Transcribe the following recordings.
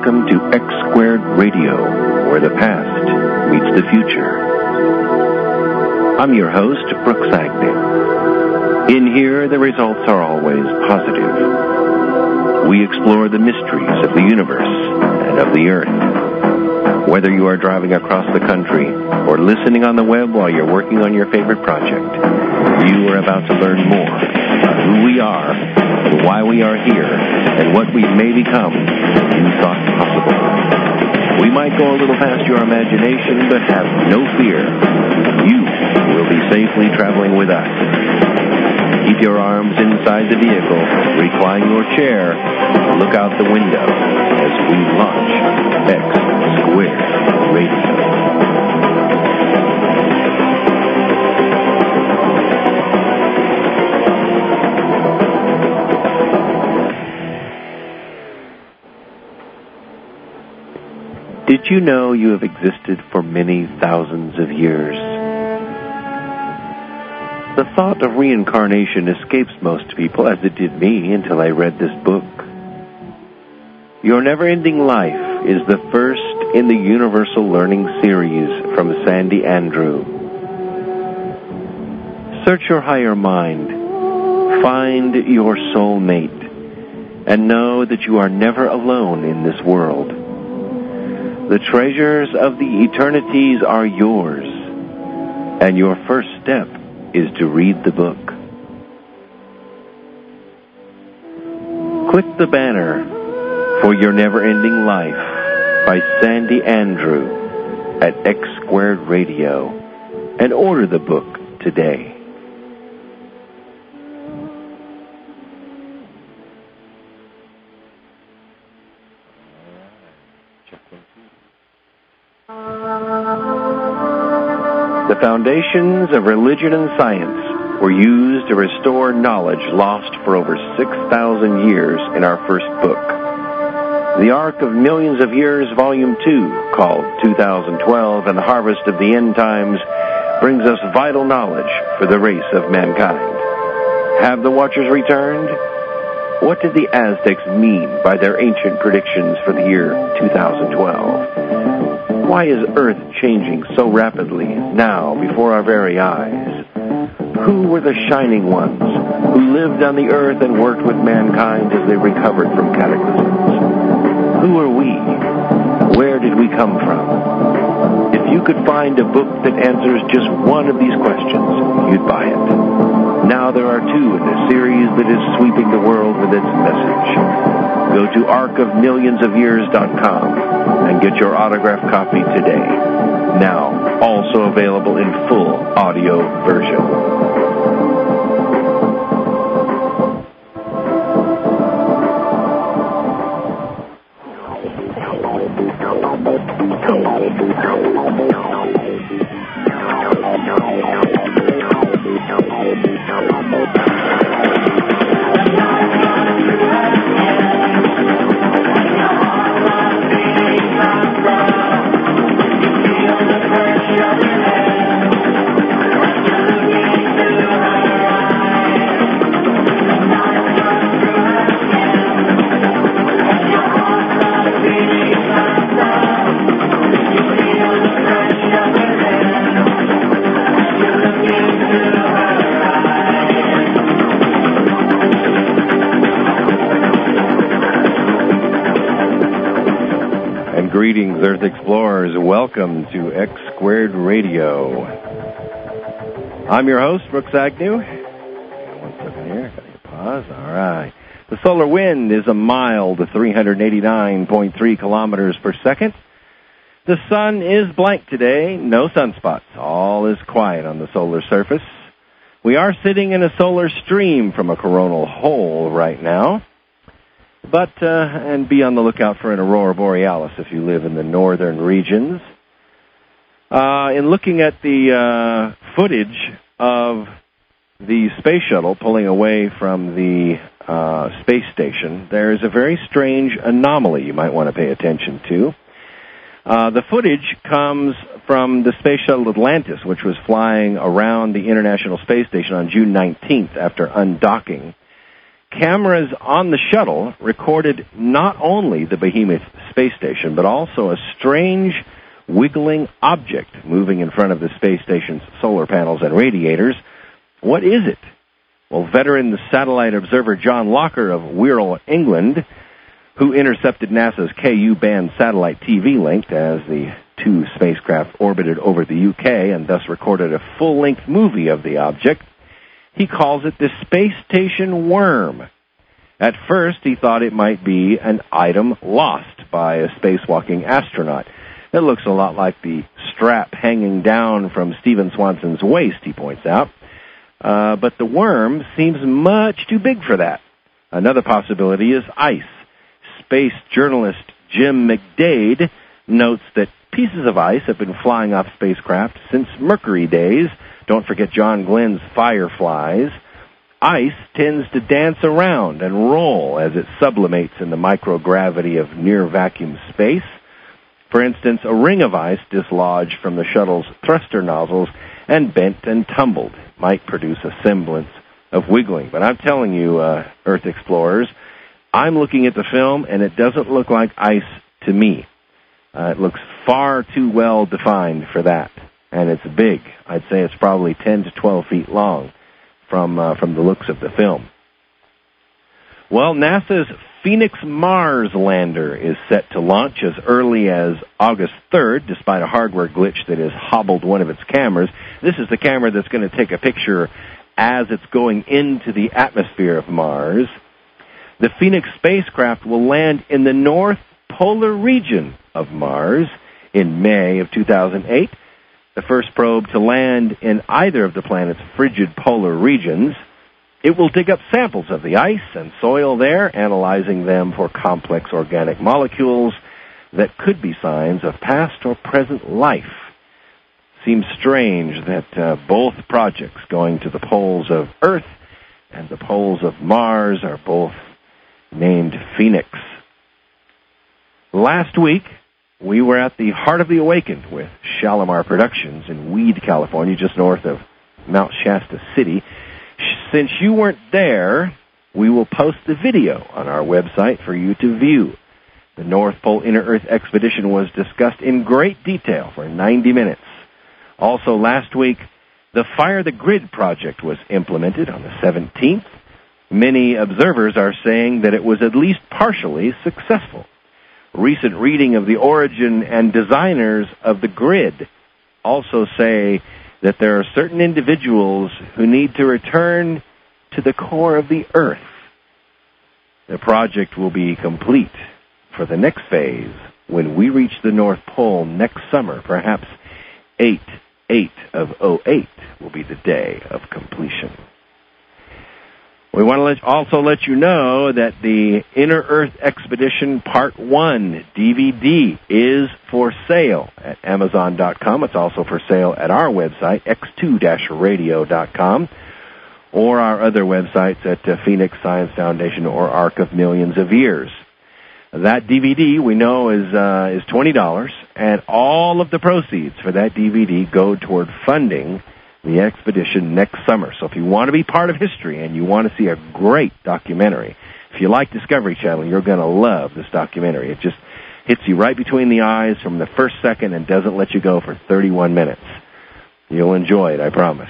Welcome to X Squared Radio, where the past meets the future. I'm your host, Brooks Agnew. In here, the results are always positive. We explore the mysteries of the universe and of the earth. Whether you are driving across the country or listening on the web while you're working on your favorite project, you are about to learn more about who we are, why we are here, and what we may become than you thought possible. We might go a little past your imagination, but have no fear. You will be safely traveling with us. Keep your arms inside the vehicle, recline your chair, look out the window as we launch X Squared Radio. Did you know you have existed for many thousands of years? The thought of reincarnation escapes most people, as it did me until I read this book. Your Never-Ending Life is the first in the Universal Learning Series from Sandy Andrew. Search your higher mind, find your soulmate, and know that you are never alone in this world. The treasures of the eternities are yours, and your first step is to read the book. Click the banner for Your Never-Ending Life by Sandy Andrew at X Squared Radio and order the book today. The foundations of religion and science were used to restore knowledge lost for over 6,000 years in our first book. The Ark of Millions of Years, Volume 2, called 2012 and the Harvest of the End Times, brings us vital knowledge for the race of mankind. Have the Watchers returned? What did the Aztecs mean by their ancient predictions for the year 2012? Why is Earth changing so rapidly now before our very eyes? Who were the shining ones who lived on the Earth and worked with mankind as they recovered from cataclysms? Who are we? Where did we come from? If you could find a book that answers just one of these questions, you'd buy it. Now there are two in this series that is sweeping the world with its message. Go to arkofmillionsofyears.com and get your autographed copy today. Now, also available in full audio version. Greetings, Earth Explorers. Welcome to X Squared Radio. I'm your host, Brooks Agnew. One second here. Got to pause. All right. The solar wind is a mild 389.3 kilometers per second. The sun is blank today. No sunspots. All is quiet on the solar surface. We are sitting in a solar stream from a coronal hole right now. But, and be on the lookout for an aurora borealis if you live in the northern regions. In looking at the footage of the space shuttle pulling away from the space station, there is a very strange anomaly you might want to pay attention to. The footage comes from the space shuttle Atlantis, which was flying around the International Space Station on June 19th after undocking, cameras on the shuttle recorded not only the behemoth space station, but also a strange wiggling object moving in front of the space station's solar panels and radiators. What is it? Well, veteran satellite observer John Locker of Wirral, England, who intercepted NASA's Ku-band satellite TV link as the two spacecraft orbited over the UK and thus recorded a full-length movie of the object, he calls it the Space Station Worm. At first, he thought it might be an item lost by a spacewalking astronaut. It looks a lot like the strap hanging down from Stephen Swanson's waist, he points out. But the worm seems much too big for that. Another possibility is ice. Space journalist Jim McDade notes that pieces of ice have been flying off spacecraft since Mercury days. Don't forget John Glenn's Fireflies. Ice tends to dance around and roll as it sublimates in the microgravity of near-vacuum space. For instance, a ring of ice dislodged from the shuttle's thruster nozzles and bent and tumbled might produce a semblance of wiggling. But I'm telling you, Earth explorers, I'm looking at the film, and it doesn't look like ice to me. It looks far too well defined for that, and it's big. I'd say it's probably 10 to 12 feet long from the looks of the film. Well, NASA's Phoenix Mars lander is set to launch as early as August 3rd, despite a hardware glitch that has hobbled one of its cameras. This is the camera that's going to take a picture as it's going into the atmosphere of Mars. The Phoenix spacecraft will land in the north polar region of Mars in May of 2008, the first probe to land in either of the planet's frigid polar regions. It will dig up samples of the ice and soil there, analyzing them for complex organic molecules that could be signs of past or present life. Seems strange that both projects going to the poles of Earth and the poles of Mars are both named Phoenix. Last week, we were at the Heart of the Awakened with Shalimar Productions in Weed, California, just north of Mount Shasta City. Since you weren't there, we will post the video on our website for you to view. The North Pole Inner Earth expedition was discussed in great detail for 90 minutes. Also last week, the Fire the Grid project was implemented on the 17th. Many observers are saying that it was at least partially successful. Recent reading of the origin and designers of the grid also say that there are certain individuals who need to return to the core of the Earth. The project will be complete for the next phase when we reach the North Pole next summer. Perhaps 8/8 of 08 will be the day of completion. We want to also let you know that the Inner Earth Expedition Part 1 DVD is for sale at Amazon.com. It's also for sale at our website, x2-radio.com, or our other websites at Phoenix Science Foundation or Ark of Millions of Years. That DVD, we know, is $20, and all of the proceeds for that DVD go toward funding the expedition next summer. So if you want to be part of history and you want to see a great documentary, if you like Discovery Channel, you're going to love this documentary. It just hits you right between the eyes from the first second and doesn't let you go for 31 minutes. You'll enjoy it, I promise.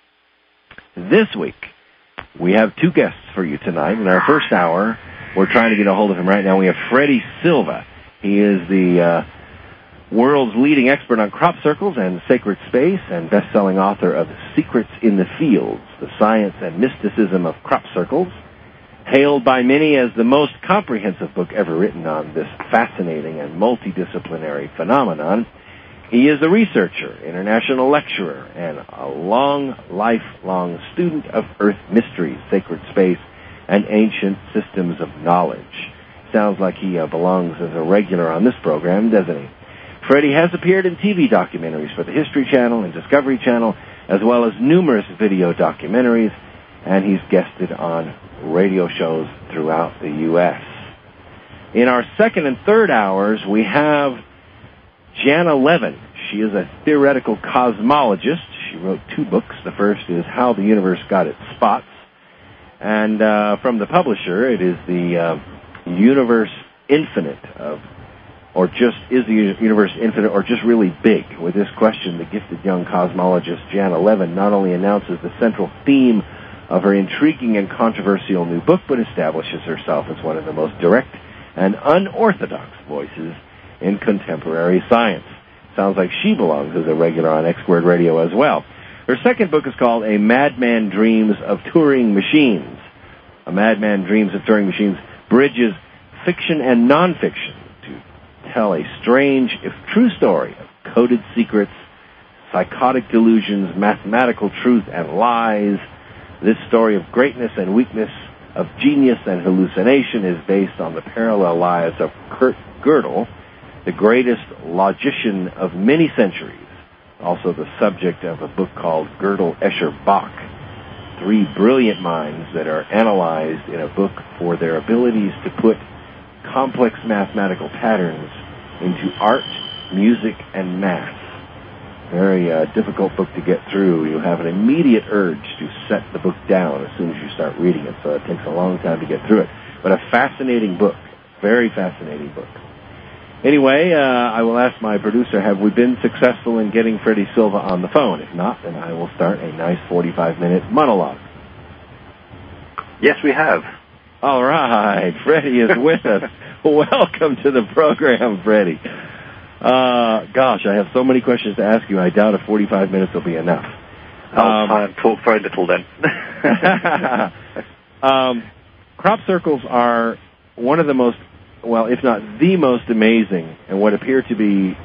This week, we have two guests for you tonight. In our first hour, we're trying to get a hold of him right now. We have Freddie Silva. He is the world's leading expert on crop circles and sacred space and best-selling author of Secrets in the Fields, The Science and Mysticism of Crop Circles, hailed by many as the most comprehensive book ever written on this fascinating and multidisciplinary phenomenon. He is a researcher, international lecturer, and a lifelong student of Earth mysteries, sacred space, and ancient systems of knowledge. Sounds like he belongs as a regular on this program, doesn't he? Freddie has appeared in TV documentaries for the History Channel and Discovery Channel, as well as numerous video documentaries, and he's guested on radio shows throughout the U.S. In our second and third hours, we have Janna Levin. She is a theoretical cosmologist. She wrote two books. The first is How the Universe Got Its Spots, And from the publisher, it is the Universe Infinite or just is the universe infinite or just really big? With this question, the gifted young cosmologist Janna Levin not only announces the central theme of her intriguing and controversial new book, but establishes herself as one of the most direct and unorthodox voices in contemporary science. Sounds like she belongs as a regular on X-Squared Radio as well. Her second book is called A Madman Dreams of Turing Machines. A Madman Dreams of Turing Machines bridges fiction and nonfiction to tell a strange, if true story of coded secrets, psychotic delusions, mathematical truth and lies. This story of greatness and weakness, of genius and hallucination is based on the parallel lives of Kurt Gödel, the greatest logician of many centuries, also the subject of a book called Gödel, Escher, Bach, three brilliant minds that are analyzed in a book for their abilities to put complex mathematical patterns into art, music, and math. Very difficult book to get through. You have an immediate urge to set the book down as soon as you start reading it, so it takes a long time to get through it. But a fascinating book, very fascinating book. Anyway, I will ask my producer, have we been successful in getting Freddie Silva on the phone? If not, then I will start a nice 45-minute monologue. Yes, we have. All right, Freddie is with us. Welcome to the program, Freddie. Gosh, I have so many questions to ask you. I doubt if 45 minutes will be enough. I'll try and talk very little then. Crop circles are one of the most, well, if not the most amazing and what appear to be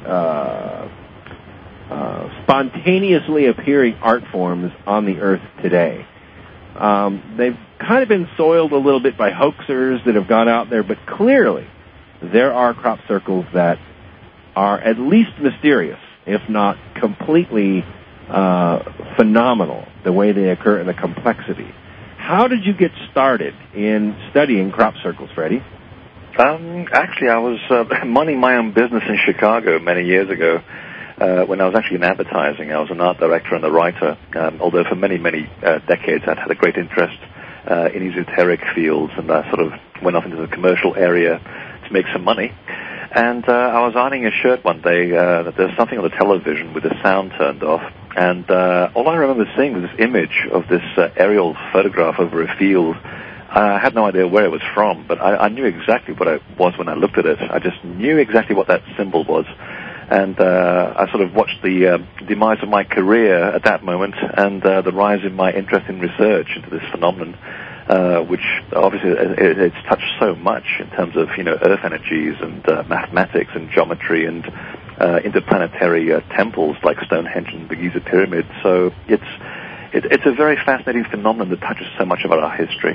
spontaneously appearing art forms on the earth today. They've kind of been soiled a little bit by hoaxers that have gone out there, but clearly there are crop circles that are at least mysterious, if not completely phenomenal, the way they occur in the complexity. How did you get started in studying crop circles, Freddie? Actually, I was minding my own business in Chicago many years ago when I was actually in advertising. I was an art director and a writer, although for many, many decades I'd had a great interest in esoteric fields, and I sort of went off into the commercial area to make some money. And I was ironing a shirt one day that there was something on the television with the sound turned off, and all I remember seeing was this image of this aerial photograph over a field. I had no idea where it was from, but I knew exactly what it was when I looked at it. I just knew exactly what that symbol was. And I sort of watched the demise of my career at that moment and the rise in my interest in research into this phenomenon, which obviously it's touched so much in terms of, earth energies and mathematics and geometry and interplanetary temples like Stonehenge and the Giza Pyramid. So it's a very fascinating phenomenon that touches so much about our history.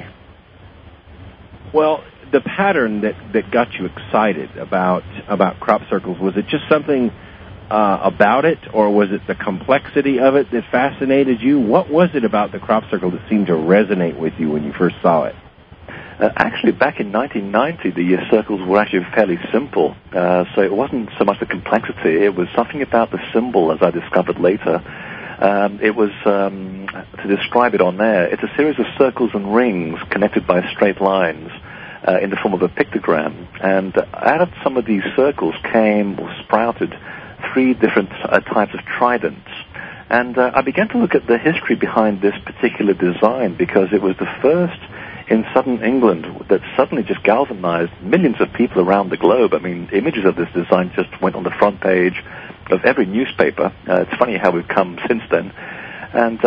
Well, the pattern that got you excited about crop circles, was it just something about it, or was it the complexity of it that fascinated you? What was it about the crop circle that seemed to resonate with you when you first saw it? Actually, back in 1990, the circles were actually fairly simple. So it wasn't so much the complexity. It was something about the symbol, as I discovered later. It was, to describe it on there, it's a series of circles and rings connected by straight lines in the form of a pictogram. And out of some of these circles came or sprouted three different types of tridents. And I began to look at the history behind this particular design because it was the first in southern England that suddenly just galvanized millions of people around the globe. I mean, images of this design just went on the front page of every newspaper. It's funny how we've come since then. And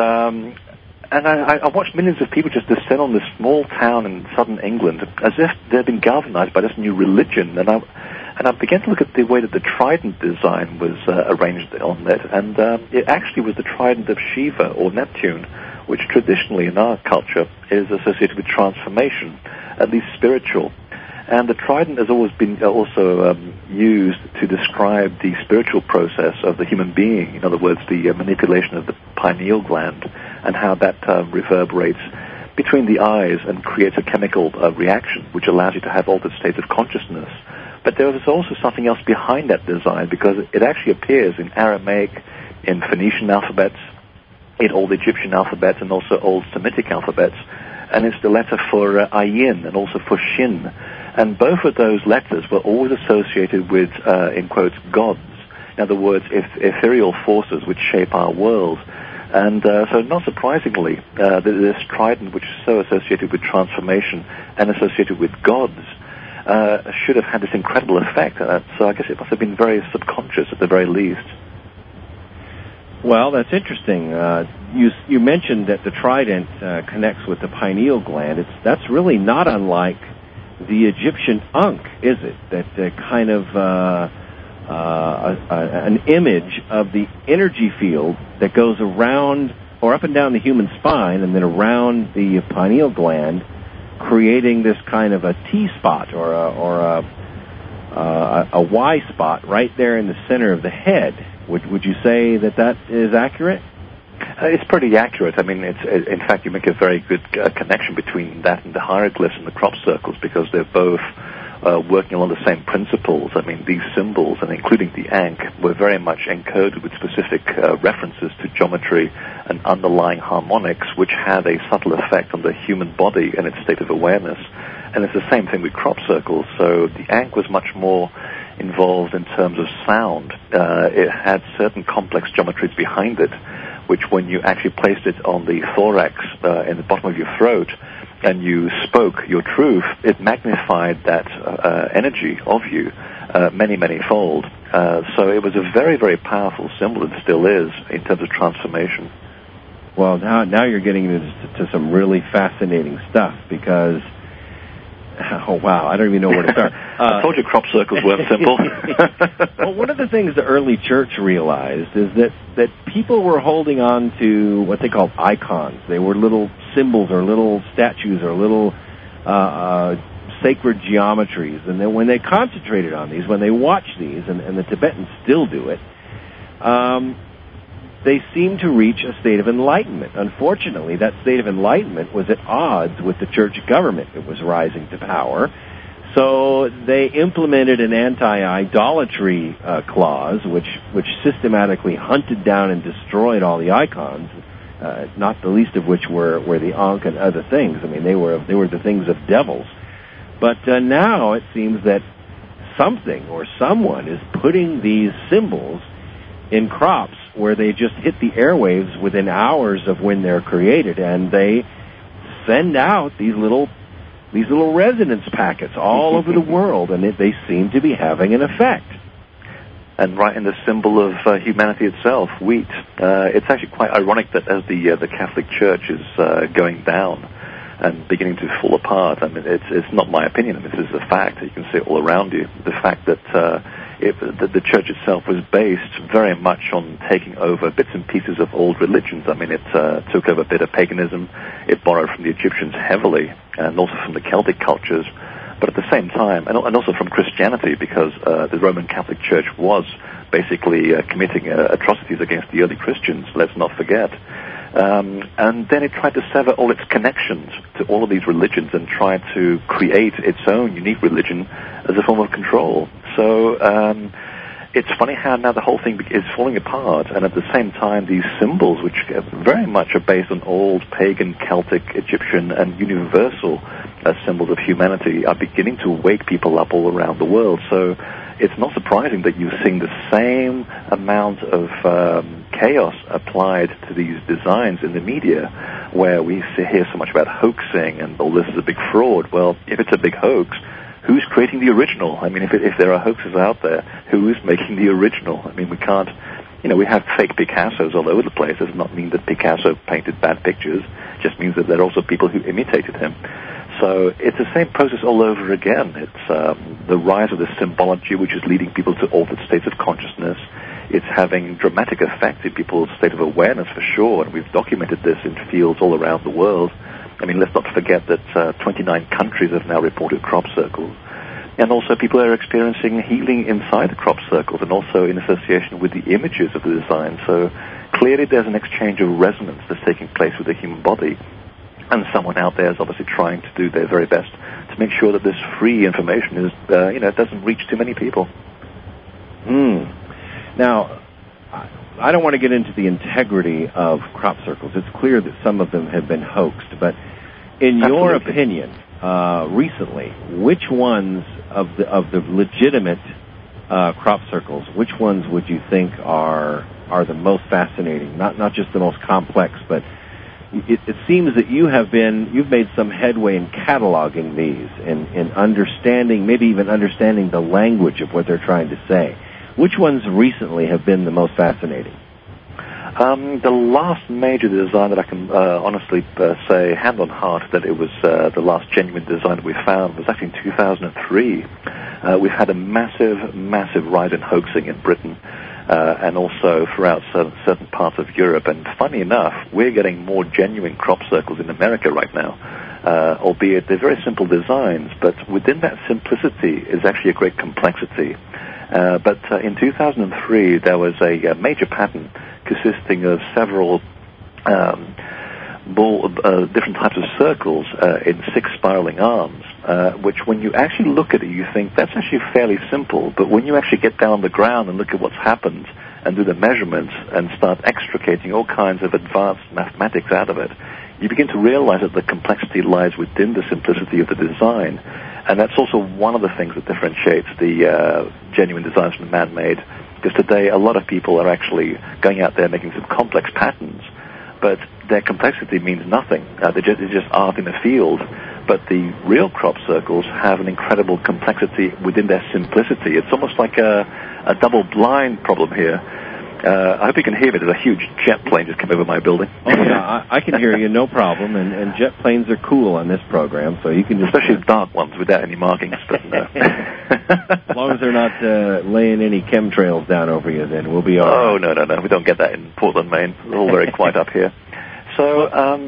I watched millions of people just descend on this small town in southern England as if they'd been galvanized by this new religion. And I began to look at the way that the trident design was arranged on it. And it actually was the trident of Shiva or Neptune, which traditionally in our culture is associated with transformation, at least spiritual. And the trident has always been also used to describe the spiritual process of the human being. In other words, the manipulation of the pineal gland and how that reverberates between the eyes and creates a chemical reaction which allows you to have altered states of consciousness. But there was also something else behind that design because it actually appears in Aramaic, in Phoenician alphabets, in Old Egyptian alphabets, and also Old Semitic alphabets. and it's the letter for Ayin and also for Shin. And both of those letters were always associated with, in quotes, gods. In other words, ethereal forces which shape our world. And so not surprisingly, this trident, which is so associated with transformation and associated with gods, should have had this incredible effect. So I guess it must have been very subconscious at the very least. Well, that's interesting. You mentioned that the trident connects with the pineal gland. That's really not unlike the Egyptian Ankh, is it? That kind of an image of the energy field that goes around or up and down the human spine and then around the pineal gland, creating this kind of a T-spot or a Y-spot right there in the center of the head. Would you say that is accurate? It's pretty accurate. I mean, in fact, you make a very good connection between that and the hieroglyphs and the crop circles, because they're both working along the same principles. I mean, these symbols, and including the Ankh, were very much encoded with specific references to geometry and underlying harmonics, which had a subtle effect on the human body and its state of awareness. And it's the same thing with crop circles. So the Ankh was much more involved in terms of sound. It had certain complex geometries behind it, which when you actually placed it on the thorax in the bottom of your throat and you spoke your truth, it magnified that energy of you many, many-fold. So it was a very, very powerful symbol, and still is, in terms of transformation. Well, now you're getting into some really fascinating stuff, because oh, wow, I don't even know where to start. I told you crop circles weren't simple. Well, one of the things the early church realized is that people were holding on to what they called icons. They were little symbols or little statues or little sacred geometries. And then when they concentrated on these, when they watched these, and the Tibetans still do it, they seemed to reach a state of enlightenment. Unfortunately, that state of enlightenment was at odds with the church government. It was rising to power. So they implemented an anti-idolatry clause, which systematically hunted down and destroyed all the icons, not the least of which were the Ankh and other things. I mean, they were the things of devils. But now it seems that something or someone is putting these symbols in crops where they just hit the airwaves within hours of when they're created, and they send out these little resonance packets all over the world, and they seem to be having an effect. And right in the symbol of humanity itself, wheat. It's actually quite ironic that as the Catholic Church is going down and beginning to fall apart, I mean, it's not my opinion, this is a fact. You can see it all around you. The fact that the church itself was based very much on taking over bits and pieces of old religions. I mean, it took over a bit of paganism. It borrowed from the Egyptians heavily, and also from the Celtic cultures. But at the same time, and also from Christianity, because the Roman Catholic Church was basically committing atrocities against the early Christians, let's not forget. And then it tried to sever all its connections to all of these religions and tried to create its own unique religion as a form of control. So it's funny how now the whole thing is falling apart, and at the same time these symbols, which very much are based on old pagan, Celtic, Egyptian, and universal symbols of humanity, are beginning to wake people up all around the world. So it's not surprising that you're seeing the same amount of chaos applied to these designs in the media, where we hear so much about hoaxing and, oh, this is a big fraud. Well, if it's a big hoax, who's creating the original? I mean, if there are hoaxes out there, who is making the original? I mean, we can't, we have fake Picassos all over the place. It does not mean that Picasso painted bad pictures. It just means that there are also people who imitated him. So it's the same process all over again. It's the rise of the symbology, which is leading people to altered states of consciousness. It's having dramatic effects in people's state of awareness, for sure, and we've documented this in fields all around the world. I mean, let's not forget that 29 countries have now reported crop circles. And also people are experiencing healing inside the crop circles, and also in association with the images of the design. So clearly there's an exchange of resonance that's taking place with the human body. And someone out there is obviously trying to do their very best to make sure that this free information is, doesn't reach too many people. Now, I don't want to get into the integrity of crop circles. It's clear that some of them have been hoaxed, but In your Absolutely. opinion, recently, which ones of the legitimate crop circles, which ones would you think are the most fascinating? Not just the most complex, but it seems that you've made some headway in cataloging these and understanding, maybe even understanding the language of what they're trying to say. Which ones recently have been the most fascinating? The last major design that I can honestly say, hand on heart, that it was the last genuine design that we found was actually in 2003. We've had a massive rise in hoaxing in Britain and also throughout certain parts of Europe. And funny enough, we're getting more genuine crop circles in America right now, albeit they're very simple designs, but within that simplicity is actually a great complexity. But in 2003, there was a major pattern consisting of several different types of circles in 6 spiraling arms, which when you actually look at it, you think that's actually fairly simple. But when you actually get down on the ground and look at what's happened and do the measurements and start extricating all kinds of advanced mathematics out of it, you begin to realize that the complexity lies within the simplicity of the design. And that's also one of the things that differentiates the genuine designs from the man-made. Because today, a lot of people are actually going out there making some complex patterns, but their complexity means nothing. It's just art in the field. But the real crop circles have an incredible complexity within their simplicity. It's almost like a double-blind problem here. I hope you can hear me. There's a huge jet plane just came over my building. Oh, yeah, I can hear you, no problem. And jet planes are cool on this program, so you can just... Especially dark ones without any markings. But, as long as they're not laying any chemtrails down over you, then we'll be all right. Oh, no. We don't get that in Portland, Maine. It's all very quiet up here. So,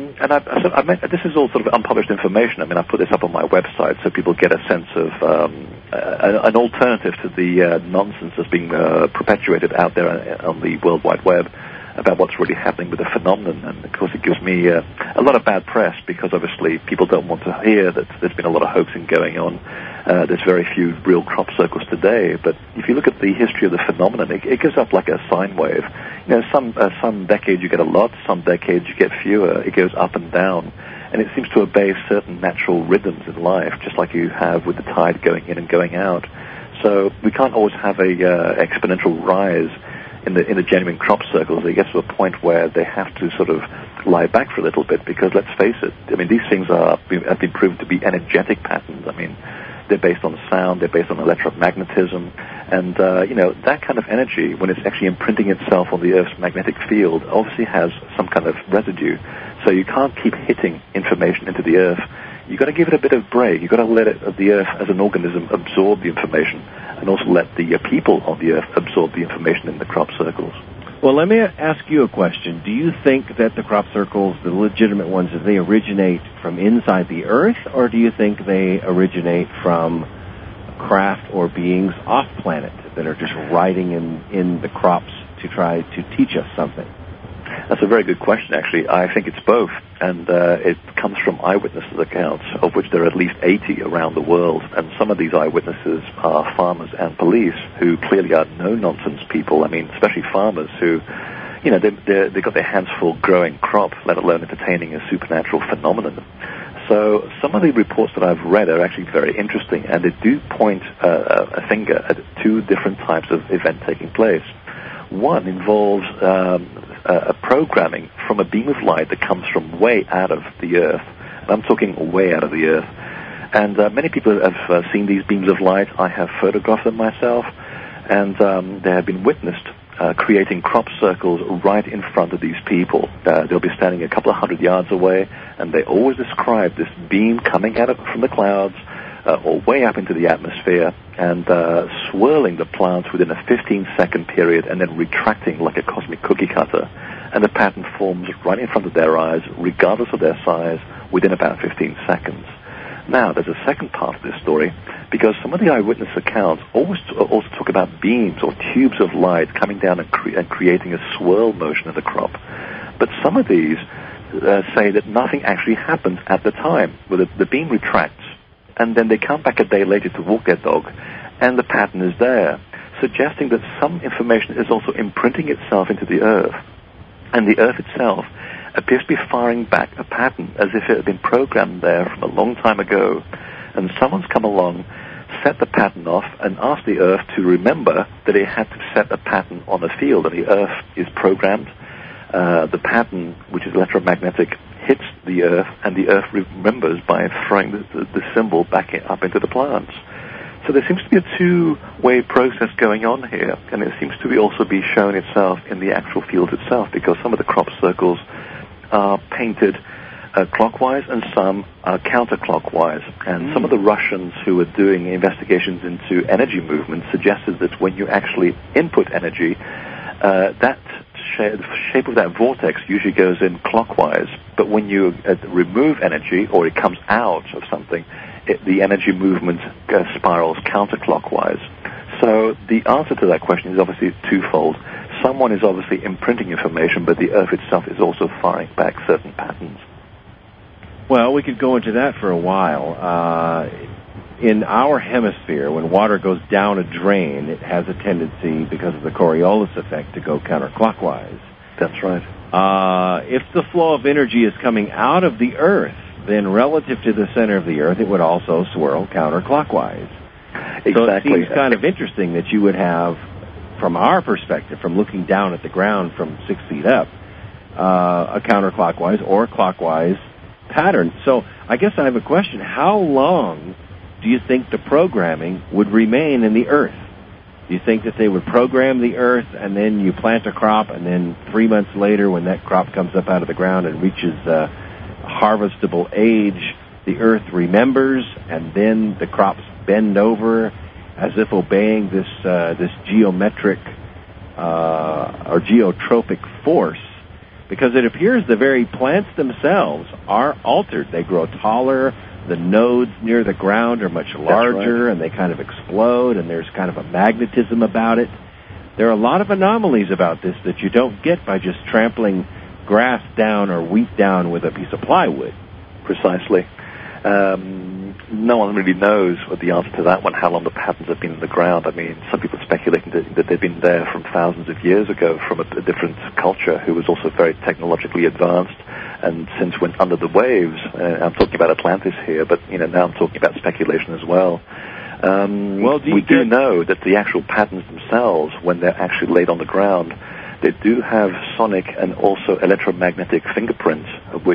this is all sort of unpublished information. I mean, I put this up on my website so people get a sense of an alternative to the nonsense that's being perpetuated out there on the World Wide Web about what's really happening with the phenomenon. And, of course, it gives me a lot of bad press because, obviously, people don't want to hear that there's been a lot of hoaxing going on. There's very few real crop circles today. But if you look at the history of the phenomenon, it goes up like a sine wave. You know, some decades you get a lot, some decades you get fewer. It goes up and down. And it seems to obey certain natural rhythms in life, just like you have with the tide going in and going out. So we can't always have a exponential rise in the genuine crop circles. It gets to a point where they have to sort of lie back for a little bit because, let's face it, I mean, these things have been proven to be energetic patterns. I mean, they're based on sound, they're based on electromagnetism, and, that kind of energy, when it's actually imprinting itself on the Earth's magnetic field, obviously has some kind of residue. So you can't keep hitting information into the Earth. You've got to give it a bit of break. You've got to let the Earth as an organism absorb the information and also let the people on the Earth absorb the information in the crop circles. Well, let me ask you a question. Do you think that the crop circles, the legitimate ones, that they originate from inside the Earth, or do you think they originate from craft or beings off planet that are just riding in the crops to try to teach us something? That's a very good question, actually. I think it's both, and it comes from eyewitness accounts, of which there are at least 80 around the world, and some of these eyewitnesses are farmers and police who clearly are no-nonsense people. I mean, especially farmers who, they've got their hands full growing crop, let alone entertaining a supernatural phenomenon. So some of the reports that I've read are actually very interesting, and they do point a finger at 2 different types of event taking place. One involves a programming from a beam of light that comes from way out of the Earth. And I'm talking way out of the Earth. And many people have seen these beams of light. I have photographed them myself. And they have been witnessed creating crop circles right in front of these people. They'll be standing a couple of 100 yards away, and they always describe this beam coming out from the clouds or way up into the atmosphere and swirling the plants within a 15-second period and then retracting like a cosmic cookie cutter. And the pattern forms right in front of their eyes, regardless of their size, within about 15 seconds. Now, there's a second part of this story, because some of the eyewitness accounts also talk about beams or tubes of light coming down and creating a swirl motion of the crop. But some of these say that nothing actually happens at the time, where the beam retracts, and then they come back a day later to walk their dog, and the pattern is there, suggesting that some information is also imprinting itself into the Earth. And the Earth itself appears to be firing back a pattern as if it had been programmed there from a long time ago. And someone's come along, set the pattern off, and asked the Earth to remember that it had to set a pattern on a field, and the Earth is programmed. The pattern, which is electromagnetic, hits the Earth, and the Earth remembers by throwing the symbol back up into the plants. So there seems to be a two-way process going on here, and it seems to be also be showing itself in the actual field itself, because some of the crop circles are painted clockwise and some are counterclockwise. And some of the Russians who are doing investigations into energy movement suggested that when you actually input energy, the shape of that vortex usually goes in clockwise, but when you remove energy or it comes out of something, the energy movement spirals counterclockwise. So the answer to that question is obviously twofold. Someone is obviously imprinting information, but the Earth itself is also firing back certain patterns. Well, we could go into that for a while. In our hemisphere, when water goes down a drain, it has a tendency, because of the Coriolis effect, to go counterclockwise. That's right. If the flow of energy is coming out of the Earth, then relative to the center of the Earth, it would also swirl counterclockwise. Exactly. So it seems kind of interesting that you would have, from our perspective, from looking down at the ground from 6 feet up, a counterclockwise or clockwise pattern. So I guess I have a question. How long do you think the programming would remain in the Earth? Do you think that they would program the Earth and then you plant a crop and then 3 months later when that crop comes up out of the ground and reaches harvestable age, the Earth remembers and then the crops bend over as if obeying this geometric or geotropic force? Because it appears the very plants themselves are altered. They grow taller, the nodes near the ground are much larger, and they kind of explode, and there's kind of a magnetism about it. There are a lot of anomalies about this that you don't get by just trampling grass down or wheat down with a piece of plywood. Precisely. No one really knows what the answer to that one, how long the patterns have been in the ground. I mean, some people speculating that they've been there from thousands of years ago from a different culture who was also very technologically advanced and since went under the waves. I'm talking about Atlantis here, but now I'm talking about speculation as well. We do know that the actual patterns themselves, when they're actually laid on the ground, they do have sonic and also electromagnetic fingerprints, which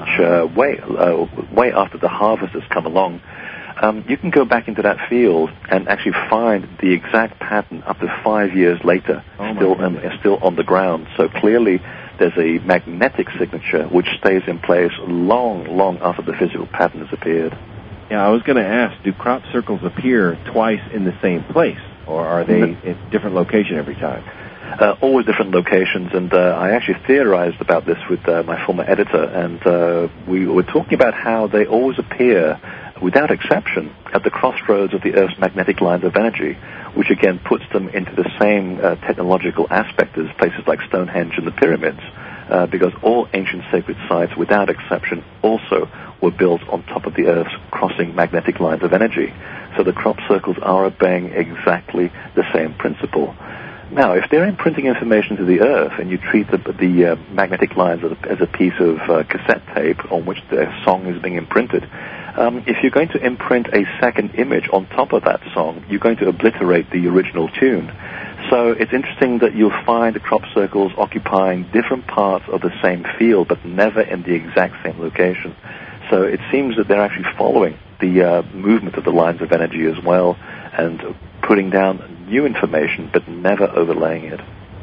way after the harvest has come along, you can go back into that field and actually find the exact pattern up to 5 years later, still on the ground. So clearly there's a magnetic signature which stays in place long, long after the physical pattern has appeared. Yeah, I was going to ask, do crop circles appear twice in the same place, or are they at different location every time? Always different locations, and I actually theorized about this with my former editor, and we were talking about how they always appear, without exception, at the crossroads of the Earth's magnetic lines of energy, which again puts them into the same technological aspect as places like Stonehenge and the pyramids, because all ancient sacred sites, without exception, also were built on top of the Earth's crossing magnetic lines of energy. So the crop circles are obeying exactly the same principle. Now, if they're imprinting information to the Earth and you treat the magnetic lines as a piece of cassette tape on which the song is being imprinted, if you're going to imprint a second image on top of that song, you're going to obliterate the original tune. So it's interesting that you'll find the crop circles occupying different parts of the same field, but never in the exact same location. So it seems that they're actually following the movement of the lines of energy as well and putting down new information, but never overlaying it.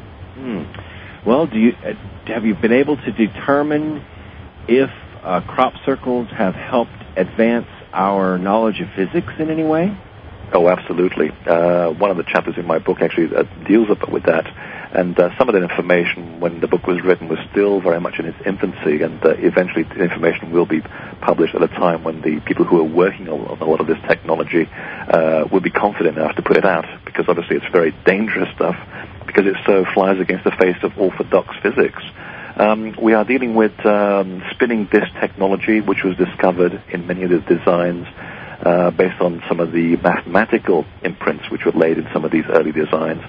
Well, have you been able to determine if crop circles have helped advance our knowledge of physics in any way? Oh, absolutely. One of the chapters in my book actually deals with that. And some of the information, when the book was written, was still very much in its infancy, and eventually the information will be published at a time when the people who are working on a lot of this technology will be confident enough to put it out, because obviously it's very dangerous stuff, because it so flies against the face of orthodox physics. We are dealing with spinning disk technology, which was discovered in many of the designs based on some of the mathematical imprints which were laid in some of these early designs.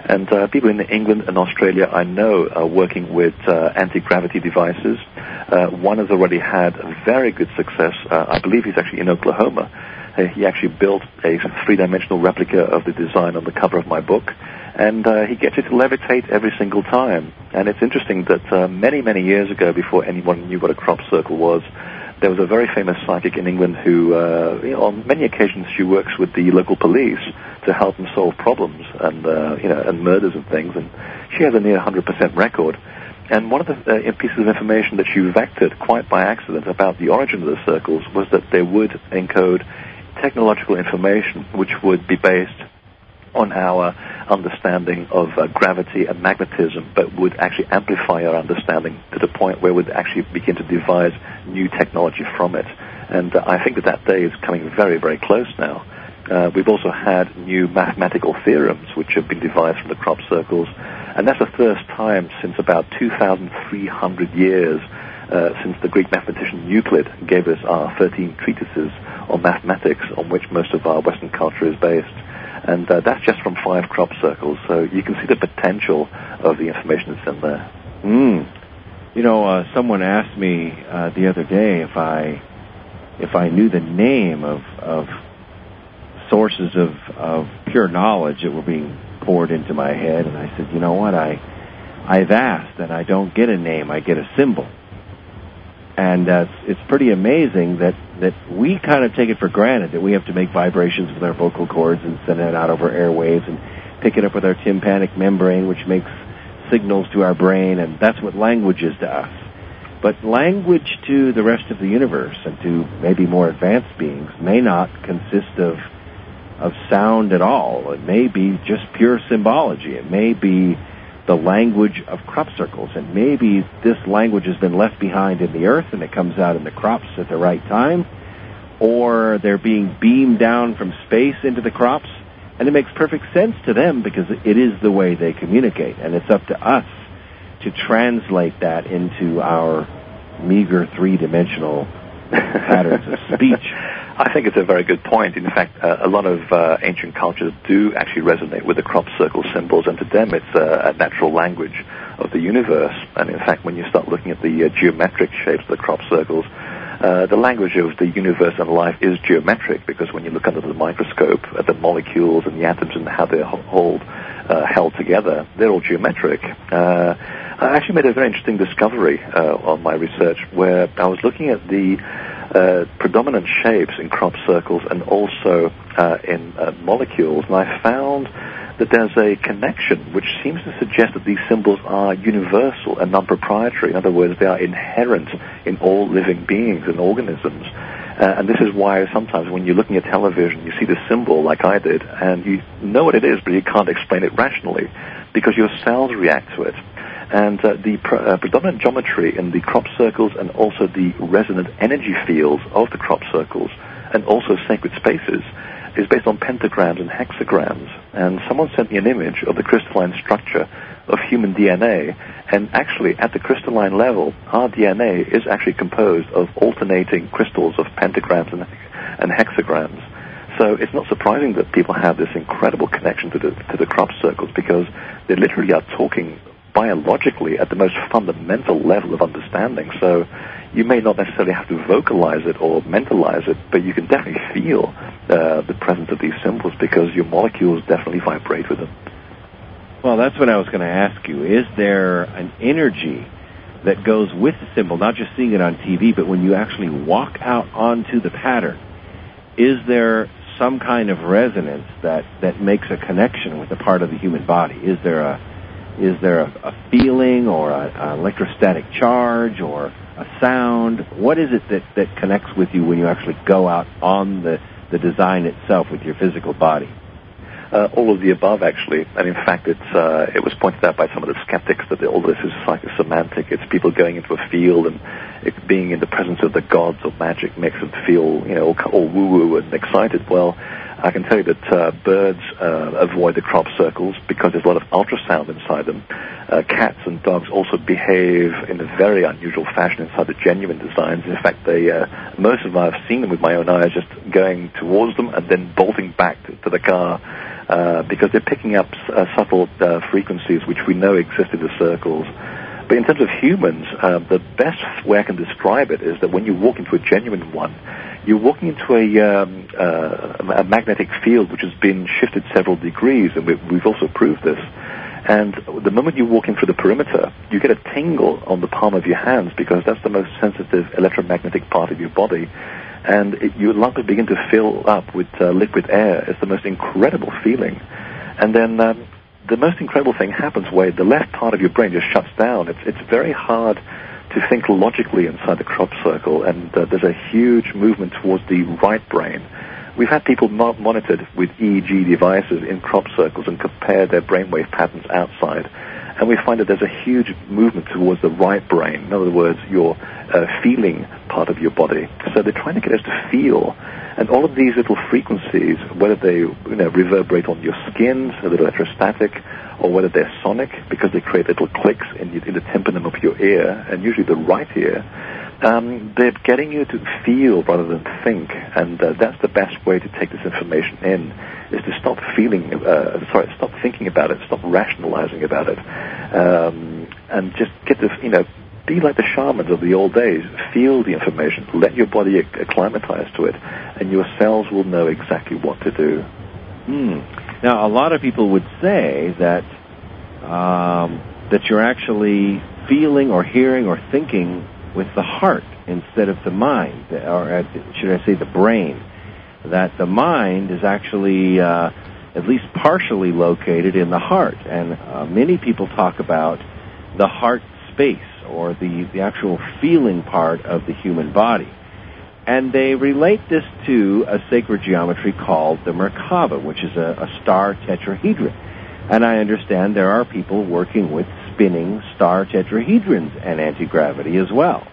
And people in England and Australia, I know, are working with anti-gravity devices. One has already had very good success. I believe he's actually in Oklahoma. He actually built a three-dimensional replica of the design on the cover of my book, and he gets it to levitate every single time. And it's interesting that many, many years ago, before anyone knew what a crop circle was, there was a very famous psychic in England who, on many occasions, she works with the local police to help them solve problems and murders and things. And she has a near 100% record. And one of the pieces of information that she vectored quite by accident about the origin of the circles was that they would encode technological information which would be based on our understanding of gravity and magnetism, but would actually amplify our understanding to the point where we'd actually begin to devise new technology from it. And I think that day is coming very, very close now. We've also had new mathematical theorems which have been devised from the crop circles, and that's the first time since about 2,300 years since the Greek mathematician Euclid gave us our 13 treatises on mathematics on which most of our Western culture is based. And that's just from 5 crop circles, so you can see the potential of the information that's in there. Someone asked me the other day if I knew the name of sources of pure knowledge that were being poured into my head, and I said, you know what, I've asked, and I don't get a name, I get a symbol. And it's pretty amazing that we kind of take it for granted that we have to make vibrations with our vocal cords and send it out over airwaves and pick it up with our tympanic membrane, which makes signals to our brain, and that's what language is to us. But language to the rest of the universe and to maybe more advanced beings may not consist of sound at all. It may be just pure symbology. It may be the language of crop circles, and maybe this language has been left behind in the earth and it comes out in the crops at the right time, or they're being beamed down from space into the crops, and it makes perfect sense to them because it is the way they communicate, and it's up to us to translate that into our meager three-dimensional patterns of speech. I think it's a very good point. In fact, a lot of ancient cultures do actually resonate with the crop circle symbols, and to them it's a natural language of the universe. And in fact, when you start looking at the geometric shapes of the crop circles, the language of the universe and life is geometric, because when you look under the microscope at the molecules and the atoms and how they're held together, they're all geometric. I actually made a very interesting discovery on my research where I was looking at the predominant shapes in crop circles and also in molecules, and I found that there's a connection which seems to suggest that these symbols are universal and non-proprietary. In other words, they are inherent in all living beings and organisms. And this is why sometimes when you're looking at television, you see the symbol like I did, and you know what it is, but you can't explain it rationally because your cells react to it. And the predominant geometry in the crop circles and also the resonant energy fields of the crop circles and also sacred spaces is based on pentagrams and hexagrams. And someone sent me an image of the crystalline structure of human DNA, and actually at the crystalline level, our DNA is actually composed of alternating crystals of pentagrams and hexagrams. So it's not surprising that people have this incredible connection to the crop circles, because they literally are talking biologically at the most fundamental level of understanding. So you may not necessarily have to vocalize it or mentalize it, but you can definitely feel the presence of these symbols because your molecules definitely vibrate with them. Well, that's what I was going to ask you. Is there an energy that goes with the symbol, not just seeing it on TV, but when you actually walk out onto the pattern? Is there some kind of resonance that makes a connection with a part of the human body? Is there a feeling or an electrostatic charge or a sound? What is it that connects with you when you actually go out on the design itself with your physical body? All of the above, actually. And in fact, it was pointed out by some of the skeptics that all this is psychosomatic. It's people going into a field and it being in the presence of the gods or magic makes them feel, all woo-woo and excited. Well, I can tell you that birds avoid the crop circles because there's a lot of ultrasound inside them. Cats and dogs also behave in a very unusual fashion inside the genuine designs. In fact, most of them, I've seen them with my own eyes, just going towards them and then bolting back to the car because they're picking up subtle frequencies which we know exist in the circles. But in terms of humans, the best way I can describe it is that when you walk into a genuine one, you're walking into a magnetic field which has been shifted several degrees, and we've also proved this. And the moment you walk in through the perimeter, you get a tingle on the palm of your hands because that's the most sensitive electromagnetic part of your body. And your lungs begin to fill up with liquid air. It's the most incredible feeling. And then the most incredible thing happens where the left part of your brain just shuts down. It's very hard to think logically inside the crop circle, and there's a huge movement towards the right brain. We've had people monitored with EEG devices in crop circles and compare their brainwave patterns outside. And we find that there's a huge movement towards the right brain. In other words, your feeling part of your body. So they're trying to get us to feel. And all of these little frequencies, whether they reverberate on your skin, so they're electrostatic, or whether they're sonic, because they create little clicks in the tympanum of your ear, and usually the right ear, they're getting you to feel rather than think. And that's the best way to take this information in, is to stop stop thinking about it, stop rationalizing about it, and just get to, be like the shamans of the old days. Feel the information. Let your body acclimatize to it, and your cells will know exactly what to do. Now, a lot of people would say that that you're actually feeling or hearing or thinking with the heart instead of the mind, or should I say the brain. That the mind is actually at least partially located in the heart. And many people talk about the heart space, or the actual feeling part of the human body. And they relate this to a sacred geometry called the Merkaba, which is a star tetrahedron. And I understand there are people working with spinning star tetrahedrons and anti-gravity as well.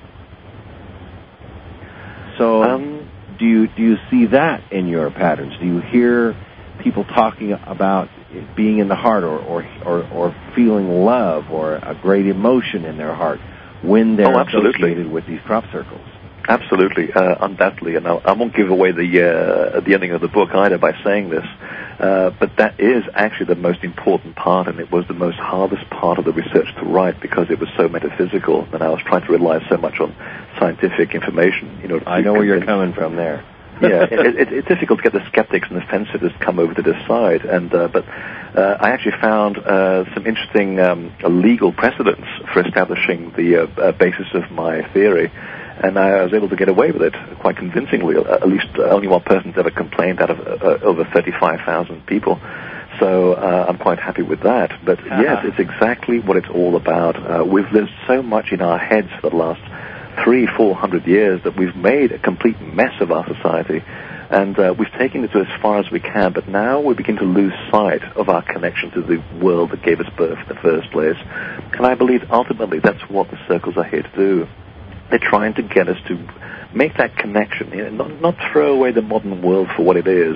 So do you see that in your patterns? Do you hear people talking about being in the heart, or feeling love or a great emotion in their heart when they're associated with these crop circles? Absolutely, undoubtedly, and I won't give away the ending of the book either by saying this, but that is actually the most important part, and it was the most hardest part of the research to write because it was so metaphysical, and I was trying to rely so much on scientific information. I know where you're coming from there. Yeah, it's difficult to get the skeptics and the fensives to come over to this side, but I actually found some interesting legal precedents for establishing the basis of my theory, and I was able to get away with it quite convincingly. At least only one person's ever complained out of over 35,000 people. So I'm quite happy with that. But yes, it's exactly what it's all about. We've lived so much in our heads for the last 300-400 years that we've made a complete mess of our society, and we've taken it to as far as we can, but now we begin to lose sight of our connection to the world that gave us birth in the first place. And I believe ultimately that's what the circles are here to do. They're trying to get us to make that connection, not throw away the modern world for what it is.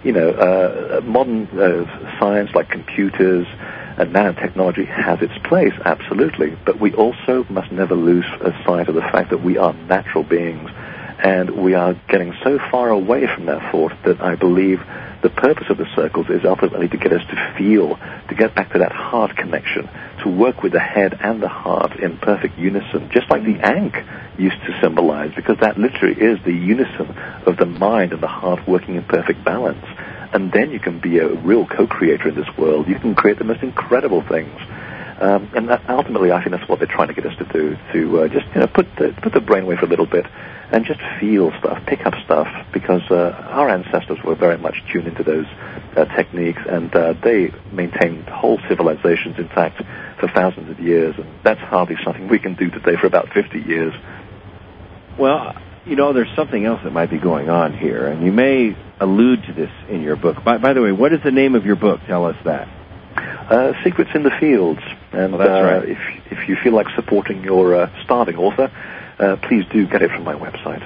Modern science like computers and nanotechnology has its place, absolutely, but we also must never lose sight of the fact that we are natural beings, and we are getting so far away from that thought that I believe the purpose of the circles is ultimately to get us to feel, to get back to that heart connection, to work with the head and the heart in perfect unison, just like the ankh used to symbolize, because that literally is the unison of the mind and the heart working in perfect balance. And then you can be a real co-creator in this world. You can create the most incredible things. And ultimately, I think that's what they're trying to get us to do, to just put the brain away for a little bit and just feel stuff, pick up stuff, because our ancestors were very much tuned into those techniques, and they maintained whole civilizations, in fact, for thousands of years. And that's hardly something we can do today for about 50 years. Well, there's something else that might be going on here, and you may allude to this in your book. By the way, what is the name of your book? Tell us that. Secrets in the Fields. And that's right. If you feel like supporting your starving author, please do get it from my website.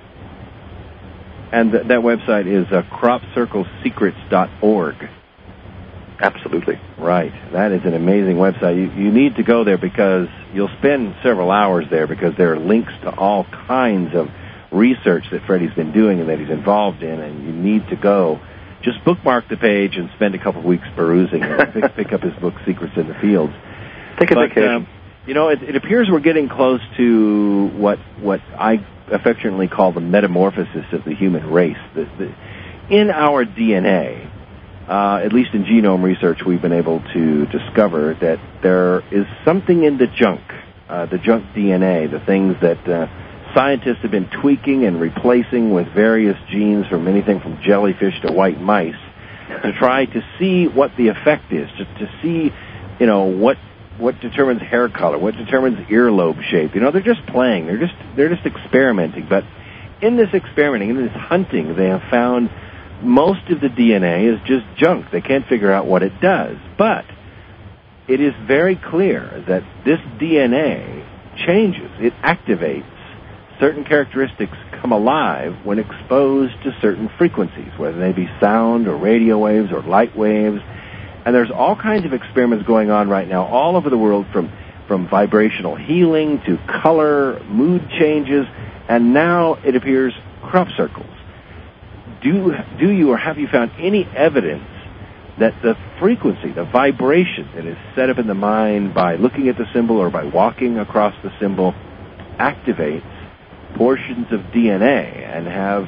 And that website is cropcirclesecrets.org. Absolutely. Right. That is an amazing website. You need to go there because you'll spend several hours there, because there are links to all kinds of research that Freddie's been doing and that he's involved in, and you need to go just bookmark the page and spend a couple of weeks perusing it. pick up his book, Secrets in the Fields. Take a vacation. It appears we're getting close to what I affectionately call the metamorphosis of the human race. In our DNA, at least in genome research, we've been able to discover that there is something in the junk DNA, the things that scientists have been tweaking and replacing with various genes from anything from jellyfish to white mice to try to see what the effect is, to see, what determines hair color, what determines earlobe shape. They're just playing. They're just experimenting. But in this experimenting, in this hunting, they have found most of the DNA is just junk. They can't figure out what it does. But it is very clear that this DNA changes. It activates. Certain characteristics come alive when exposed to certain frequencies, whether they be sound or radio waves or light waves. And there's all kinds of experiments going on right now all over the world, from vibrational healing to color, mood changes, and now it appears crop circles. Do you or have you found any evidence that the frequency, the vibration that is set up in the mind by looking at the symbol or by walking across the symbol activates portions of DNA and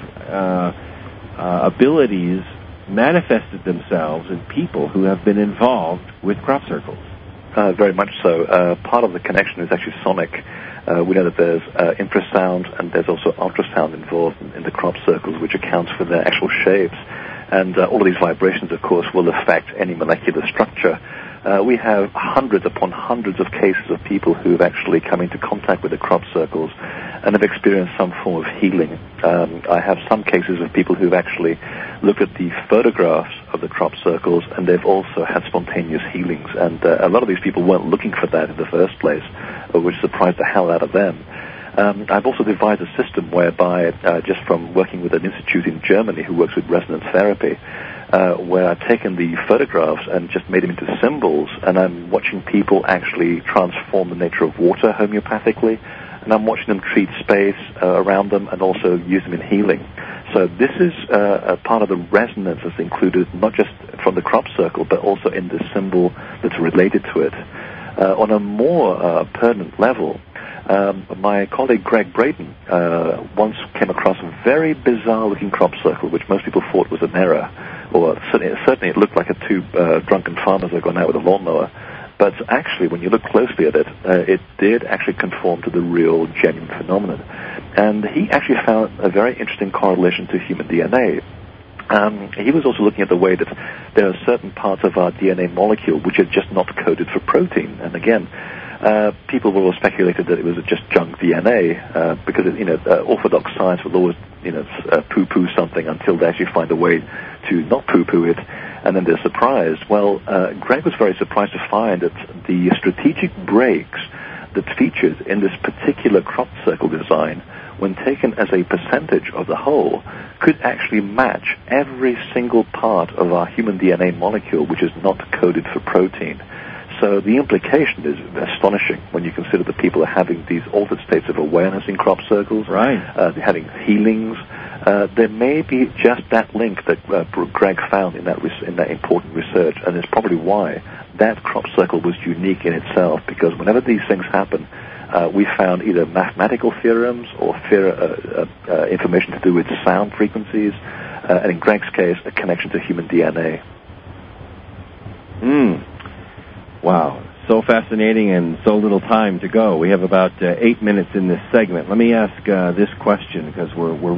have abilities manifested themselves in people who have been involved with crop circles? Very much so. Part of the connection is actually sonic. We know that there's infrasound and there's also ultrasound involved in the crop circles, which accounts for their actual shapes. And all of these vibrations, of course, will affect any molecular structure. We have hundreds upon hundreds of cases of people who have actually come into contact with the crop circles and have experienced some form of healing. I have some cases of people who've actually looked at the photographs of the crop circles, and they've also had spontaneous healings. And a lot of these people weren't looking for that in the first place, which surprised the hell out of them. I've also devised a system whereby, just from working with an institute in Germany who works with resonance therapy, where I've taken the photographs and just made them into symbols, and I'm watching people actually transform the nature of water homeopathically, and I'm watching them treat space around them and also use them in healing. So this is a part of the resonance that's included not just from the crop circle, but also in the symbol that's related to it. On a more pertinent level, my colleague Greg Braden once came across a very bizarre-looking crop circle, which most people thought was an error, or certainly it looked like two drunken farmers had gone out with a lawnmower. But actually, when you look closely at it, it did actually conform to the real, genuine phenomenon. And he actually found a very interesting correlation to human DNA. He was also looking at the way that there are certain parts of our DNA molecule which are just not coded for protein. And again, people will have speculated that it was just junk DNA because orthodox science will always poo-poo something until they actually find a way to not poo-poo it, and then they're surprised. Well, Greg was very surprised to find that the strategic breaks that features in this particular crop circle design, when taken as a percentage of the whole, could actually match every single part of our human DNA molecule which is not coded for protein. So the implication is astonishing when you consider that people are having these altered states of awareness in crop circles. Right. They're having healings. There may be just that link that Greg found in that important research, and it's probably why that crop circle was unique in itself, because whenever these things happen, we found either mathematical theorems or information to do with sound frequencies, and in Greg's case, a connection to human DNA. Wow, so fascinating and so little time to go. We have about 8 minutes in this segment. Let me ask this question, because we're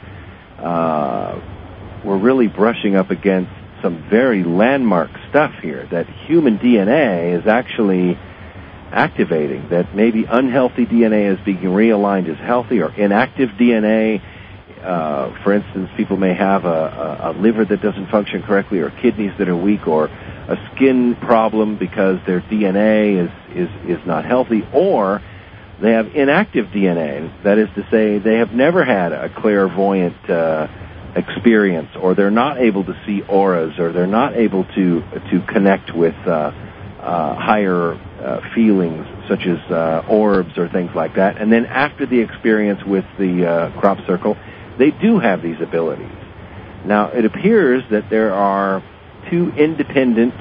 really brushing up against some very landmark stuff here, that human DNA is actually activating, that maybe unhealthy DNA is being realigned as healthy, or inactive DNA. For instance, people may have a liver that doesn't function correctly, or kidneys that are weak, or a skin problem because their DNA is not healthy, or they have inactive DNA. That is to say, they have never had a clairvoyant experience, or they're not able to see auras, or they're not able to connect with higher feelings such as orbs or things like that. And then after the experience with the crop circle, they do have these abilities. Now, it appears that there are two independent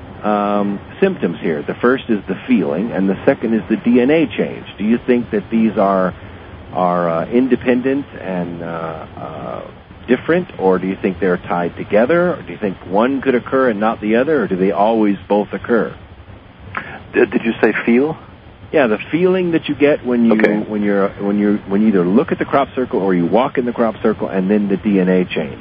symptoms here. The first is the feeling, and the second is the DNA change. Do you think that these are independent and different, or do you think they're tied together? Or do you think one could occur and not the other, or do they always both occur? Did you say feel? Yeah, the feeling that you get when you either look at the crop circle or you walk in the crop circle, and then the DNA change.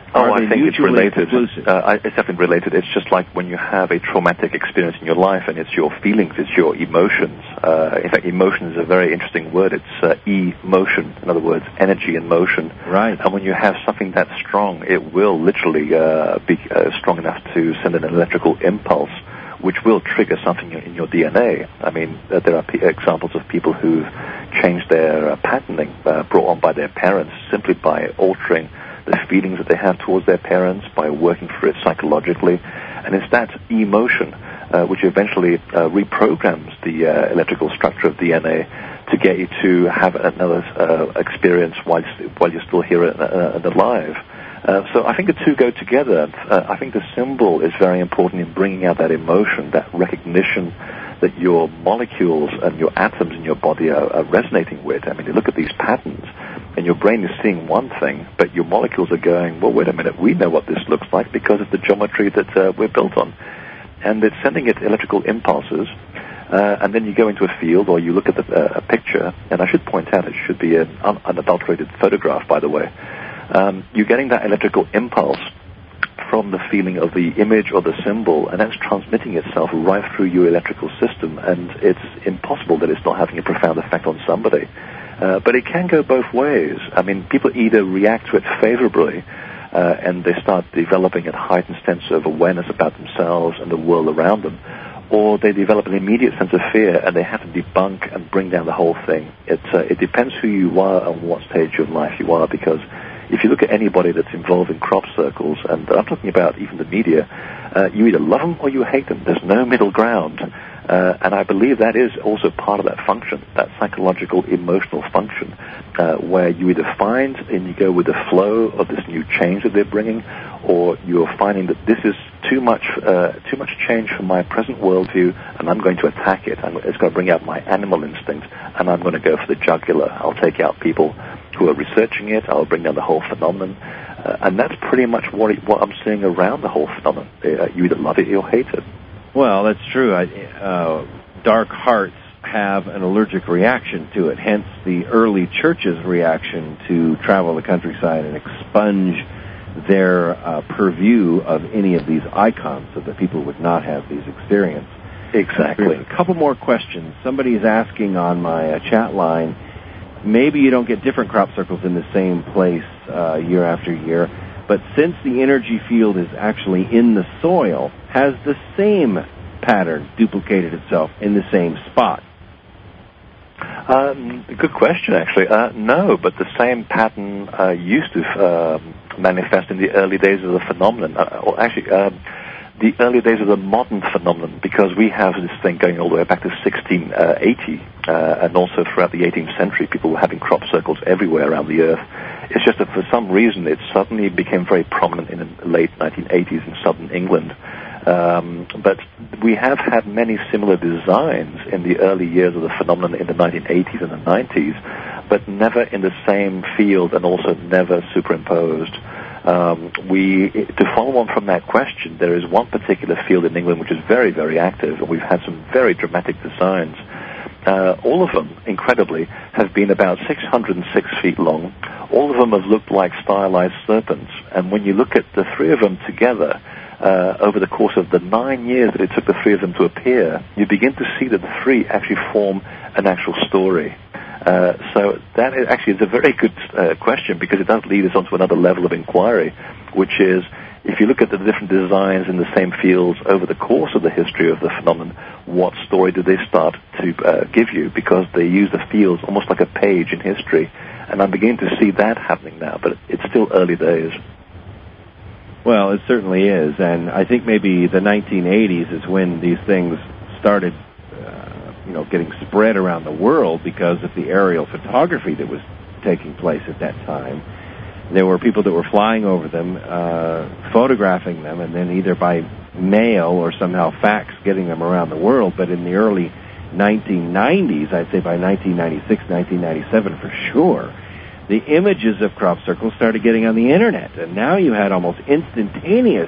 I think it's related. It's definitely related. It's just like when you have a traumatic experience in your life, and it's your feelings, it's your emotions. In fact, emotion is a very interesting word. It's emotion. In other words, energy in motion. Right. And when you have something that strong, it will literally be strong enough to send an electrical impulse, which will trigger something in your DNA. I mean, there are examples of people who've changed their patterning brought on by their parents simply by altering the feelings that they have towards their parents, by working for it psychologically. And it's that emotion which eventually reprograms the electrical structure of DNA to get you to have another experience while you're still here and alive. So I think the two go together. I think the symbol is very important in bringing out that emotion, that recognition that your molecules and your atoms in your body are resonating with. I mean, you look at these patterns, and your brain is seeing one thing, but your molecules are going, well, wait a minute, we know what this looks like because of the geometry that we're built on. And it's sending it electrical impulses, and then you go into a field or you look at a picture, and I should point out it should be an unadulterated photograph, by the way. You're getting that electrical impulse from the feeling of the image or the symbol, and that's transmitting itself right through your electrical system, and it's impossible that it's not having a profound effect on somebody. But it can go both ways. I mean, people either react to it favorably, and they start developing a heightened sense of awareness about themselves and the world around them, or they develop an immediate sense of fear, and they have to debunk and bring down the whole thing. It depends who you are and what stage of life you are, because if you look at anybody that's involved in crop circles, and I'm talking about even the media, you either love them or you hate them. There's no middle ground. And I believe that is also part of that function, that psychological, emotional function, where you either find and you go with the flow of this new change that they're bringing, or you're finding that this is too much change from my present worldview, and I'm going to attack it. It's going to bring out my animal instinct, and I'm going to go for the jugular. I'll take out people who are researching it. I'll bring down the whole phenomenon. And that's pretty much what I'm seeing around the whole phenomenon. You either love it or you hate it. Well, that's true. Dark hearts have an allergic reaction to it, hence the early church's reaction to travel the countryside and expunge their purview of any of these icons so that people would not have these experiences. Exactly. A couple more questions. Somebody is asking on my chat line, maybe you don't get different crop circles in the same place year after year, but since the energy field is actually in the soil, has the same pattern duplicated itself in the same spot? Good question, actually. No, but the same pattern used to manifest in the early days of the phenomenon. The early days of the modern phenomenon, because we have this thing going all the way back to 1680, and also throughout the 18th century, people were having crop circles everywhere around the earth. It's just that for some reason it suddenly became very prominent in the late 1980s in southern England. But we have had many similar designs in the early years of the phenomenon in the 1980s and the 90s, but never in the same field and also never superimposed. To follow on from that question, there is one particular field in England which is very, very active, and we've had some very dramatic designs. All of them, incredibly, have been about 606 feet long. All of them have looked like stylized serpents, and when you look at the three of them together, over the course of the 9 years that it took the three of them to appear, you begin to see that the three actually form an actual story. So that is a very good question, because it does lead us onto another level of inquiry, which is, if you look at the different designs in the same fields over the course of the history of the phenomenon, what story do they start to give you? Because they use the fields almost like a page in history, and I'm beginning to see that happening now, but it's still early days. Well, it certainly is, and I think maybe the 1980s is when these things started getting spread around the world because of the aerial photography that was taking place at that time. There were people that were flying over them, photographing them, and then either by mail or somehow fax getting them around the world. But in the early 1990s, I'd say by 1996, 1997 for sure, the images of crop circles started getting on the internet, and now you had almost instantaneous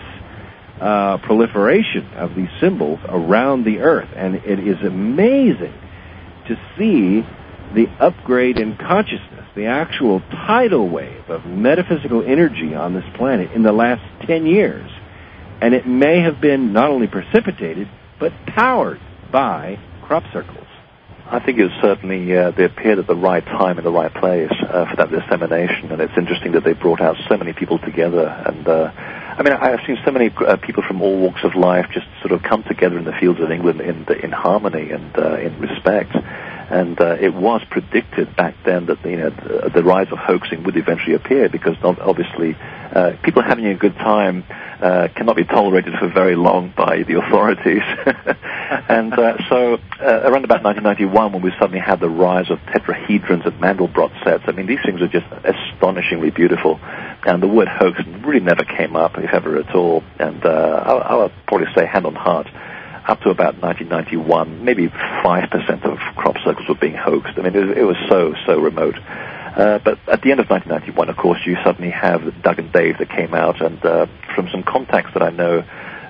proliferation of these symbols around the earth, and it is amazing to see the upgrade in consciousness, the actual tidal wave of metaphysical energy on this planet in the last 10 years. And it may have been not only precipitated, but powered by crop circles. I think it's certainly, they appeared at the right time in the right place for that dissemination, and it's interesting that they brought out so many people together. And I mean, I've seen so many people from all walks of life just sort of come together in the fields of England in harmony and in respect. And it was predicted back then that the rise of hoaxing would eventually appear, because obviously people having a good time cannot be tolerated for very long by the authorities. And so around about 1991, when we suddenly had the rise of tetrahedrons and Mandelbrot sets, I mean, these things are just astonishingly beautiful. And the word hoax really never came up, if ever at all. And I'll probably say, hand on heart, up to about 1991, maybe 5% of crop circles were being hoaxed. I mean, it was so remote. But at the end of 1991, of course, you suddenly have Doug and Dave that came out, and from some contacts that I know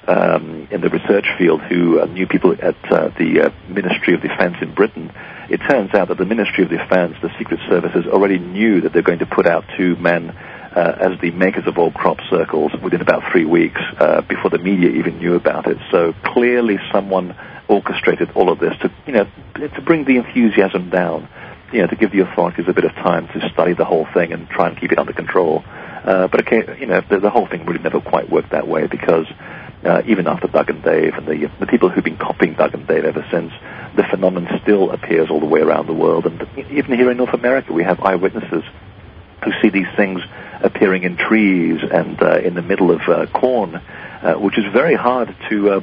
in the research field who knew people at the Ministry of Defense in Britain, it turns out that the Ministry of Defense, the Secret Services, already knew that they're going to put out two men as the makers of all crop circles within about 3 weeks before the media even knew about it. So clearly someone orchestrated all of this to bring the enthusiasm down, to give the authorities a bit of time to study the whole thing and try and keep it under control. But the whole thing really never quite worked that way, because even after Doug and Dave and the people who've been copying Doug and Dave ever since, the phenomenon still appears all the way around the world. And even here in North America, we have eyewitnesses who see these things appearing in trees and in the middle of corn, which is very hard to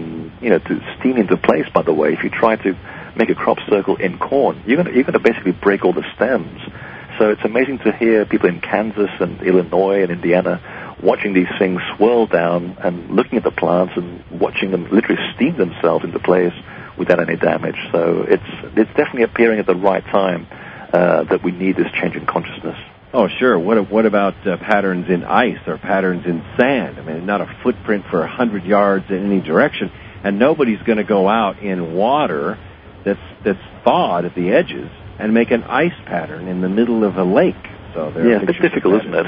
steam into place, by the way. If you try to make a crop circle in corn, you're going to basically break all the stems. So it's amazing to hear people in Kansas and Illinois and Indiana watching these things swirl down and looking at the plants and watching them literally steam themselves into place without any damage. So it's definitely appearing at the right time that we need this change in consciousness. Oh, sure. What about patterns in ice or patterns in sand? I mean, not a footprint for 100 yards in any direction, and nobody's going to go out in water that's thawed at the edges and make an ice pattern in the middle of a lake. So it's a bit difficult, isn't it?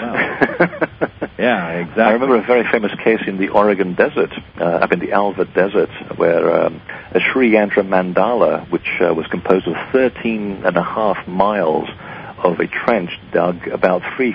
Yeah, exactly. I remember a very famous case in the Oregon desert, up in the Alva Desert, where a Sri Yantra mandala, which was composed of 13.5 miles of a trench dug about 3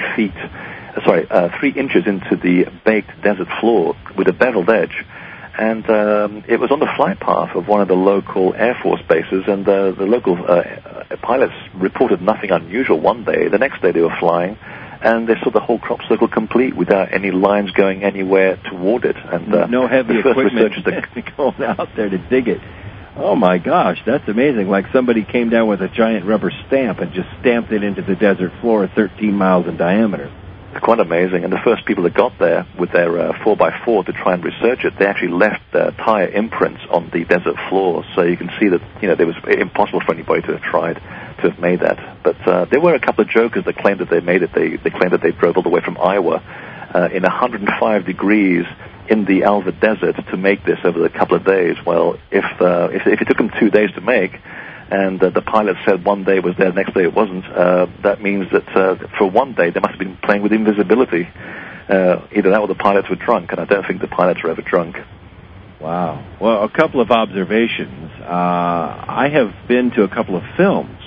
inches into the baked desert floor with a beveled edge. And it was on the flight path of one of the local Air Force bases, and the local pilots reported nothing unusual one day. The next day they were flying, and they saw the whole crop circle complete without any lines going anywhere toward it. And no heavy equipment going out there to dig it. Oh, my gosh, that's amazing. Like somebody came down with a giant rubber stamp and just stamped it into the desert floor 13 miles in diameter. It's quite amazing. And the first people that got there with their 4x4 to try and research it, they actually left tire imprints on the desert floor. So you can see that, it was impossible for anybody to have tried to have made that. But there were a couple of jokers that claimed that they made it. They claimed that they drove all the way from Iowa in 105 degrees in the Alva Desert to make this over a couple of days. Well, if it took them 2 days to make, and the pilot said one day it was there, the next day it wasn't, that means that for one day they must have been playing with invisibility. Either that or the pilots were drunk, and I don't think the pilots were ever drunk. Wow. Well, a couple of observations. I have been to a couple of films.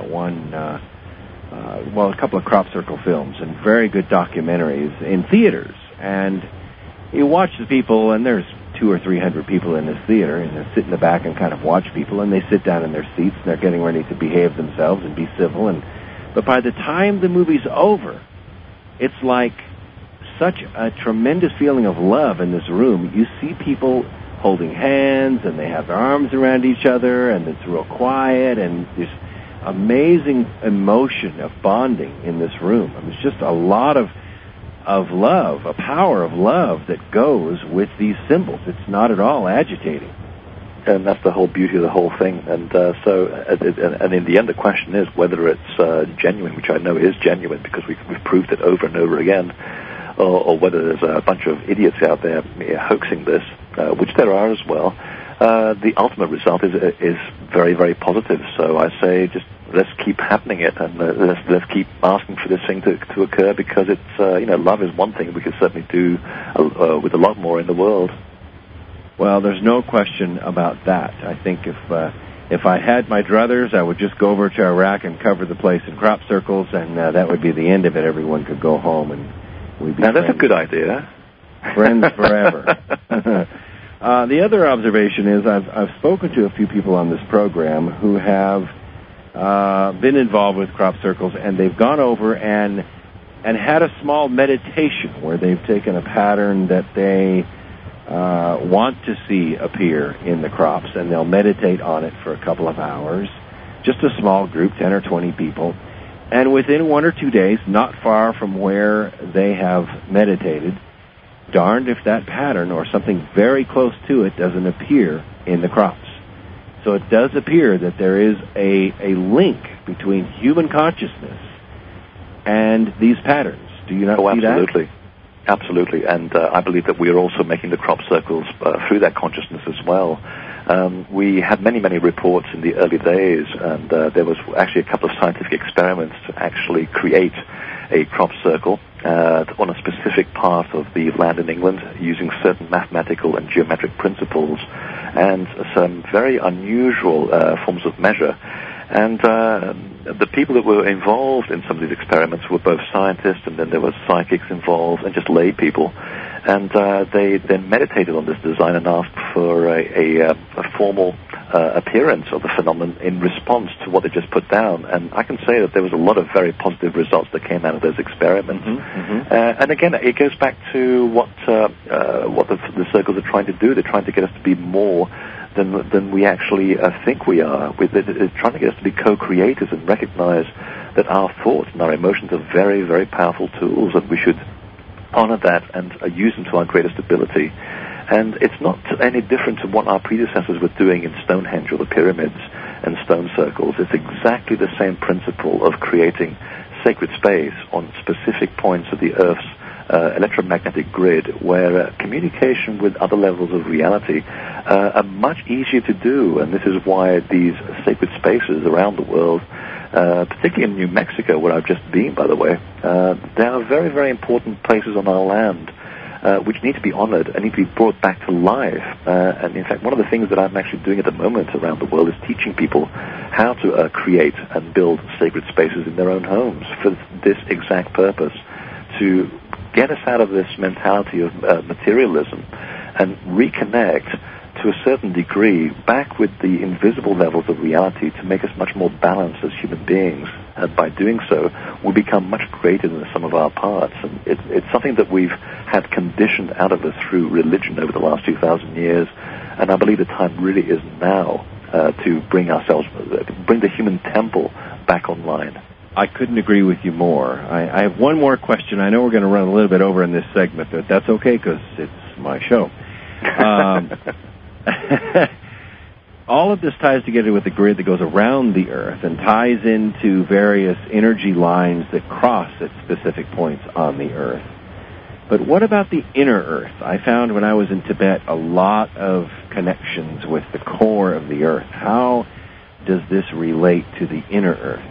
A couple of crop circle films and very good documentaries in theaters. And you watch the people, and there's 200 or 300 people in this theater, and they sit in the back and kind of watch people, and they sit down in their seats, and they're getting ready to behave themselves and be civil. But by the time the movie's over, it's like such a tremendous feeling of love in this room. You see people holding hands, and they have their arms around each other, and it's real quiet, and amazing emotion of bonding in this room. I mean, it's just a lot of love, a power of love that goes with these symbols. It's not at all agitating. And that's the whole beauty of the whole thing. And and in the end, the question is whether it's genuine, which I know is genuine because we've proved it over and over again, or whether there's a bunch of idiots out there hoaxing this, which there are as well. The ultimate result is very, very positive. So I say just let's keep happening it, and let's keep asking for this thing to occur, because it's love is one thing we can certainly do with a lot more in the world. Well, there's no question about that. I think if I had my druthers, I would just go over to Iraq and cover the place in crop circles, and that would be the end of it. Everyone could go home, and we'd be now friends. That's a good idea. Friends forever. The other observation is I've spoken to a few people on this program who have been involved with crop circles, and they've gone over and had a small meditation where they've taken a pattern that they want to see appear in the crops, and they'll meditate on it for a couple of hours, just a small group, 10 or 20 people, and within 1 or 2 days, not far from where they have meditated, darned if that pattern or something very close to it doesn't appear in the crops. So it does appear that there is a link between human consciousness and these patterns. Do you not see absolutely. that? Absolutely, and I believe that we are also making the crop circles through that consciousness as well. We had many, many reports in the early days, and there was actually a couple of scientific experiments to actually create a crop circle on a specific part of the land in England using certain mathematical and geometric principles and some very unusual forms of measure. And the people that were involved in some of these experiments were both scientists, and then there were psychics involved, and just lay people. And they then meditated on this design and asked for a formal appearance of the phenomenon in response to what they just put down. And I can say that there was a lot of very positive results that came out of those experiments. And again, it goes back to what the circles are trying to do. They're trying to get us to be more than we actually think we are. They're trying to get us to be co-creators and recognize that our thoughts and our emotions are very, very powerful tools, and we should honor that and use them to our greatest ability. And it's not any different to what our predecessors were doing in Stonehenge or the pyramids and stone circles. It's exactly the same principle of creating sacred space on specific points of the Earth's electromagnetic grid, where communication with other levels of reality are much easier to do. And this is why these sacred spaces around the world, particularly in New Mexico, where I've just been, by the way, they are very, very important places on our land, which need to be honored and need to be brought back to life. And in fact, one of the things that I'm actually doing at the moment around the world is teaching people how to create and build sacred spaces in their own homes for this exact purpose, to get us out of this mentality of materialism and reconnect to a certain degree back with the invisible levels of reality to make us much more balanced as human beings. And by doing so, we become much greater than the sum of our parts. And it's something that we've had conditioned out of us through religion over the last 2,000 years. And I believe the time really is now to bring the human temple back online. I couldn't agree with you more. I have one more question. I know we're going to run a little bit over in this segment, but that's okay because it's my show. All of this ties together with the grid that goes around the Earth and ties into various energy lines that cross at specific points on the Earth. But what about the inner Earth? I found when I was in Tibet a lot of connections with the core of the Earth. How does this relate to the inner Earth?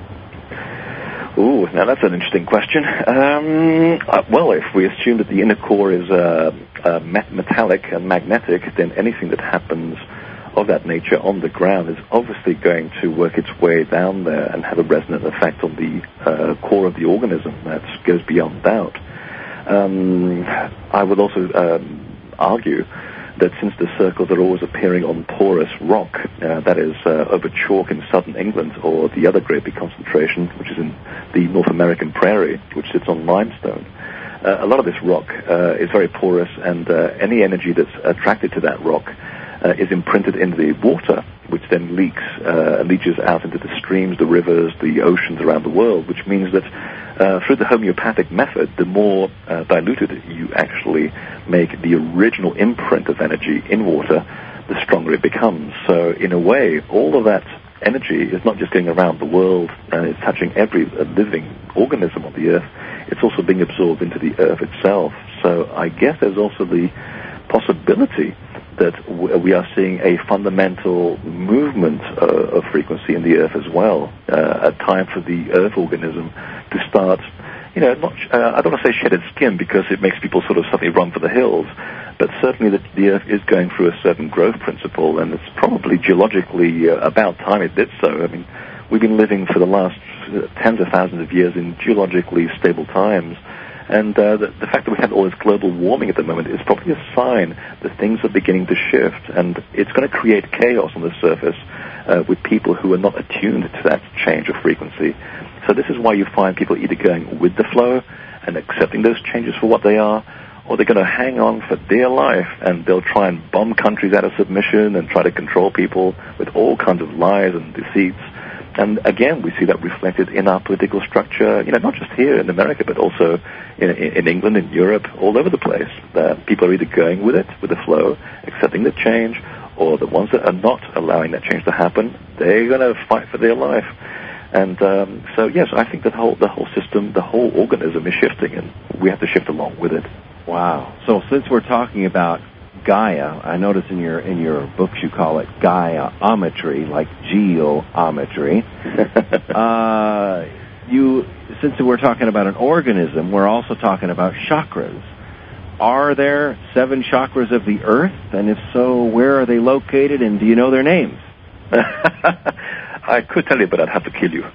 Ooh, now that's an interesting question. Well, if we assume that the inner core is metallic and magnetic, then anything that happens of that nature on the ground is obviously going to work its way down there and have a resonant effect on the core of the organism. That goes beyond doubt. I would also argue that since the circles are always appearing on porous rock, that is over chalk in southern England, or the other Great Big Concentration, which is in the North American prairie, which sits on limestone, a lot of this rock is very porous, and any energy that's attracted to that rock is imprinted into the water, which then leaches out into the streams, the rivers, the oceans around the world, which means that through the homeopathic method, the more diluted you actually make the original imprint of energy in water, the stronger it becomes. So in a way, all of that energy is not just going around the world and it's touching every living organism on the earth, it's also being absorbed into the earth itself. So I guess there's also the possibility that we are seeing a fundamental movement of frequency in the earth as well, a time for the earth organism to start, I don't want to say shed its skin because it makes people sort of suddenly run for the hills, but certainly the earth is going through a certain growth principle, and it's probably geologically about time it did so. I mean, we've been living for the last tens of thousands of years in geologically stable times, and the fact that we have all this global warming at the moment is probably a sign that things are beginning to shift, and it's going to create chaos on the surface with people who are not attuned to that change of frequency. So this is why you find people either going with the flow and accepting those changes for what they are, or they're going to hang on for dear life, and they'll try and bomb countries out of submission and try to control people with all kinds of lies and deceits. And again, we see that reflected in our political structure, not just here in America, but also in England, in Europe, all over the place. People are either going with it, with the flow, accepting the change, or the ones that are not allowing that change to happen, they're going to fight for their life. And so, yes, I think that the whole system, the whole organism is shifting, and we have to shift along with it. Wow. So since we're talking about Gaia, I notice in your books you call it Gaia-ometry, like geometry. Since we're talking about an organism, we're also talking about chakras. Are there 7 chakras of the earth? And if so, where are they located, and do you know their names? I could tell you, but I'd have to kill you.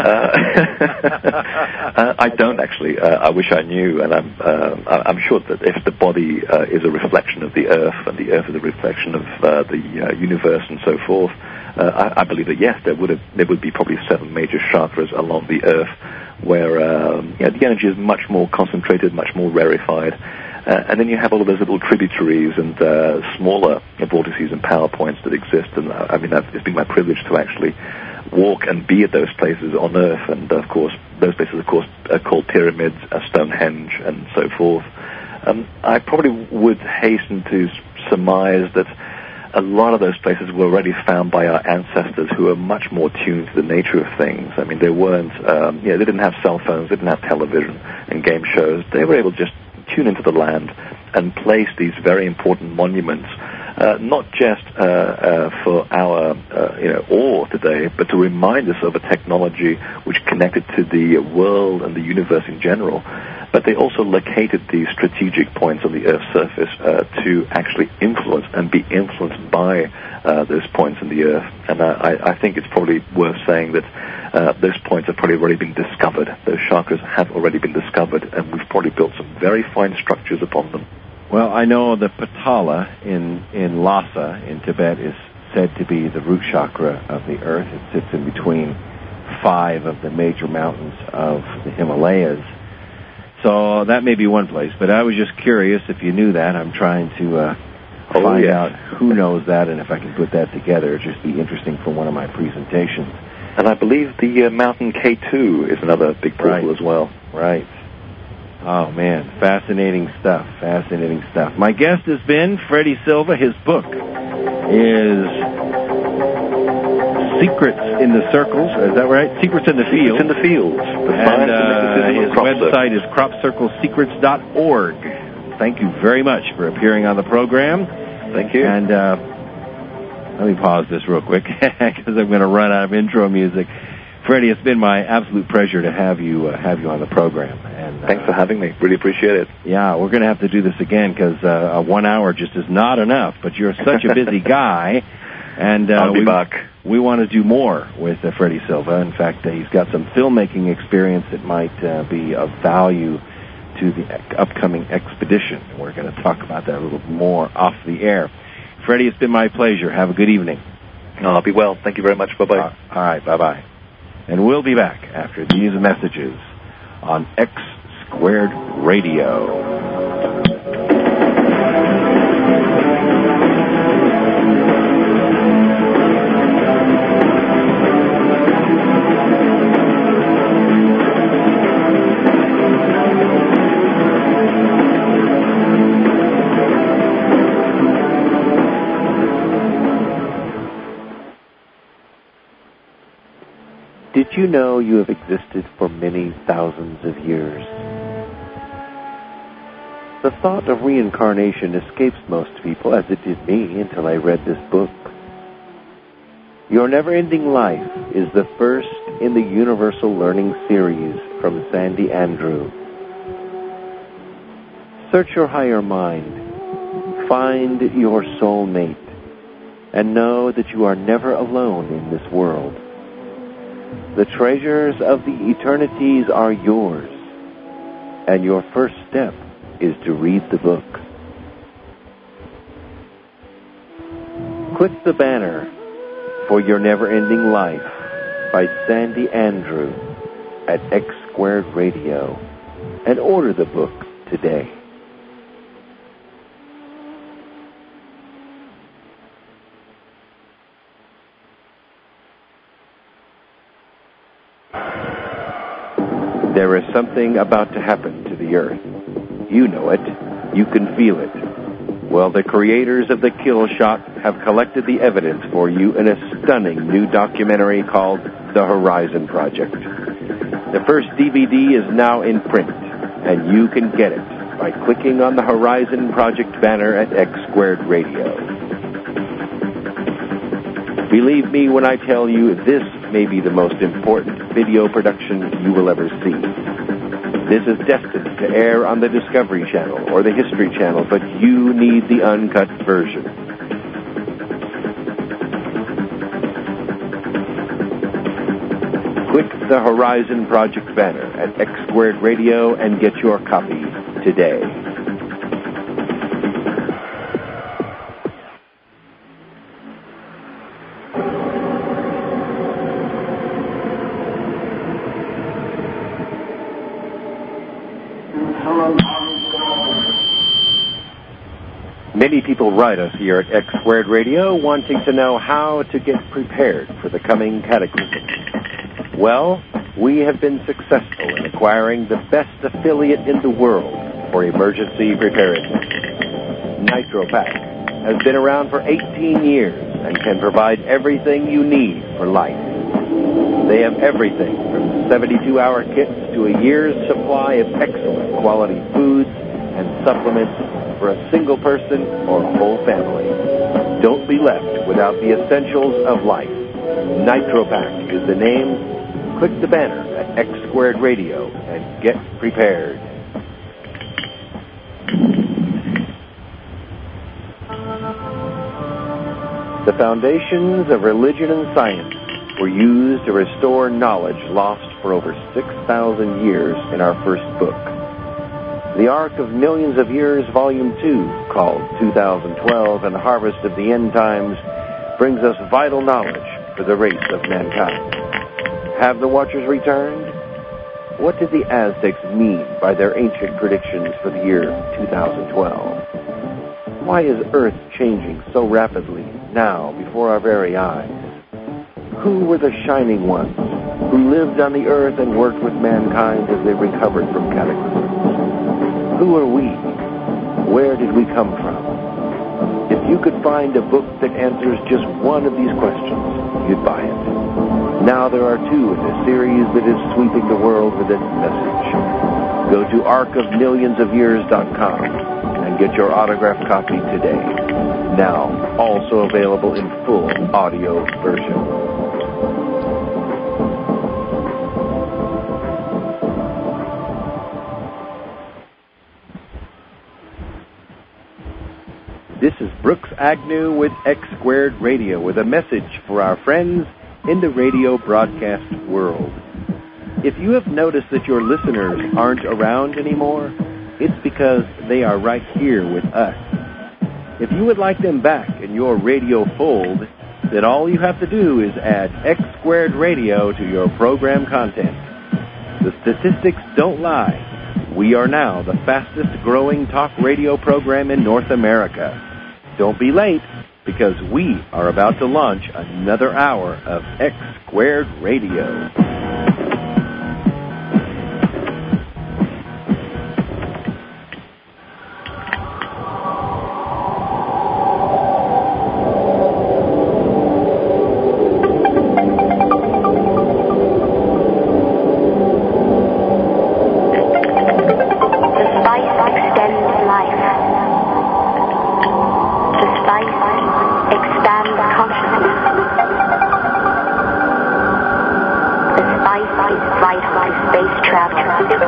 I don't actually. I wish I knew, and I'm sure that if the body is a reflection of the earth, and the earth is a reflection of the universe and so forth, I believe that yes, there would be probably 7 major chakras along the earth, where the energy is much more concentrated, much more rarefied. And then you have all of those little tributaries and smaller vortices and power points that exist. And I mean, it's been my privilege to actually walk and be at those places on Earth. And of course, those places, of course, are called pyramids, Stonehenge, and so forth. I probably would hasten to surmise that a lot of those places were already found by our ancestors who are much more tuned to the nature of things. I mean, they weren't, they didn't have cell phones, they didn't have television and game shows. They were able to just tune into the land and place these very important monuments, not just for our awe today, but to remind us of a technology which connected to the world and the universe in general. But they also located these strategic points on the Earth's surface to actually influence and be influenced by those points in the Earth. And I think it's probably worth saying that those points have probably already been discovered. Those chakras have already been discovered, and we've probably built some very fine structures upon them. Well, I know the Patala in Lhasa in Tibet is said to be the root chakra of the Earth. It sits in between 5 of the major mountains of the Himalayas. So that may be one place, but I was just curious if you knew that. I'm trying to find out who knows that, and if I can put that together. It'd just be interesting for one of my presentations. And I believe the mountain K2 is another big portal as well. Right. Oh, man. Fascinating stuff. Fascinating stuff. My guest has been Freddie Silva. His book is Secrets in the Circles. Is that right? Secrets in the Fields. Secrets in the Fields. And his website is cropcirclesecrets.org. Thank you very much for appearing on the program. Thank you. And let me pause this real quick because I'm going to run out of intro music. Freddie, it's been my absolute pleasure to have you on the program. And thanks for having me. Really appreciate it. Yeah, we're going to have to do this again because 1 hour just is not enough. But you're such a busy guy, and I'll be back. We want to do more with Freddie Silva. In fact, he's got some filmmaking experience that might be of value to the upcoming expedition. We're going to talk about that a little more off the air. Freddie, it's been my pleasure. Have a good evening. I'll be well. Thank you very much. Bye-bye. All right, bye-bye. And we'll be back after these messages on X Squared Radio. Did you know you have existed for many thousands of years? The thought of reincarnation escapes most people, as it did me until I read this book. Your Never-Ending Life is the first in the Universal Learning Series from Sandy Andrew. Search your higher mind, find your soul mate, and know that you are never alone in this world. The treasures of the eternities are yours, and your first step is to read the book. Click the banner for Your Never-Ending Life by Sandy Andrew at X Squared Radio and order the book today. There is something about to happen to the earth. You know it. You can feel it. Well, the creators of The Kill Shot have collected the evidence for you in a stunning new documentary called The Horizon Project. The first DVD is now in print, and you can get it by clicking on the Horizon Project banner at X Squared Radio. Believe me when I tell you this may be the most important video production you will ever see. This is destined to air on the Discovery Channel or the History Channel, but you need the uncut version. Click the Horizon Project banner at X Squared Radio and get your copy today. Many people write us here at X Squared Radio wanting to know how to get prepared for the coming cataclysm. Well, we have been successful in acquiring the best affiliate in the world for emergency preparedness. NitroPack has been around for 18 years and can provide everything you need for life. They have everything from 72-hour kits to a year's supply of excellent quality foods and supplements for a single person or whole family. Don't be left without the essentials of life. NitroPack is the name. Click the banner at X Squared Radio and get prepared. The foundations of religion and science were used to restore knowledge lost for over 6,000 years in our first book. The Ark of Millions of Years, Volume 2, called 2012 and Harvest of the End Times, brings us vital knowledge for the race of mankind. Have the Watchers returned? What did the Aztecs mean by their ancient predictions for the year 2012? Why is Earth changing so rapidly now before our very eyes? Who were the shining ones who lived on the earth and worked with mankind as they recovered from cataclysms? Who are we? Where did we come from? If you could find a book that answers just one of these questions, you'd buy it. Now there are two in this series that is sweeping the world with its message. Go to arkofmillionsofyears.com and get your autographed copy today. Now, also available in full audio version. This is Brooks Agnew with X Squared Radio with a message for our friends in the radio broadcast world. If you have noticed that your listeners aren't around anymore, it's because they are right here with us. If you would like them back in your radio fold, then all you have to do is add X Squared Radio to your program content. The statistics don't lie. We are now the fastest growing talk radio program in North America. Don't be late, because we are about to launch another hour of X Squared Radio. spice expands consciousness. The spice is vital to space travel.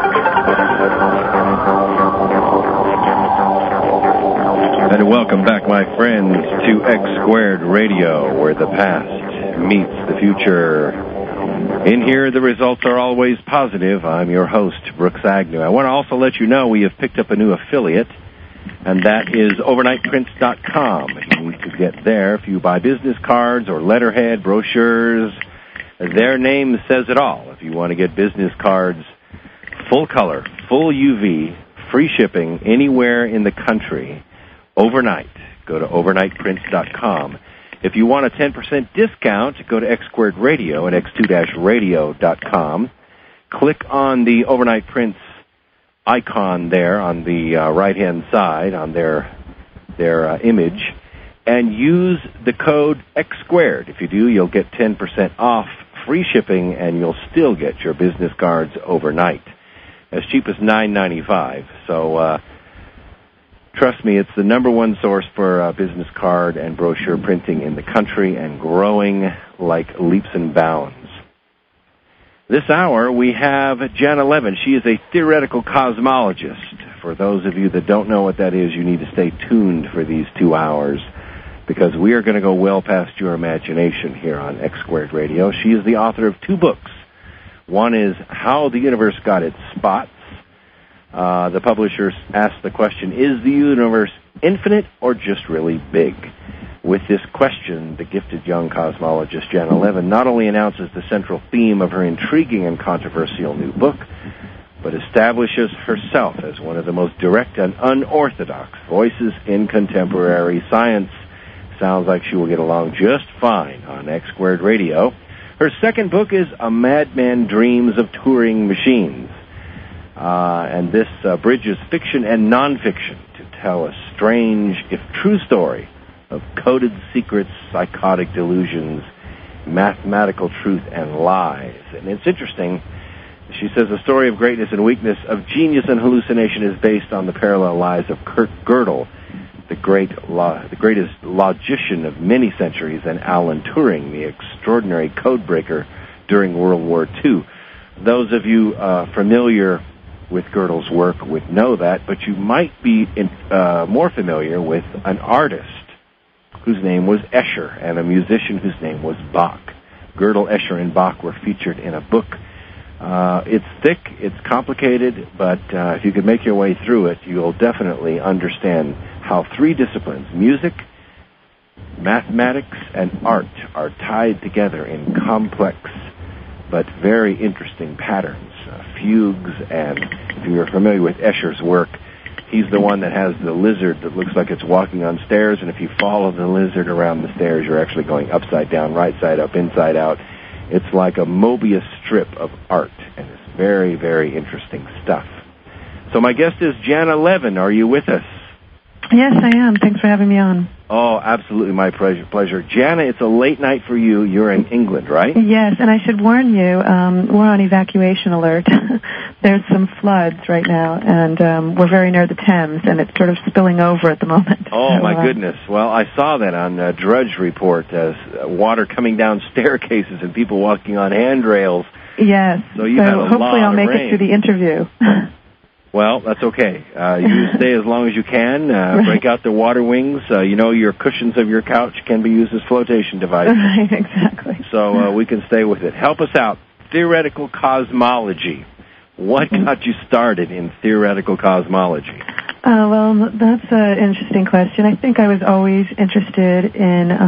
And welcome back, my friends, to X Squared Radio, where the past meets the future. In here, the results are always positive. I'm your host, Brooks Agnew. I want to also let you know we have picked up a new affiliate, and that is overnightprints.com. You need to get there if you buy business cards or letterhead, brochures. Their name says it all. If you want to get business cards, full color, full UV, free shipping anywhere in the country, overnight, go to overnightprints.com. If you want a 10% discount, go to X Squared Radio at x2-radio.com. Click on the Overnight Prints icon there on the right-hand side on their image, and use the code X Squared. If you do, you'll get 10% off, free shipping, and you'll still get your business cards overnight, as cheap as $9.95. So trust me, it's the number one source for business card and brochure printing in the country, and growing like leaps and bounds. This hour, we have Janna Levin. She is a theoretical cosmologist. For those of you that don't know what that is, you need to stay tuned for these 2 hours, because we are going to go well past your imagination here on X Squared Radio. She is the author of 2 books. One is How the Universe Got Its Spots. The publisher asked the question, is the universe infinite or just really big? With this question, the gifted young cosmologist Janna Levin not only announces the central theme of her intriguing and controversial new book, but establishes herself as one of the most direct and unorthodox voices in contemporary science. Sounds like she will get along just fine on X Squared Radio. Her second book is A Madman Dreams of Turing Machines. And this bridges fiction and nonfiction to tell a strange, if true, story of coded secrets, psychotic delusions, mathematical truth, and lies. And it's interesting. She says the story of greatness and weakness, of genius and hallucination, is based on the parallel lives of Kurt Gödel, the greatest logician of many centuries, and Alan Turing, the extraordinary code breaker during World War II. Those of you familiar with Gödel's work would know that, but you might be more familiar with an artist whose name was Escher and a musician whose name was Bach. Gödel, Escher, and Bach were featured in a book. It's thick, it's complicated, but if you could make your way through it, you'll definitely understand how 3 disciplines, music, mathematics, and art, are tied together in complex but very interesting patterns. Fugues, and if you're familiar with Escher's work, he's the one that has the lizard that looks like it's walking on stairs, and if you follow the lizard around the stairs, you're actually going upside down, right side up, inside out. It's like a Mobius strip of art, and it's very, very interesting stuff. So my guest is Janna Levin. Are you with us? Yes, I am. Thanks for having me on. Oh, absolutely, my pleasure. Janna, it's a late night for you. You're in England, right? Yes, and I should warn you, we're on evacuation alert. There's some floods right now, and we're very near the Thames, and it's sort of spilling over at the moment. Oh, so, my goodness. Well, I saw that on Drudge Report, as water coming down staircases and people walking on handrails. Yes, so hopefully I'll make it through the interview. Well, that's okay. You stay as long as you can. Right. Break out the water wings. Your cushions of your couch can be used as flotation devices. Right, exactly. So we can stay with it. Help us out. Theoretical cosmology. What got you started in theoretical cosmology? Well, that's an interesting question. I think I was always interested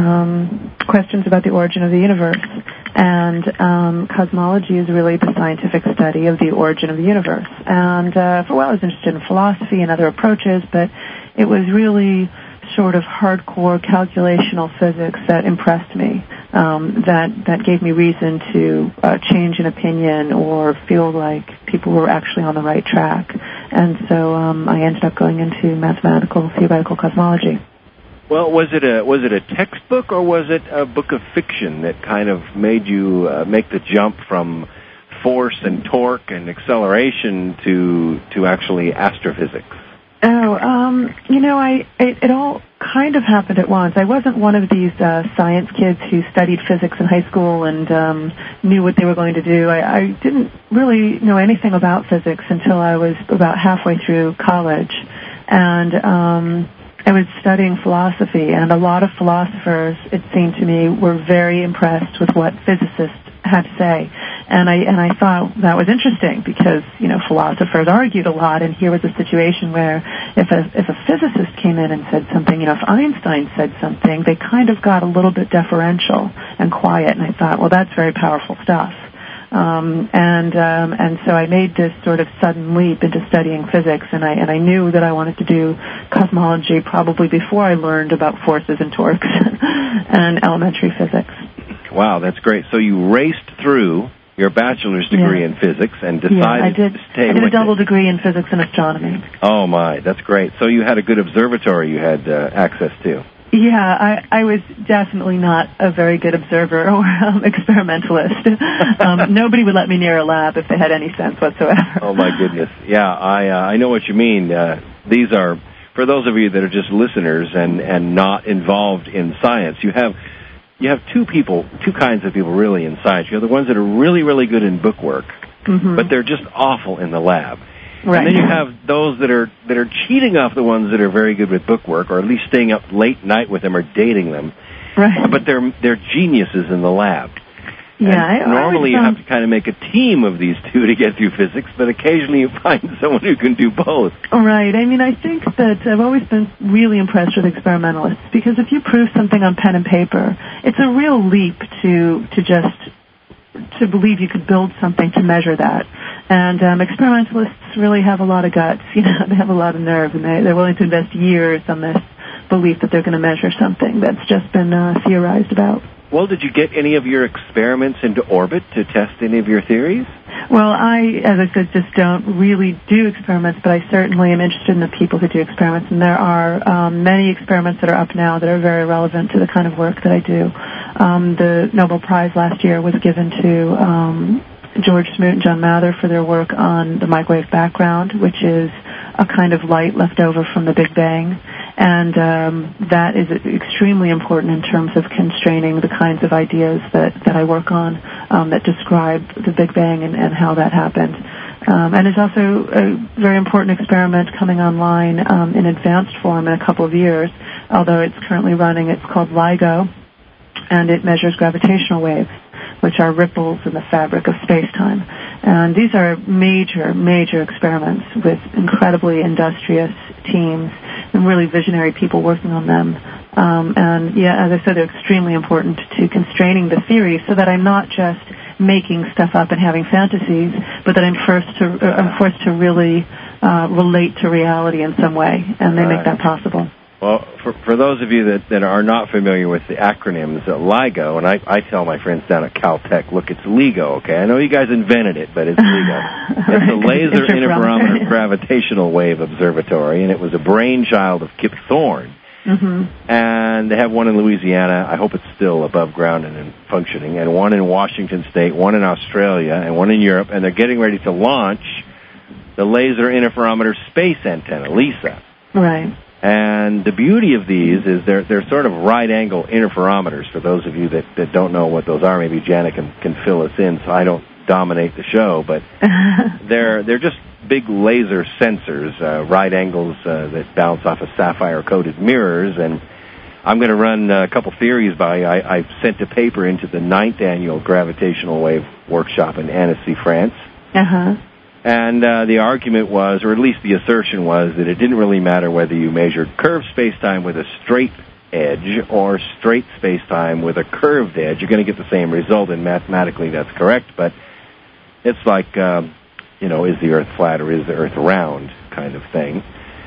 in questions about the origin of the universe. And cosmology is really the scientific study of the origin of the universe. And for a while I was interested in philosophy and other approaches, but it was really sort of hardcore calculational physics that impressed me, that gave me reason to change an opinion or feel like people were actually on the right track. And so I ended up going into mathematical theoretical cosmology. Well, was it a textbook, or was it a book of fiction that kind of made you make the jump from force and torque and acceleration to actually astrophysics? It all kind of happened at once. I wasn't one of these science kids who studied physics in high school and knew what they were going to do. I didn't really know anything about physics until I was about halfway through college. And I was studying philosophy, and a lot of philosophers, it seemed to me, were very impressed with what physicists had to say. And I thought that was interesting because, philosophers argued a lot, and here was a situation where if a physicist came in and said something, if Einstein said something, they kind of got a little bit deferential and quiet, and I thought, well, that's very powerful stuff. And so I made this sort of sudden leap into studying physics, and I knew that I wanted to do cosmology probably before I learned about forces and torques and elementary physics. Wow, that's great. So you raced through your bachelor's degree in physics and decided to stay with it. I did a double degree in physics and astronomy. Oh, my, that's great. So you had a good observatory you had access to. Yeah, I was definitely not a very good observer or experimentalist. Nobody would let me near a lab if they had any sense whatsoever. Oh, my goodness. Yeah, I know what you mean. These are, for those of you that are just listeners and not involved in science, you have two kinds of people really in science. You have the ones that are really, really good in bookwork, but they're just awful in the lab. Right. And then you have those that are cheating off the ones that are very good with bookwork, or at least staying up late night with them or dating them. Right. But they're geniuses in the lab. Yeah. Normally you have to kind of make a team of these two to get through physics, but occasionally you find someone who can do both. Right. I mean, I think that I've always been really impressed with experimentalists because if you prove something on pen and paper, it's a real leap to believe you could build something to measure that. And experimentalists really have a lot of guts. They have a lot of nerve, and they're willing to invest years on this belief that they're going to measure something that's just been theorized about. Well, did you get any of your experiments into orbit to test any of your theories? Well, as I said, just don't really do experiments, but I certainly am interested in the people who do experiments, and there are many experiments that are up now that are very relevant to the kind of work that I do. The Nobel Prize last year was given to George Smoot and John Mather for their work on the microwave background, which is a kind of light left over from the Big Bang. And that is extremely important in terms of constraining the kinds of ideas that I work on that describe the Big Bang and how that happened. And it's also a very important experiment coming online in advanced form in a couple of years, although it's currently running. It's called LIGO, and it measures gravitational waves, which are ripples in the fabric of space-time. And these are major, major experiments with incredibly industrious teams and really visionary people working on them. And as I said, they're extremely important to constraining the theory so that I'm not just making stuff up and having fantasies, but that I'm forced to really relate to reality in some way, and they make that possible. Well, for those of you that are not familiar with the acronyms, LIGO, and I tell my friends down at Caltech, look, it's LIGO, okay? I know you guys invented it, but it's LIGO. It's the Laser Interferometer Gravitational Wave Observatory, and it was a brainchild of Kip Thorne. And they have one in Louisiana. I hope it's still above ground and functioning, and one in Washington State, one in Australia, and one in Europe, and they're getting ready to launch the Laser Interferometer Space Antenna, LISA. Right. And the beauty of these is they're sort of right-angle interferometers. For those of you that don't know what those are, maybe Janet can fill us in so I don't dominate the show. But they're just big laser sensors, right angles that bounce off of sapphire-coated mirrors. And I'm going to run a couple theories by. I've sent a paper into the 9th Annual Gravitational Wave Workshop in Annecy, France. And the argument was, or at least the assertion was, that it didn't really matter whether you measured curved space-time with a straight edge or straight space-time with a curved edge. You're going to get the same result, and mathematically that's correct, but it's like, is the Earth flat or is the Earth round kind of thing.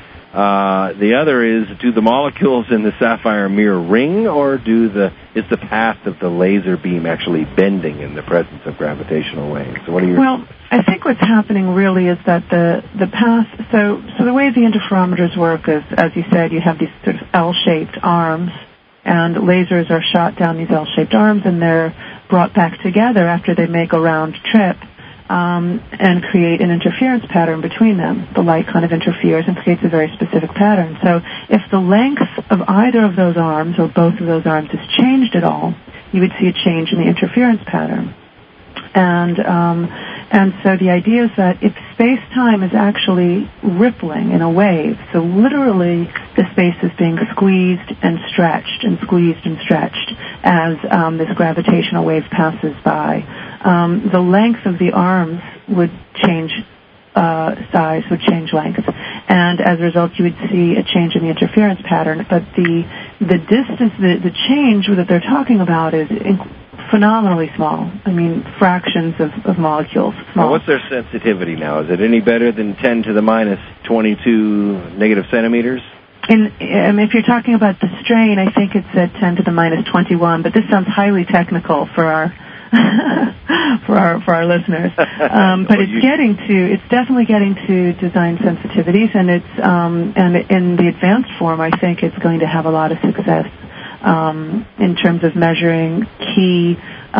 The other is, do the molecules in the sapphire mirror ring, or is the path of the laser beam actually bending in the presence of gravitational waves? So what are your... Well, I think what's happening really is that the path, so the way the interferometers work is, as you said, you have these sort of L-shaped arms, and lasers are shot down these L-shaped arms, and they're brought back together after they make a round trip and create an interference pattern between them. The light kind of interferes and creates a very specific pattern. So if the length of either of those arms or both of those arms is changed at all, you would see a change in the interference pattern. And so the idea is that if space-time is actually rippling in a wave, so literally the space is being squeezed and stretched and squeezed and stretched as this gravitational wave passes by, the length of the arms would change size, would change length. And as a result, you would see a change in the interference pattern. But the distance, the change that they're talking about is phenomenally small. I mean, fractions of molecules. Small. Now, what's their sensitivity now? Is it any better than 10 to the minus 22 negative centimeters? If you're talking about the strain, I think it's at 10 to the minus 21, but this sounds highly technical for our for our listeners. But it's definitely getting to design sensitivities, and and in the advanced form, I think it's going to have a lot of success in terms of measuring key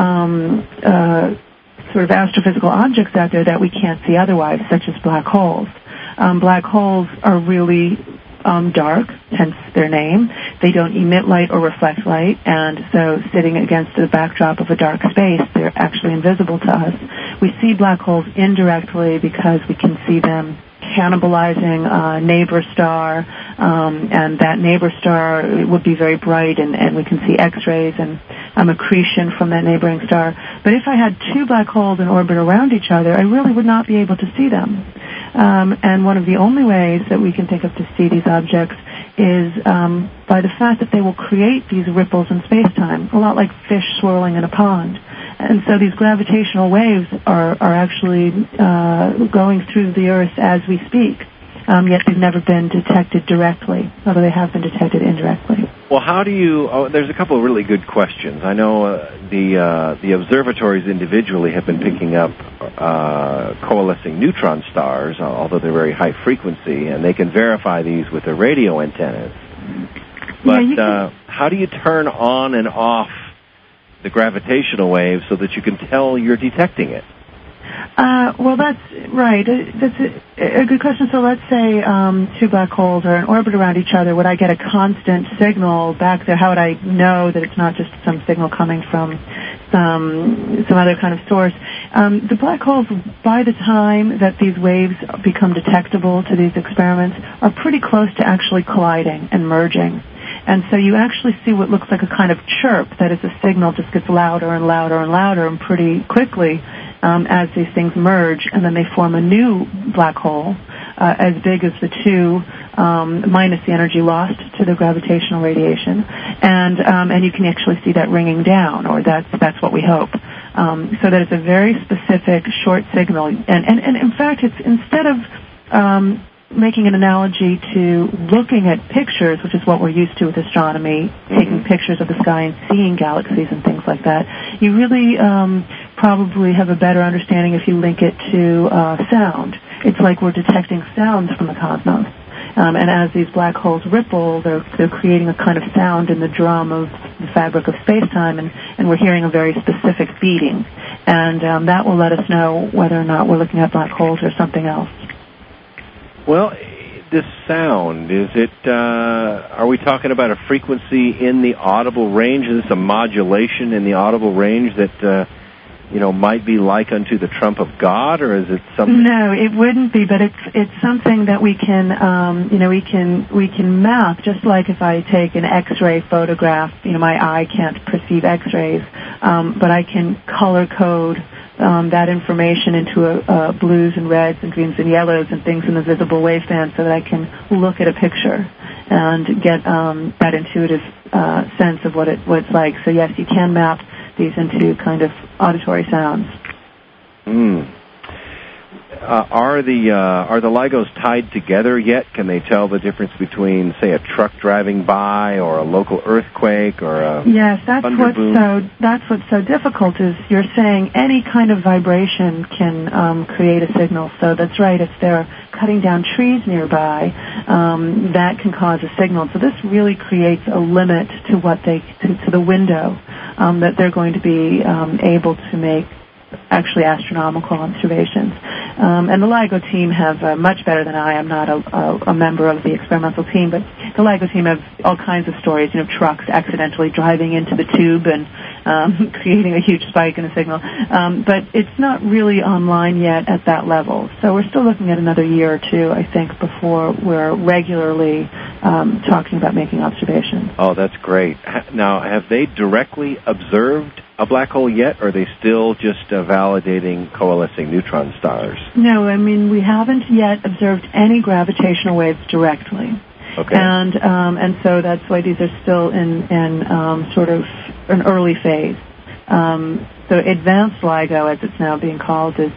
sort of astrophysical objects out there that we can't see otherwise, such as black holes. Black holes are really dark, hence their name. They don't emit light or reflect light, and so sitting against the backdrop of a dark space, they're actually invisible to us. We see black holes indirectly because we can see them cannibalizing a neighbor star, and that neighbor star would be very bright, and we can see X-rays and accretion from that neighboring star. But if I had two black holes in orbit around each other, I really would not be able to see them. And one of the only ways that we can think of to see these objects is by the fact that they will create these ripples in space-time, a lot like fish swirling in a pond. And so these gravitational waves are actually going through the Earth as we speak, yet they've never been detected directly, although they have been detected indirectly. Well, how do you... there's a couple of really good questions. I know the observatories individually have been picking up coalescing neutron stars, although they're very high frequency, and they can verify these with their radio antennas. But how do you turn on and off the gravitational wave so that you can tell you're detecting it? Well, that's right. That's a good question. So let's say two black holes are in orbit around each other. Would I get a constant signal back there? How would I know that it's not just some signal coming from some other kind of source? The black holes, by the time that these waves become detectable to these experiments, are pretty close to actually colliding and merging. And so you actually see what looks like a kind of chirp, that is, a signal just gets louder and louder and louder, and pretty quickly as these things merge, and then they form a new black hole as big as the two, minus the energy lost to the gravitational radiation, and you can actually see that ringing down, or that's what we hope. So that it's a very specific short signal, and in fact, it's instead of making an analogy to looking at pictures, which is what we're used to with astronomy, taking pictures of the sky and seeing galaxies and things like that, you really probably have a better understanding if you link it to sound. It's like we're detecting sounds from the cosmos. And as these black holes ripple, they're creating a kind of sound in the drum of the fabric of space-time, and we're hearing a very specific beating. And that will let us know whether or not we're looking at black holes or something else. Well, this sound, is it, are we talking about a frequency in the audible range? Is this a modulation in the audible range that, might be like unto the trump of God, or is it something? No, it wouldn't be, but it's something that we can, we can map, just like if I take an X-ray photograph, my eye can't perceive X-rays, but I can color code that information into blues and reds and greens and yellows and things in the visible waveband so that I can look at a picture and get that intuitive sense of what it's like. So yes, you can map these into kind of auditory sounds. Are the LIGOs tied together yet? Can they tell the difference between, say, a truck driving by or a local earthquake or a thunder boom? That's what's so difficult is you're saying any kind of vibration can create a signal. So that's right. If they're cutting down trees nearby, that can cause a signal. So this really creates a limit to to the window that they're going to be able to make actually astronomical observations. And the LIGO team have much better than I. I'm not a member of the experimental team, but the LIGO team have all kinds of stories, trucks accidentally driving into the tube and creating a huge spike in a signal. But it's not really online yet at that level. So we're still looking at another year or two, I think, before we're regularly talking about making observations. Oh, that's great. Now, have they directly observed a black hole yet, or are they still just validating coalescing neutron stars? No, we haven't yet observed any gravitational waves directly. Okay. And so that's why these are still in sort of an early phase. So advanced LIGO, as it's now being called, is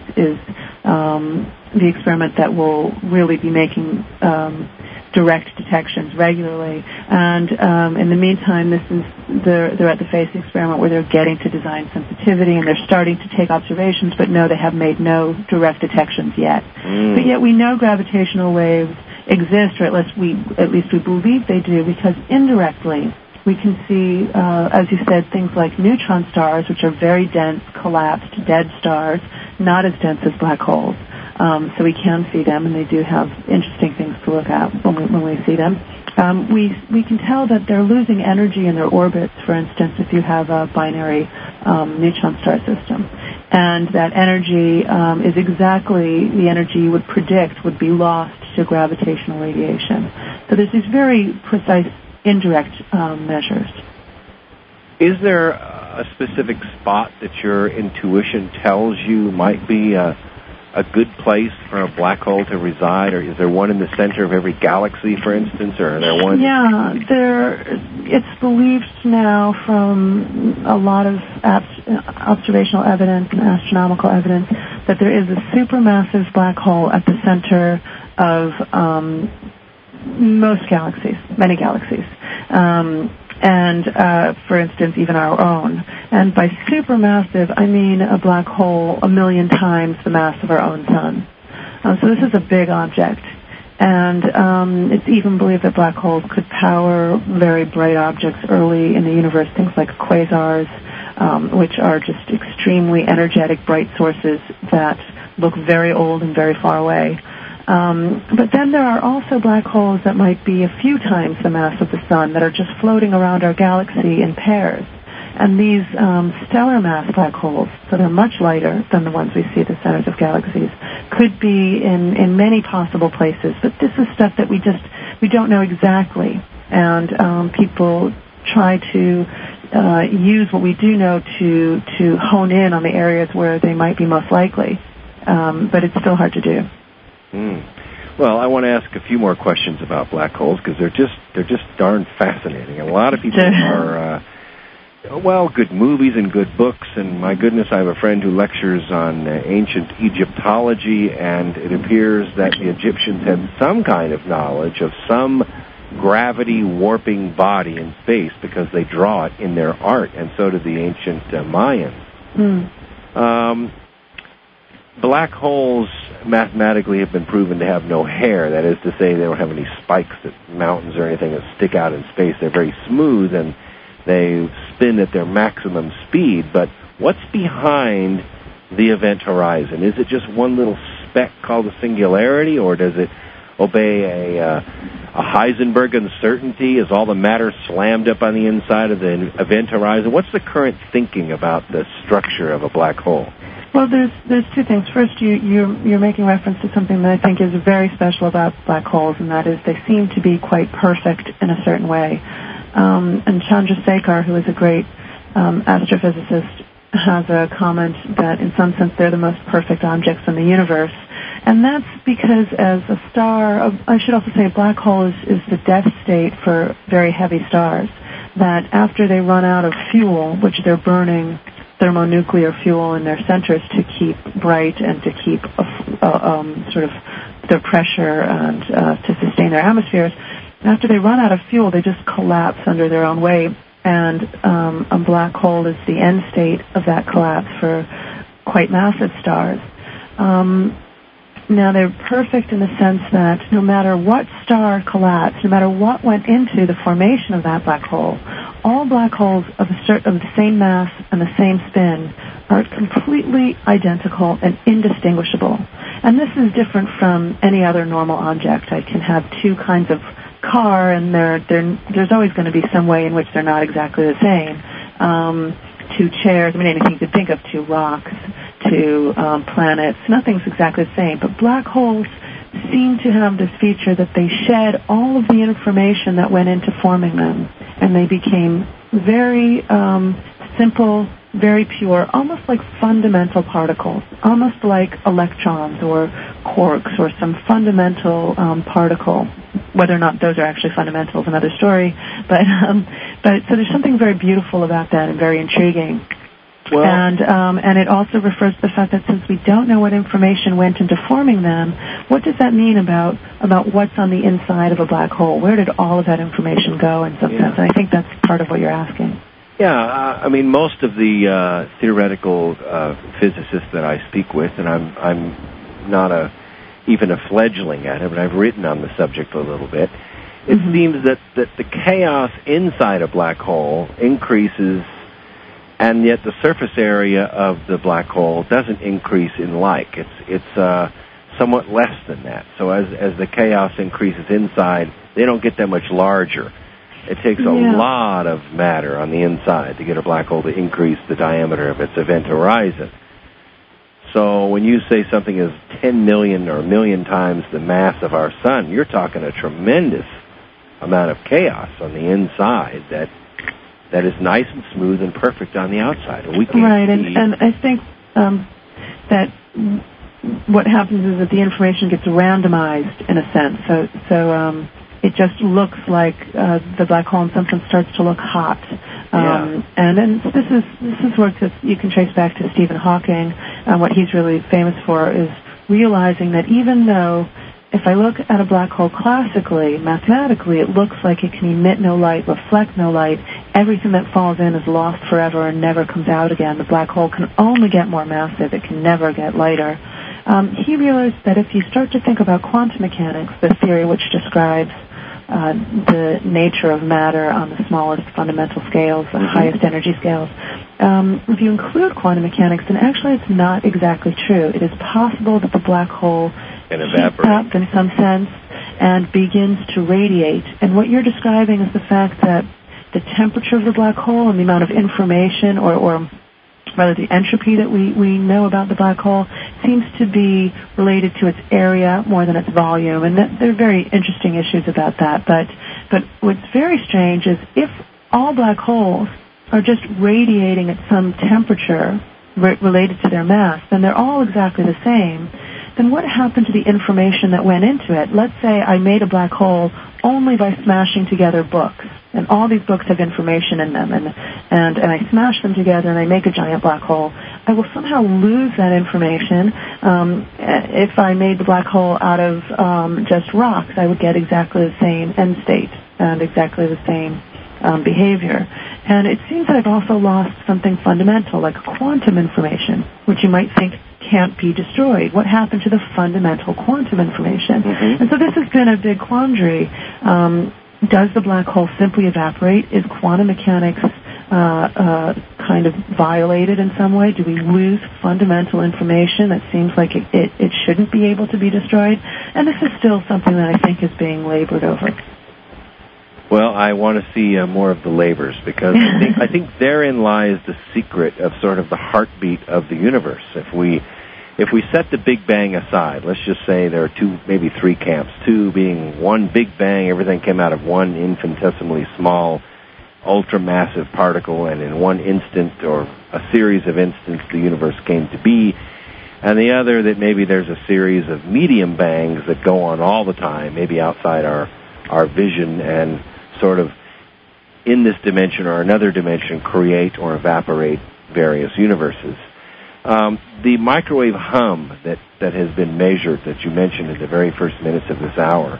the experiment that will really be making direct detections regularly. And in the meantime, they're at the phase of the experiment where they're getting to design sensitivity, and they're starting to take observations, but no, they have made no direct detections yet. But yet we know gravitational waves exist, or at least we believe they do, because indirectly we can see, as you said, things like neutron stars, which are very dense, collapsed, dead stars, not as dense as black holes. So we can see them, and they do have interesting things to look at when we see them. We can tell that they're losing energy in their orbits, for instance, if you have a binary neutron star system. And that energy is exactly the energy you would predict would be lost to gravitational radiation. So there's these very precise indirect measures. Is there a specific spot that your intuition tells you might be a good place for a black hole to reside, or is there one in the center of every galaxy, for instance, or are there one? Yeah, it's believed now from a lot of observational evidence and astronomical evidence that there is a supermassive black hole at the center of most galaxies, many galaxies. And for instance, even our own. And by supermassive, I mean a black hole 1 million times the mass of our own sun. So this is a big object. And it's even believed that black holes could power very bright objects early in the universe, things like quasars, which are just extremely energetic, bright sources that look very old and very far away. But then there are also black holes that might be a few times the mass of the sun that are just floating around our galaxy in pairs. And these stellar mass black holes, so they're much lighter than the ones we see at the centers of galaxies, could be in many possible places. But this is stuff that we don't know exactly. And people try to use what we do know to hone in on the areas where they might be most likely. But it's still hard to do. Well, I want to ask a few more questions about black holes because they're just darn fascinating. And a lot of people are, good movies and good books. And my goodness, I have a friend who lectures on ancient Egyptology, and it appears that the Egyptians had some kind of knowledge of some gravity warping body in space because they draw it in their art, and so did the ancient Mayans. Black holes mathematically have been proven to have no hair. That is to say, they don't have any spikes at mountains or anything that stick out in space. They're very smooth, and they spin at their maximum speed. But what's behind the event horizon? Is it just one little speck called a singularity, or does it obey a Heisenberg uncertainty? Is all the matter slammed up on the inside of the event horizon? What's the current thinking about the structure of a black hole? Well, there's two things. First, you're making reference to something that I think is very special about black holes, and that is they seem to be quite perfect in a certain way. And Chandrasekhar, who is a great astrophysicist, has a comment that in some sense they're the most perfect objects in the universe. And that's because as a star, I should also say a black hole is the death state for very heavy stars, that after they run out of fuel, which they're burning thermonuclear fuel in their centers to keep bright and to keep sort of their pressure and to sustain their atmospheres. After they run out of fuel, they just collapse under their own weight, and a black hole is the end state of that collapse for quite massive stars. Now, they're perfect in the sense that no matter what star collapsed, no matter what went into the formation of that black hole, all black holes of the same mass and the same spin are completely identical and indistinguishable. And this is different from any other normal object. I can have two kinds of car, and there's always going to be some way in which they're not exactly the same. Two chairs, I mean, anything you could think of, two rocks, two planets, nothing's exactly the same. But black holes seem to have this feature that they shed all of the information that went into forming them, and they became very simple, very pure, almost like fundamental particles, almost like electrons or quarks or some fundamental particle. Whether or not those are actually fundamental is another story, but so there's something very beautiful about that and very intriguing. Well, and it also refers to the fact that since we don't know what information went into forming them, what does that mean about what's on the inside of a black hole? Where did all of that information go in some sense? And I think that's part of what you're asking. Yeah, I mean, most of the theoretical physicists that I speak with, and I'm not even a fledgling at it, but I've written on the subject a little bit. It seems that the chaos inside a black hole increases, and yet the surface area of the black hole doesn't increase in like. It's somewhat less than that. So as the chaos increases inside, they don't get that much larger. It takes a lot of matter on the inside to get a black hole to increase the diameter of its event horizon. So when you say something is 10 million or a million times the mass of our sun, you're talking a tremendous amount of chaos on the inside that is nice and smooth and perfect on the outside. And we can't right, and I think that what happens is that the information gets randomized in a sense. So it just looks like the black hole in some sense starts to look hot. And then this is work that you can trace back to Stephen Hawking. What he's really famous for is realizing that even though if I look at a black hole classically, mathematically, it looks like it can emit no light, reflect no light. Everything that falls in is lost forever and never comes out again. The black hole can only get more massive. It can never get lighter. He realized that if you start to think about quantum mechanics, the theory which describes the nature of matter on the smallest fundamental scales, the highest energy scales, if you include quantum mechanics, then actually it's not exactly true. It is possible that the black hole heats up in some sense and begins to radiate. And what you're describing is the fact that the temperature of the black hole and the amount of information or rather the entropy that we know about the black hole seems to be related to its area more than its volume. And there are very interesting issues about that. But what's very strange is if all black holes are just radiating at some temperature related to their mass, then they're all exactly the same. Then what happened to the information that went into it? Let's say I made a black hole only by smashing together books, and all these books have information in them, and I smash them together and I make a giant black hole. I will somehow lose that information. If I made the black hole out of just rocks, I would get exactly the same end state and exactly the same behavior. And it seems that I've also lost something fundamental, like quantum information, which you might think can't be destroyed. What happened to the fundamental quantum information? And so this has been a big quandary. Does the black hole simply evaporate? Is quantum mechanics kind of violated in some way? Do we lose fundamental information that seems like it shouldn't be able to be destroyed? And this is still something that I think is being labored over. Well, I want to see more of the labors, because I think therein lies the secret of sort of the heartbeat of the universe. If we set the Big Bang aside, let's just say there are two, maybe three camps, two being one Big Bang, everything came out of one infinitesimally small, ultra-massive particle, and in one instant or a series of instants the universe came to be, and the other that maybe there's a series of medium bangs that go on all the time, maybe outside our vision, and sort of in this dimension or another dimension create or evaporate various universes. The microwave hum that has been measured, that you mentioned in the very first minutes of this hour,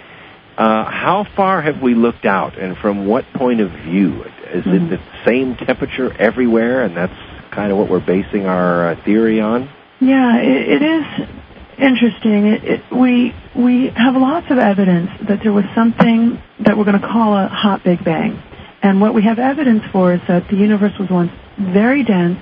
how far have we looked out, and from what point of view? Is it the same temperature everywhere, and that's kind of what we're basing our theory on? Yeah, it is interesting. We have lots of evidence that there was something that we're going to call a hot Big Bang. And what we have evidence for is that the universe was once very dense,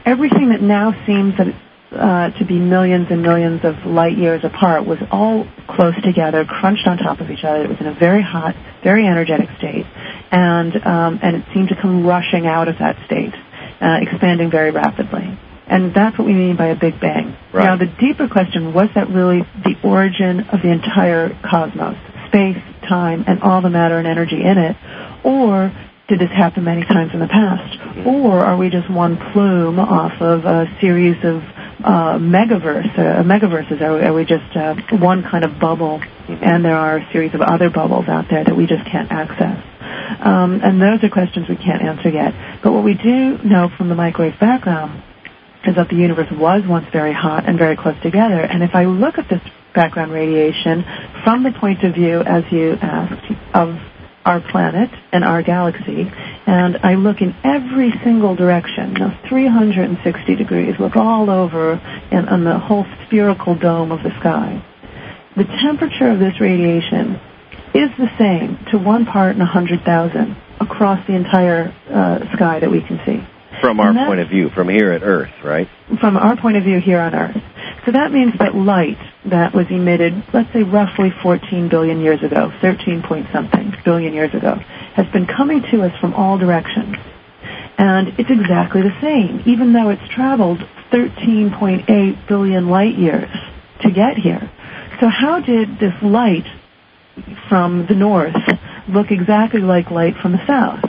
everything that now seems to be millions and millions of light years apart was all close together, crunched on top of each other. It was in a very hot, very energetic state, and it seemed to come rushing out of that state, expanding very rapidly. And that's what we mean by a Big Bang. Right. Now, the deeper question, was that really the origin of the entire cosmos, space, time, and all the matter and energy in it, or did this happen many times in the past? Or are we just one plume off of a series of megaverses? Are we just one kind of bubble, and there are a series of other bubbles out there that we just can't access? And those are questions we can't answer yet. But what we do know from the microwave background is that the universe was once very hot and very close together. And if I look at this background radiation from the point of view, as you asked, of our planet and our galaxy, and I look in every single direction, 360 degrees, look all over on the whole spherical dome of the sky, the temperature of this radiation is the same to 1 part in 100,000 across the entire sky that we can see. From our point of view, from here at Earth, right? From our point of view here on Earth. So that means that light that was emitted, let's say roughly 14 billion years ago, 13-point-something billion years ago, has been coming to us from all directions. And it's exactly the same, even though it's traveled 13.8 billion light years to get here. So how did this light from the north look exactly like light from the south?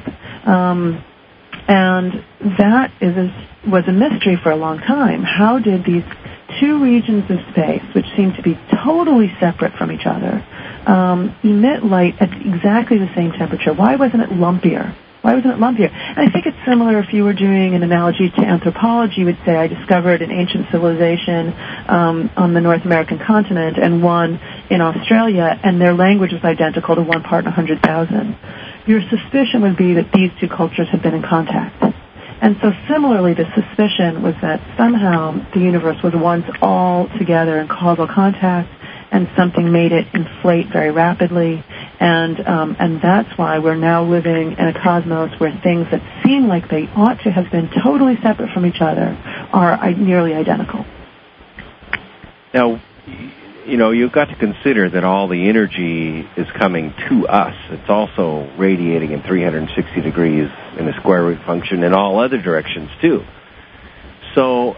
And that was a mystery for a long time. How did these two regions of space, which seem to be totally separate from each other, emit light at exactly the same temperature? Why wasn't it lumpier? Why wasn't it lumpier? And I think it's similar if you were doing an analogy to anthropology. You would say, I discovered an ancient civilization on the North American continent and one in Australia, and their language was identical to 1 part in 100,000. Your suspicion would be that these two cultures had been in contact. And so similarly, the suspicion was that somehow the universe was once all together in causal contact, and something made it inflate very rapidly. And that's why we're now living in a cosmos where things that seem like they ought to have been totally separate from each other are nearly identical. Now, you've got to consider that all the energy is coming to us. It's also radiating in 360 degrees in a square root function in all other directions too. So,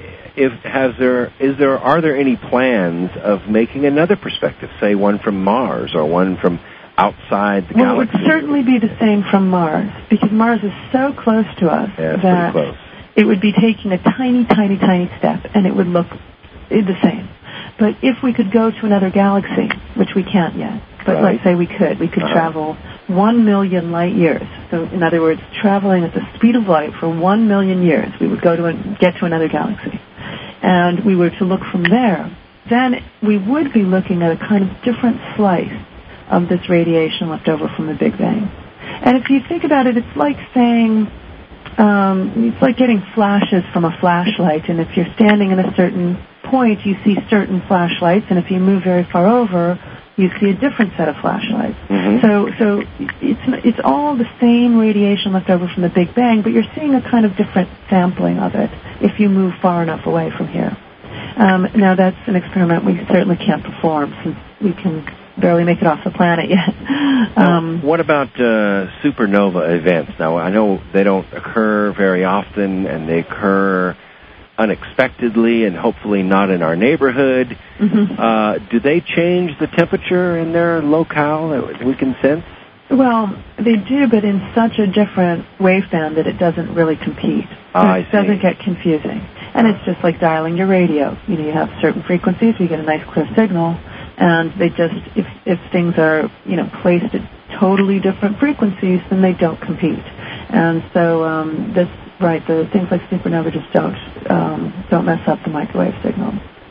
are there any plans of making another perspective, say one from Mars or one from outside the galaxy? Well, it would certainly be the same from Mars, because Mars is so close to us that it would be taking a tiny, tiny, tiny step, and it would look the same. But if we could go to another galaxy, which we can't yet, but let's say we could travel 1 million light years. So, in other words, traveling at the speed of light for 1 million years, we would get to another galaxy. And we were to look from there, then we would be looking at a kind of different slice of this radiation left over from the Big Bang. And if you think about it, it's like saying, it's like getting flashes from a flashlight, and if you're standing in a certain point, you see certain flashlights, and if you move very far over, you see a different set of flashlights. Mm-hmm. So it's all the same radiation left over from the Big Bang, but you're seeing a kind of different sampling of it if you move far enough away from here. Now, that's an experiment we certainly can't perform since we can barely make it off the planet yet. What about supernova events? Now, I know they don't occur very often, and they occur unexpectedly and hopefully not in our neighborhood. Mm-hmm. Do they change the temperature in their locale that we can sense? Well, they do, but in such a different waveband that it doesn't really compete. It doesn't get confusing. And it's just like dialing your radio. You have certain frequencies, you get a nice clear signal, and they just, if things are, placed at totally different frequencies, then they don't compete. And so the things like supernova just don't mess up the microwave signal.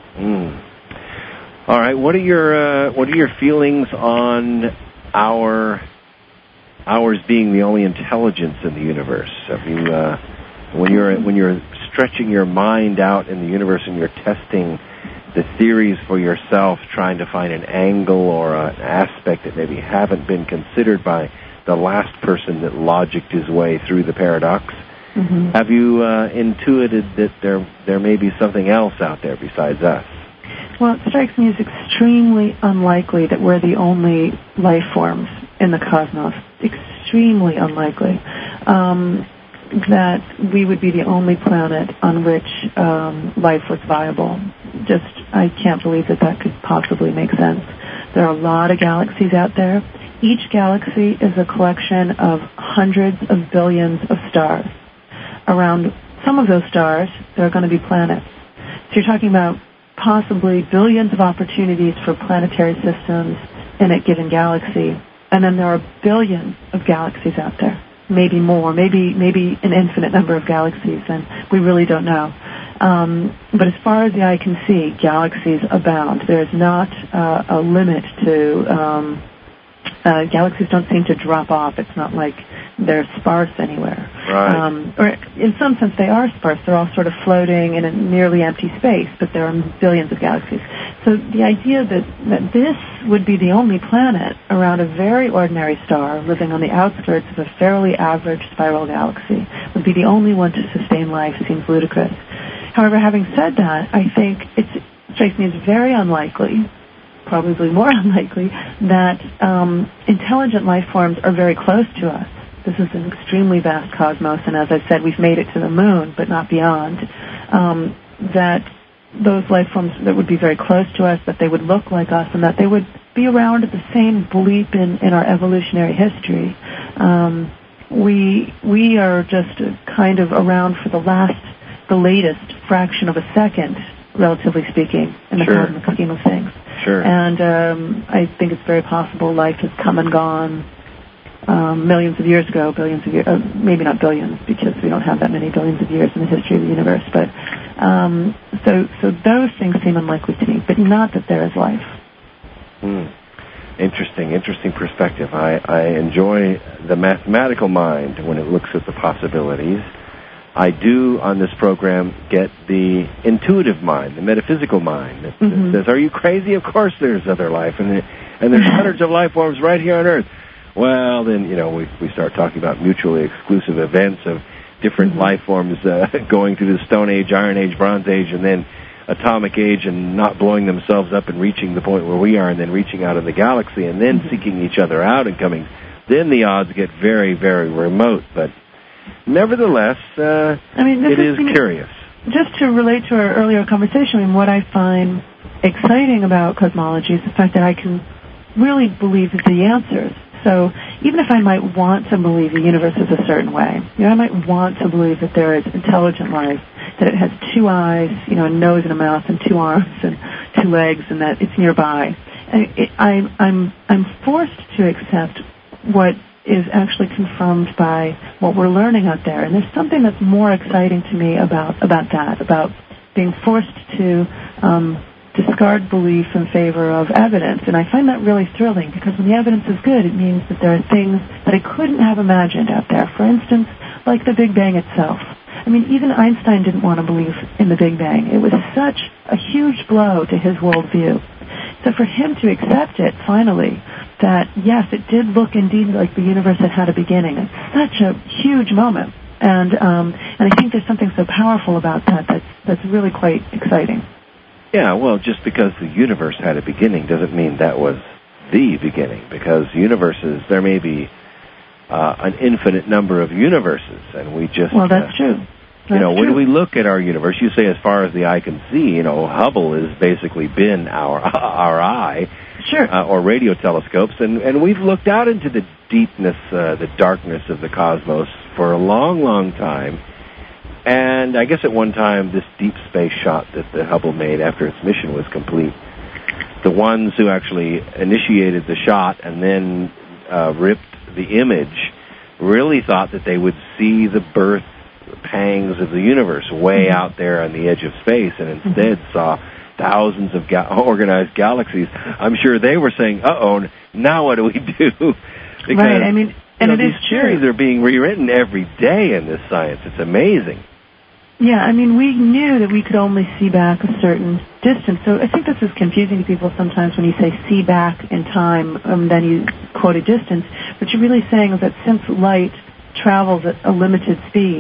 All right. What are your feelings on ours being the only intelligence in the universe? Have you, when you're stretching your mind out in the universe and you're testing the theories for yourself, trying to find an angle or an aspect that maybe haven't been considered by the last person that logicked his way through the paradox, Mm-hmm. Have you intuited that there may be something else out there besides us? Well, it strikes me as extremely unlikely that we're the only life forms in the cosmos. Extremely unlikely. That we would be the only planet on which life was viable. I can't believe that could possibly make sense. There are a lot of galaxies out there. Each galaxy is a collection of hundreds of billions of stars. Around some of those stars, there are going to be planets. So you're talking about possibly billions of opportunities for planetary systems in a given galaxy. And then there are billions of galaxies out there. Maybe more, maybe an infinite number of galaxies, and we really don't know. But as far as the eye can see, galaxies abound. There's not a limit to... galaxies don't seem to drop off. It's not like they're sparse anywhere. Right. Or in some sense they are sparse. They're all sort of floating in a nearly empty space, but there are billions of galaxies. So the idea that this would be the only planet around a very ordinary star living on the outskirts of a fairly average spiral galaxy would be the only one to sustain life seems ludicrous. However, having said that, I think it strikes me as very unlikely, probably more unlikely, that intelligent life forms are very close to us. This is an extremely vast cosmos, and as I've said, we've made it to the moon, but not beyond. That those life forms that would be very close to us, that they would look like us, and that they would be around at the same bleep in our evolutionary history. We are just kind of around for the latest fraction of a second, relatively speaking, in the cosmic scheme of things. Sure. And I think it's very possible life has come and gone millions of years ago, billions of years, maybe not billions, because we don't have that many billions of years in the history of the universe. But so those things seem unlikely to me, but not that there is life. Interesting perspective. I enjoy the mathematical mind when it looks at the possibilities. I do, on this program, get the intuitive mind, the metaphysical mind that says, are you crazy? Of course there's other life, and there's hundreds of life forms right here on Earth. Well, then, we start talking about mutually exclusive events of different life forms going through the Stone Age, Iron Age, Bronze Age, and then Atomic Age, and not blowing themselves up and reaching the point where we are, and then reaching out in the galaxy, and then seeking each other out and coming. Then the odds get very, very remote, but nevertheless, it is curious. Just to relate to our earlier conversation, what I find exciting about cosmology is the fact that I can really believe the answers. So even if I might want to believe the universe is a certain way, I might want to believe that there is intelligent life, that it has two eyes, a nose and a mouth, and two arms and two legs, and that it's nearby. I'm forced to accept what is actually confirmed by what we're learning out there. And there's something that's more exciting to me about that, about being forced to discard belief in favor of evidence. And I find that really thrilling, because when the evidence is good, it means that there are things that I couldn't have imagined out there. For instance, like the Big Bang itself. Even Einstein didn't want to believe in the Big Bang. It was such a huge blow to his worldview. So for him to accept it, finally, that yes, it did look indeed like the universe had a beginning. It's such a huge moment, and I think there's something so powerful about that's really quite exciting. Yeah, well, just because the universe had a beginning doesn't mean that was the beginning, because universes, there may be an infinite number of universes, and we just... Well, that's true. When we look at our universe, you say as far as the eye can see, Hubble has basically been our eye. Sure. Or radio telescopes, and we've looked out into the deepness, the darkness of the cosmos for a long, long time. And I guess at one time, this deep space shot that the Hubble made after its mission was complete, the ones who actually initiated the shot and then ripped the image really thought that they would see the birth pangs of the universe way out there on the edge of space, and instead saw thousands of organized galaxies. I'm sure they were saying, uh-oh, now what do we do? Because, right, and it is these theories are being rewritten every day in this science. It's amazing. Yeah, we knew that we could only see back a certain distance. So I think this is confusing to people sometimes when you say see back in time, then you quote a distance. What you're really saying is that since light travels at a limited speed,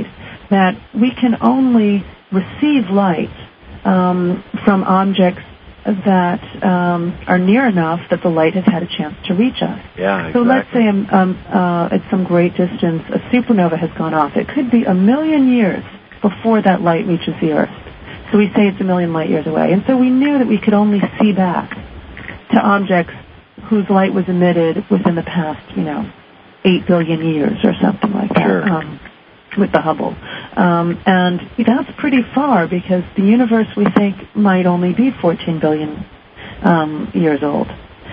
that we can only receive light from objects that are near enough that the light has had a chance to reach us. Yeah, exactly. So let's say at some great distance a supernova has gone off. It could be 1 million years before that light reaches the Earth. So we say it's 1 million light years away. And so we knew that we could only see back to objects whose light was emitted within the past, 8 billion years or something like that. Sure. With the Hubble. And that's pretty far because the universe, we think, might only be 14 billion years old.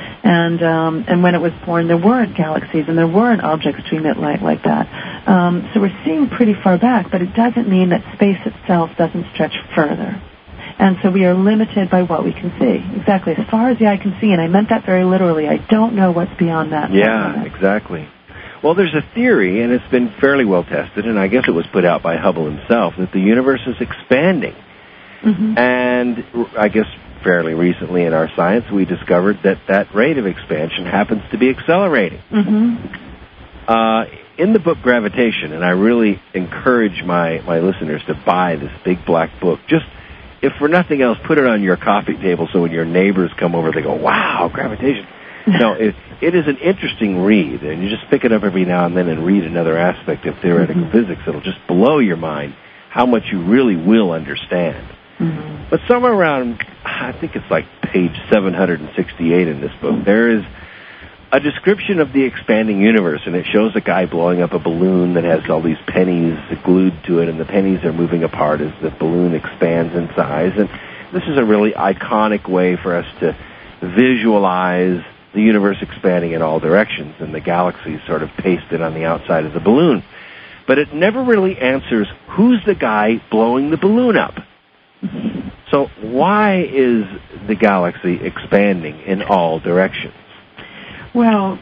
And when it was born, there weren't galaxies and there weren't objects to emit light like that. So we're seeing pretty far back, but it doesn't mean that space itself doesn't stretch further. And so we are limited by what we can see. Exactly, as far as the eye can see, and I meant that very literally. I don't know what's beyond that. Yeah, exactly. Well, there's a theory, and it's been fairly well tested, and I guess it was put out by Hubble himself, that the universe is expanding. Mm-hmm. And I guess fairly recently in our science, we discovered that rate of expansion happens to be accelerating. Mm-hmm. In the book Gravitation, and I really encourage my listeners to buy this big black book, just if for nothing else, put it on your coffee table so when your neighbors come over, they go, wow, gravitation. No, it is an interesting read, and you just pick it up every now and then and read another aspect of theoretical physics. It'll just blow your mind how much you really will understand. Mm-hmm. But somewhere around, I think it's like page 768 in this book, there is a description of the expanding universe, and it shows a guy blowing up a balloon that has all these pennies glued to it, and the pennies are moving apart as the balloon expands in size. And this is a really iconic way for us to visualize the universe expanding in all directions and the galaxies sort of pasted on the outside of the balloon. But it never really answers who's the guy blowing the balloon up. So why is the galaxy expanding in all directions? Well,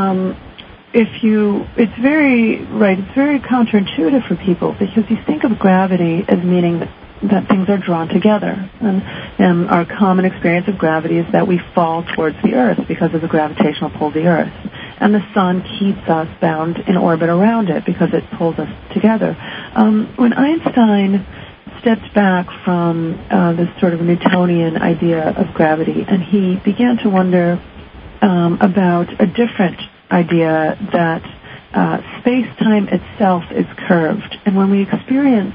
it's very counterintuitive for people because you think of gravity as meaning that things are drawn together. And our common experience of gravity is that we fall towards the Earth because of the gravitational pull of the Earth. And the sun keeps us bound in orbit around it because it pulls us together. When Einstein stepped back from this sort of Newtonian idea of gravity, and he began to wonder about a different idea that space-time itself is curved. And when we experience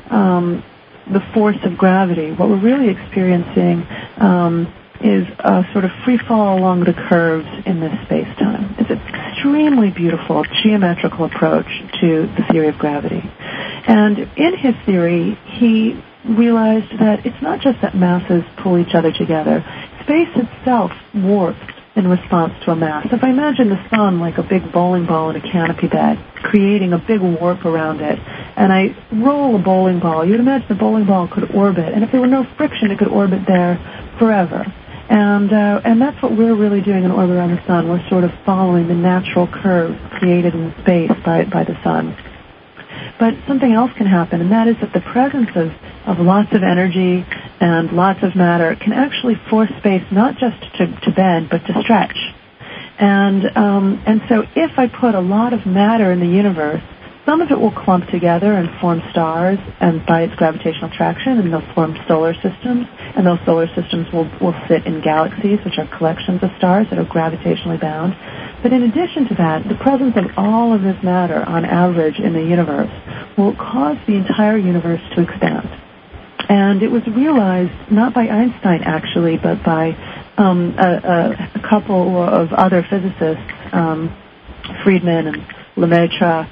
the force of gravity, what we're really experiencing is a sort of free fall along the curves in this space-time. It's an extremely beautiful geometrical approach to the theory of gravity. And in his theory, he realized that it's not just that masses pull each other together. Space itself warps in response to a mass. If I imagine the sun like a big bowling ball in a canopy bed, creating a big warp around it, and I roll a bowling ball, you'd imagine the bowling ball could orbit, and if there were no friction, it could orbit there forever. And that's what we're really doing in orbit around the sun. We're sort of following the natural curve created in space by the sun. But something else can happen, and that is that the presence of lots of energy and lots of matter can actually force space not just to bend, but to stretch. And so if I put a lot of matter in the universe, some of it will clump together and form stars and by its gravitational attraction, and they'll form solar systems, and those solar systems will sit in galaxies, which are collections of stars that are gravitationally bound. But in addition to that, the presence of all of this matter on average in the universe will cause the entire universe to expand. And it was realized not by Einstein actually, but by a couple of other physicists, Friedman and Lemaitre,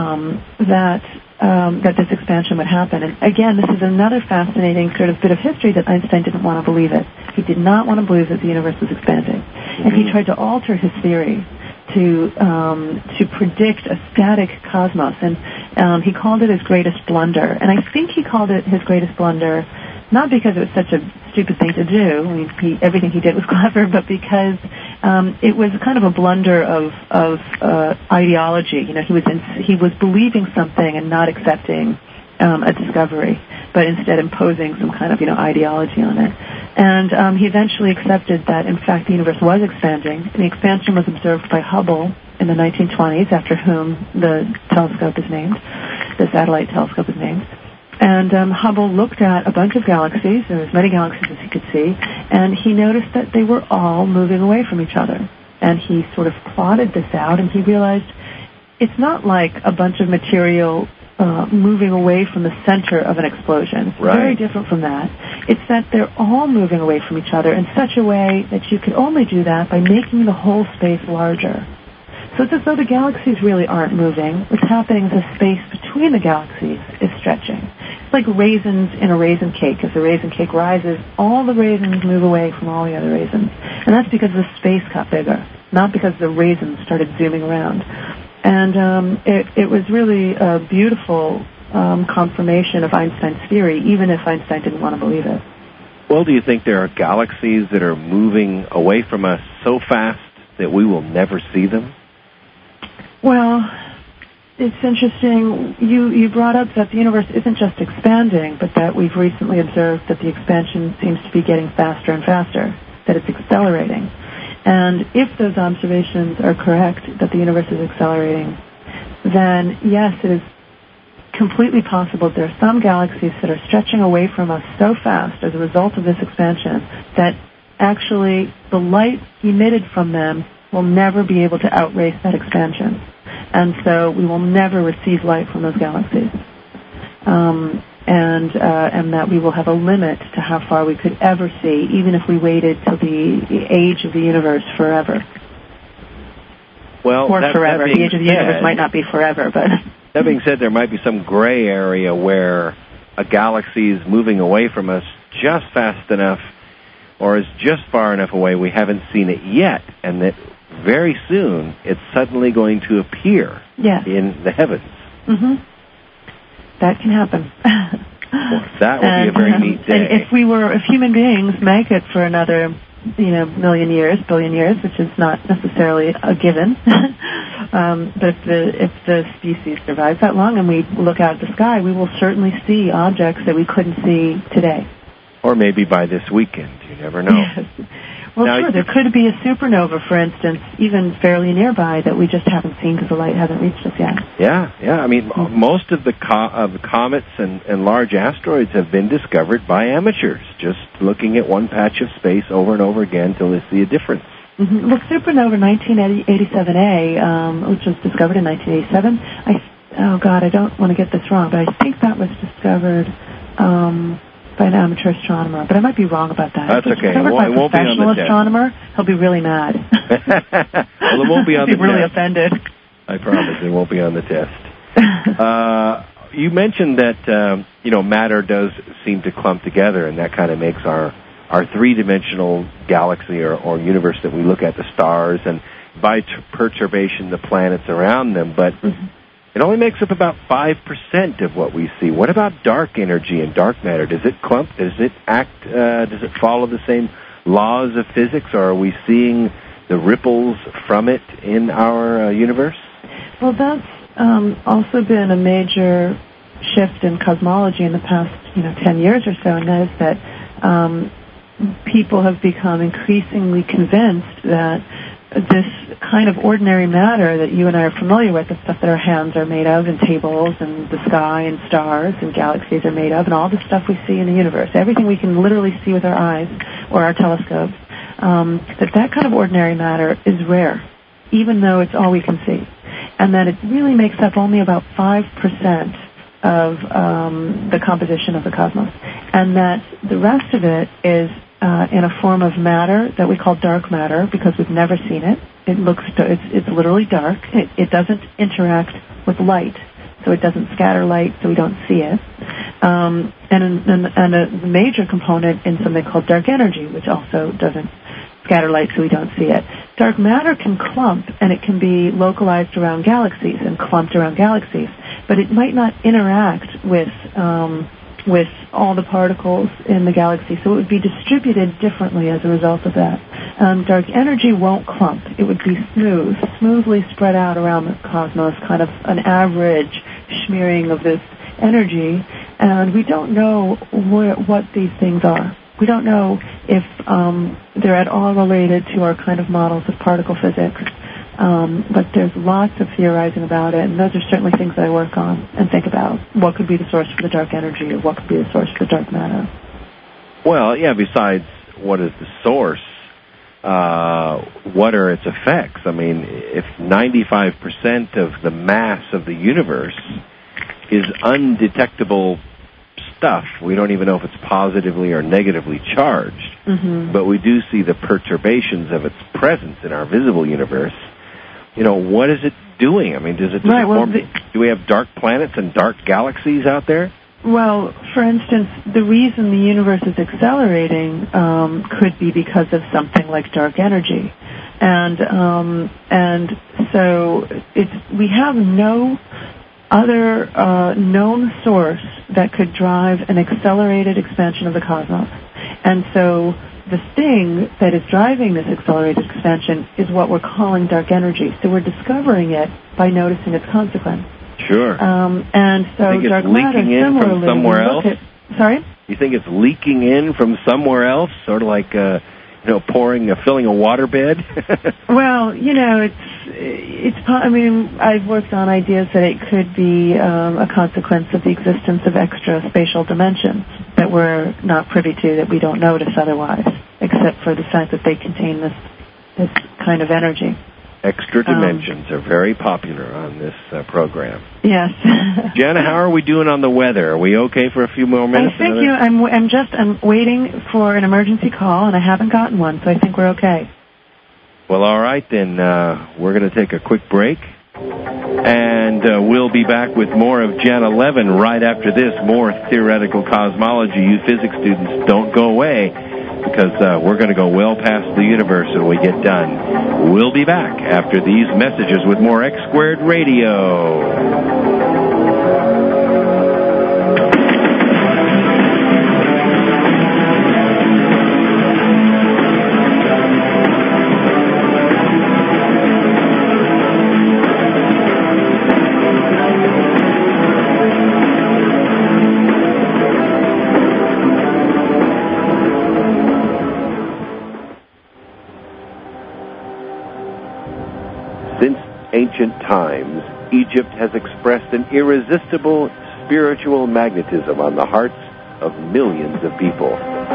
that this expansion would happen. And again, this is another fascinating sort of bit of history that Einstein didn't want to believe it. He did not want to believe that the universe was expanding. And he tried to alter his theory to predict a static cosmos, and he called it his greatest blunder. And I think he called it his greatest blunder not because it was such a stupid thing to do. I mean, everything he did was clever, but because it was kind of a blunder of ideology. You know, he was believing something and not accepting a discovery, but instead imposing some kind of ideology on it. And he eventually accepted that, in fact, the universe was expanding. And the expansion was observed by Hubble in the 1920s, after whom the telescope is named. the satellite telescope is named. And Hubble looked at a bunch of galaxies, there as many galaxies as he could see, and he noticed that they were all moving away from each other. And he sort of plotted this out, and he realized it's not like a bunch of material moving away from the center of an explosion. It's very different from that. It's that they're all moving away from each other in such a way that you could only do that by making the whole space larger. So it's as though the galaxies really aren't moving. What's happening is the space between the galaxies is stretching. It's like raisins in a raisin cake. As the raisin cake rises, all the raisins move away from all the other raisins. And that's because the space got bigger, not because the raisins started zooming around. And it was really a beautiful confirmation of Einstein's theory, even if Einstein didn't want to believe it. Well, do you think there are galaxies that are moving away from us so fast that we will never see them? Well, it's interesting. You brought up that the universe isn't just expanding, but that we've recently observed that the expansion seems to be getting faster and faster, that it's accelerating. And if those observations are correct, that the universe is accelerating, then yes, it is completely possible there are some galaxies that are stretching away from us so fast as a result of this expansion that actually the light emitted from them will never be able to outrace that expansion. And so we will never receive light from those galaxies. And that we will have a limit to how far we could ever see, even if we waited till the age of the universe forever. Well, or forever. The age of the universe might not be forever, but... That being said, there might be some gray area where a galaxy is moving away from us just fast enough or is just far enough away we haven't seen it yet, and that very soon it's suddenly going to appear in the heavens. Mm-hmm. That can happen. Well, that would be a very neat day. And if human beings make it for another, million years, billion years, which is not necessarily a given, but if the species survives that long and we look out at the sky, we will certainly see objects that we couldn't see today. Or maybe by this weekend. You never know. Yes. Well, now, sure, there could be a supernova, for instance, even fairly nearby that we just haven't seen because the light hasn't reached us yet. Yeah. I mean, most of the comets and large asteroids have been discovered by amateurs, just looking at one patch of space over and over again until they see a difference. Mm-hmm. Well, supernova 1987A, which was discovered in 1987, I don't want to get this wrong, but I think that was discovered... by an amateur astronomer, but I might be wrong about that. That's okay. It won't be on the test. Astronomer, he'll be really mad. Well, it won't be on the test. He'll be really offended. I promise it won't be on the test. You mentioned that matter does seem to clump together, and that kind of makes our three-dimensional galaxy or universe that we look at, the stars, and by perturbation the planets around them, but. Mm-hmm. It only makes up about 5% of what we see. What about dark energy and dark matter? Does it clump? Does it act? Does it follow the same laws of physics, or are we seeing the ripples from it in our universe? Well, that's also been a major shift in cosmology in the past, 10 years or so, and that is that people have become increasingly convinced that this kind of ordinary matter that you and I are familiar with, the stuff that our hands are made of, and tables, and the sky, and stars, and galaxies are made of, and all the stuff we see in the universe, everything we can literally see with our eyes or our telescopes, that kind of ordinary matter is rare, even though it's all we can see, and that it really makes up only about 5% of the composition of the cosmos, and that the rest of it is in a form of matter that we call dark matter because we've never seen it. It's literally dark. It doesn't interact with light, so it doesn't scatter light, so we don't see it. And a major component in something called dark energy, which also doesn't scatter light, so we don't see it. Dark matter can clump, and it can be localized around galaxies and clumped around galaxies, but it might not interact with all the particles in the galaxy, so it would be distributed differently as a result of that. Dark energy won't clump. It would be smoothly spread out around the cosmos, kind of an average smearing of this energy, and we don't know what these things are. We don't know if they're at all related to our kind of models of particle physics. But there's lots of theorizing about it, and those are certainly things that I work on and think about. What could be the source for the dark energy, or what could be the source for the dark matter? Well, yeah, besides what is the source, what are its effects? I mean, if 95% of the mass of the universe is undetectable stuff, we don't even know if it's positively or negatively charged, but we do see the perturbations of its presence in our visible universe. You know, what is it doing? I mean, do we have dark planets and dark galaxies out there? Well, for instance, the reason the universe is accelerating could be because of something like dark energy, and so we have no other known source that could drive an accelerated expansion of the cosmos, and so the thing that is driving this accelerated expansion is what we're calling dark energy. So we're discovering it by noticing its consequence. Sure. And so you think dark it's matter, leaking in from somewhere else? Sorry? You think it's leaking in from somewhere else, sort of like filling a waterbed? Well, you know, I mean, I've worked on ideas that it could be a consequence of the existence of extra spatial dimensions that we're not privy to, that we don't notice otherwise, except for the fact that they contain this kind of energy. Extra dimensions are very popular on this program. Yes. Jana, how are we doing on the weather? Are we okay for a few more minutes? I think I'm waiting for an emergency call, and I haven't gotten one, so I think we're okay. Well, all right, then we're going to take a quick break, and we'll be back with more of Jana Levin right after this, more theoretical cosmology. You physics students, don't go away, because we're going to go well past the universe when we get done. We'll be back after these messages with more X Squared Radio. Since ancient times, Egypt has expressed an irresistible spiritual magnetism on the hearts of millions of people.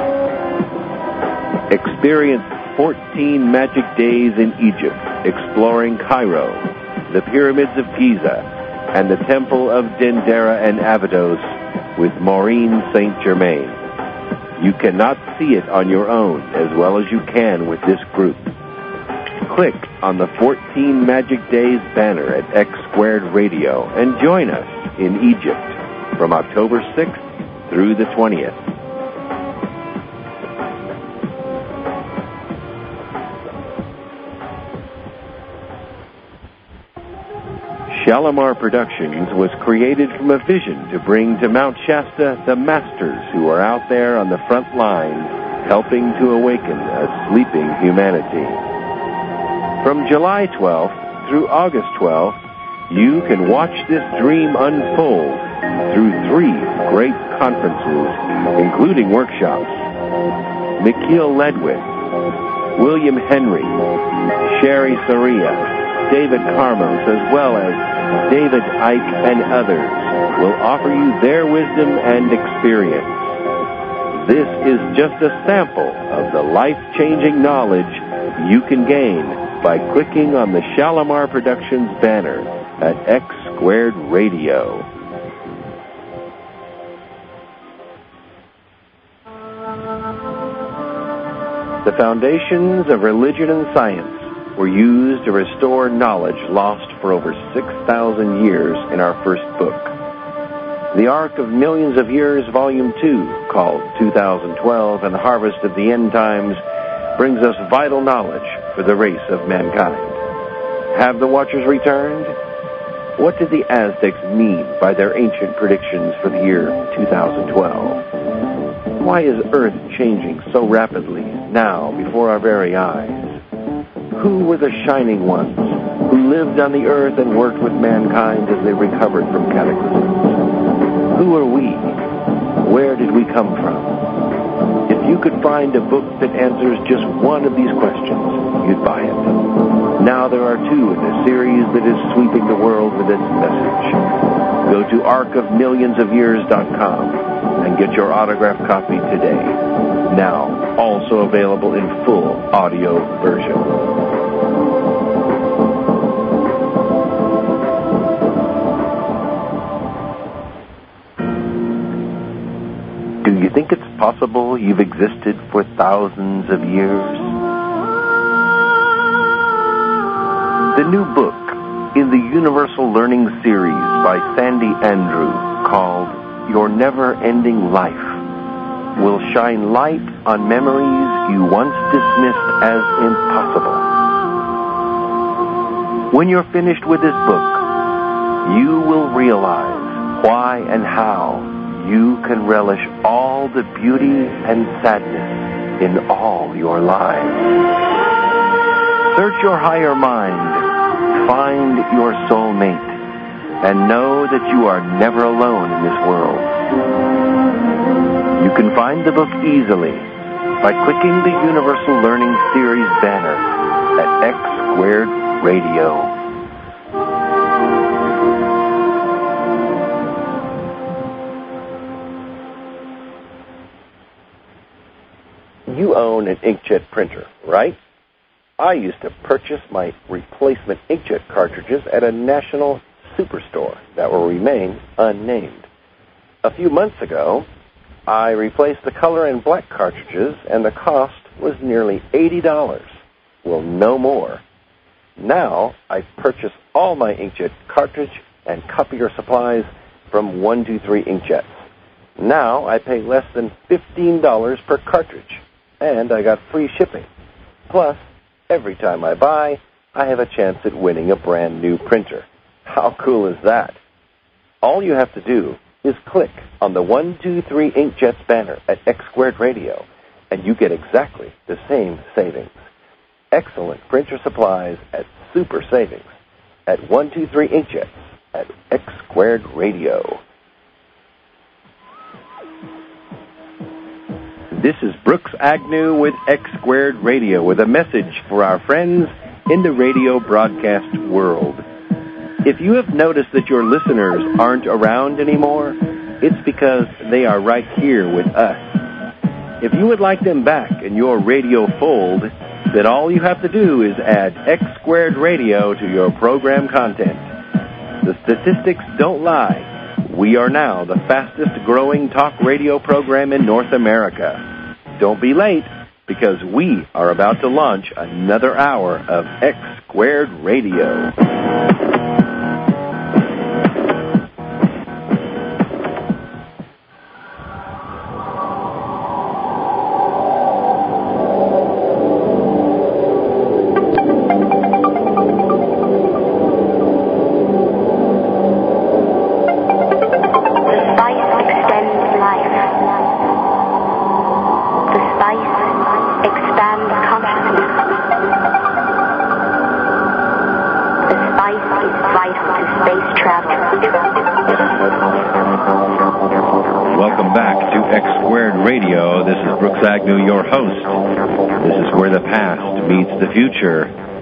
Experience 14 magic days in Egypt, exploring Cairo, the pyramids of Giza, and the temple of Dendera and Abydos with Maureen St. Germain. You cannot see it on your own as well as you can with this group. Click on the 14 Magic Days banner at X Squared Radio and join us in Egypt from October 6th through the 20th. Shalimar Productions was created from a vision to bring to Mount Shasta the masters who are out there on the front lines helping to awaken a sleeping humanity. From July 12th through August 12th, you can watch this dream unfold through 3 great conferences, including workshops. Mikhail Ledwith, William Henry, Sherry Soria, David Karmos, as well as David Icke and others will offer you their wisdom and experience. This is just a sample of the life-changing knowledge you can gain by clicking on the Shalimar Productions banner at X Squared Radio. The foundations of religion and science were used to restore knowledge lost for over 6,000 years in our first book. The Ark of Millions of Years, Volume 2, called 2012 and Harvest of the End Times, brings us vital knowledge for the race of mankind. Have the Watchers returned? What did the Aztecs mean by their ancient predictions for the year 2012? Why is Earth changing so rapidly now before our very eyes? Who were the shining ones who lived on the Earth and worked with mankind as they recovered from cataclysms? Who are we? Where did we come from? If you could find a book that answers just one of these questions, you'd buy it. Now there are two in a series that is sweeping the world with its message. Go to arcofmillionsofyears.com and get your autographed copy today. Now, also available in full audio version. Do you think it's possible you've existed for thousands of years? The new book in the Universal Learning Series by Sandy Andrew, called Your Never-Ending Life, will shine light on memories you once dismissed as impossible. When you're finished with this book, you will realize why and how you can relish all the beauty and sadness in all your lives. Search your higher mind, find your soulmate, and know that you are never alone in this world. You can find the book easily by clicking the Universal Learning Series banner at X Squared Radio. You own an inkjet printer, right? I used to purchase my replacement inkjet cartridges at a national superstore that will remain unnamed. A few months ago, I replaced the color and black cartridges, and the cost was nearly $80. Well, no more. Now, I purchase all my inkjet cartridge and copier supplies from 123 Inkjets. Now, I pay less than $15 per cartridge, and I got free shipping. Plus, every time I buy, I have a chance at winning a brand new printer. How cool is that? All you have to do is click on the 123 Inkjets banner at X Squared Radio, and you get exactly the same savings. Excellent printer supplies at super savings at 123 Inkjets at X Squared Radio. This is Brooks Agnew with X Squared Radio with a message for our friends in the radio broadcast world. If you have noticed that your listeners aren't around anymore, it's because they are right here with us. If you would like them back in your radio fold, then all you have to do is add X Squared Radio to your program content. The statistics don't lie. We are now the fastest growing talk radio program in North America. Don't be late, because we are about to launch another hour of X Squared Radio. Welcome back to X Squared Radio. This is Brooks Agnew, your host. This is where the past meets the future.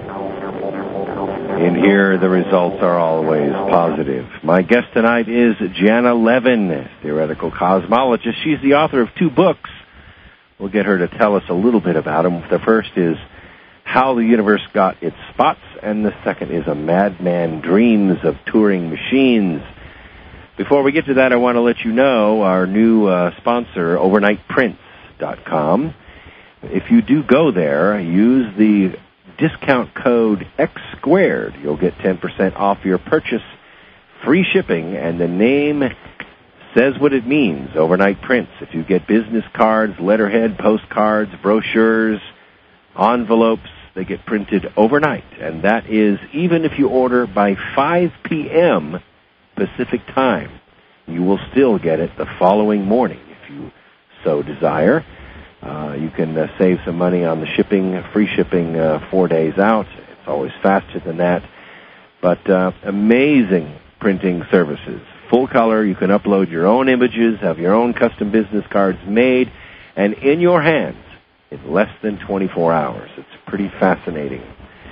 And here the results are always positive. My guest tonight is Janna Levin, theoretical cosmologist. She's the author of 2 books. We'll get her to tell us a little bit about them. The first is How the Universe Got Its Spots, and the second is A Madman Dreams of Turing Machines. Before we get to that, I want to let you know our new sponsor, OvernightPrints.com. If you do go there, use the discount code X Squared. You'll get 10% off your purchase, free shipping, and the name says what it means, Overnight Prints. If you get business cards, letterhead, postcards, brochures, envelopes, they get printed overnight. And that is even if you order by 5 p.m. Pacific time. You will still get it the following morning if you so desire. You can save some money on the shipping, free shipping 4 days out. It's always faster than that. But amazing printing services. Full color, you can upload your own images, have your own custom business cards made, and in your hands in less than 24 hours. It's pretty fascinating.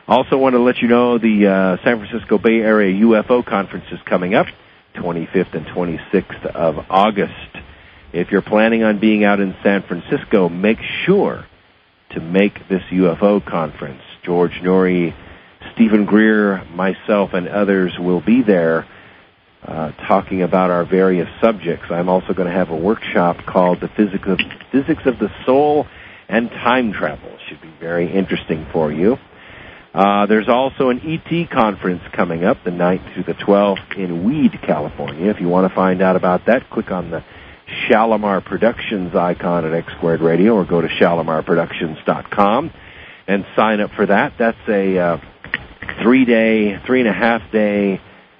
Also want to let you know the San Francisco Bay Area UFO Conference is coming up, 25th and 26th of August. If you're planning on being out in San Francisco, make sure to make this UFO conference. George Norrie, Stephen Greer, myself, and others will be there talking about our various subjects. I'm also going to have a workshop called The Physics of the Soul and Time Travel. Should be very interesting for you. There's also an ET conference coming up the 9th through the 12th in Weed, California. If you want to find out about that, click on the Shalimar Productions icon at X Squared Radio or go to shalimarproductions.com and sign up for that. That's a 3.5-day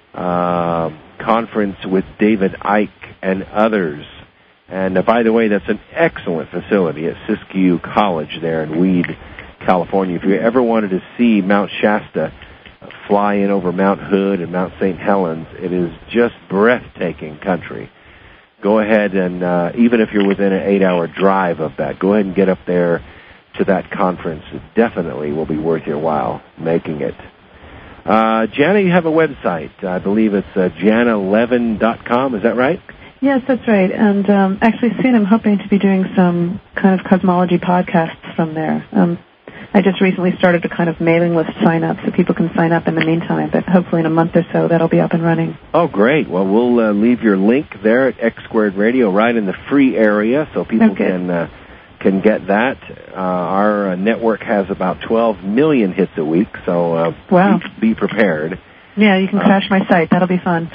conference with David Icke and others. And by the way, that's an excellent facility at Siskiyou College there in Weed, California. If you ever wanted to see Mount Shasta fly in over Mount Hood and Mount St. Helens, it is just breathtaking country. Go ahead and, even if you're within an 8-hour drive of that, go ahead and get up there to that conference. It definitely will be worth your while making it. Jana, you have a website. I believe it's janalevin.com. Is that right? Yes, that's right. And actually soon I'm hoping to be doing some kind of cosmology podcasts from there. I just recently started a kind of mailing list sign-up so people can sign up in the meantime, but hopefully in a month or so that'll be up and running. Oh, great. Well, we'll leave your link there at X Squared Radio right in the free area so people can get that. Our network has about 12 million hits a week, so wow. Be prepared. Yeah, you can crash my site. That'll be fun.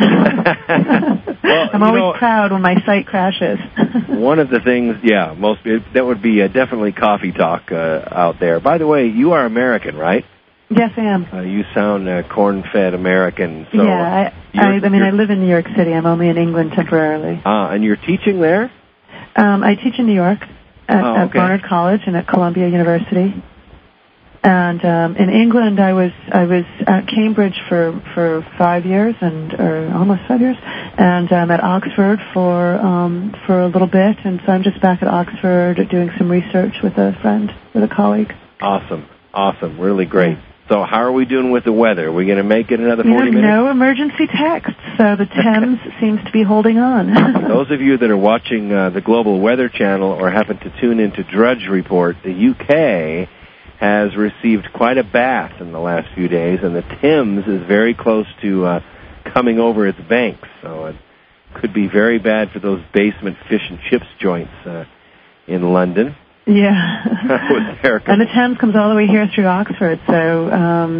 Well, I'm always proud when my site crashes. One of the things, that would be definitely coffee talk out there. By the way, you are American, right? Yes, I am. You sound corn-fed American. So yeah, I live in New York City. I'm only in England temporarily. And you're teaching there? I teach in New York at Barnard College and at Columbia University. And in England, I was at Cambridge for 5 years, or almost 5 years, and at Oxford for a little bit. And so I'm just back at Oxford doing some research with a friend, with a colleague. Awesome, really great. So how are we doing with the weather? Are we going to make it another 40 minutes? No emergency text, so the Thames seems to be holding on. Those of you that are watching the Global Weather Channel or happen to tune into Drudge Report, the UK has received quite a bath in the last few days, and the Thames is very close to coming over its banks. So it could be very bad for those basement fish and chips joints in London. Yeah. And the Thames comes all the way here through Oxford, so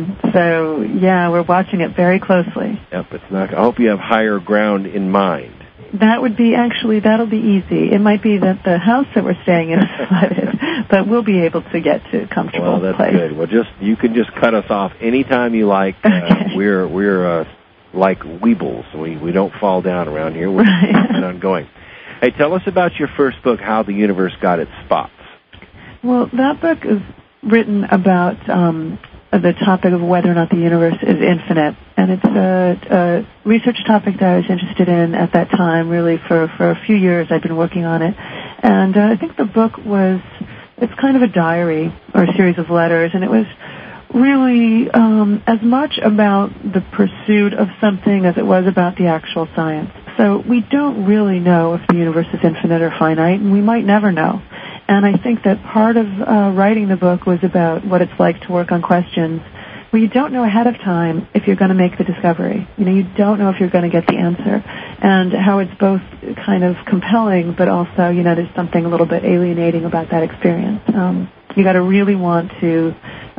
we're watching it very closely. Yep, it's not. I hope you have higher ground in mind. That'll be easy. It might be that the house that we're staying in is flooded, but we'll be able to get to a comfortable place. Well, that's place. good. Well, you can just cut us off anytime you like. Okay. We're like weebles. We don't fall down around here. We're keeping on going. Hey, tell us about your first book, How the Universe Got Its Spots. Well, that book is written about the topic of whether or not the universe is infinite. And it's a research topic that I was interested in at that time. Really, for a few years I'd been working on it. And I think the book it's kind of a diary or a series of letters, and it was really as much about the pursuit of something as it was about the actual science. So we don't really know if the universe is infinite or finite, and we might never know. And I think that part of writing the book was about what it's like to work on questions where you don't know ahead of time if you're going to make the discovery. You don't know if you're going to get the answer. And how it's both kind of compelling, but also, there's something a little bit alienating about that experience. You got to really want to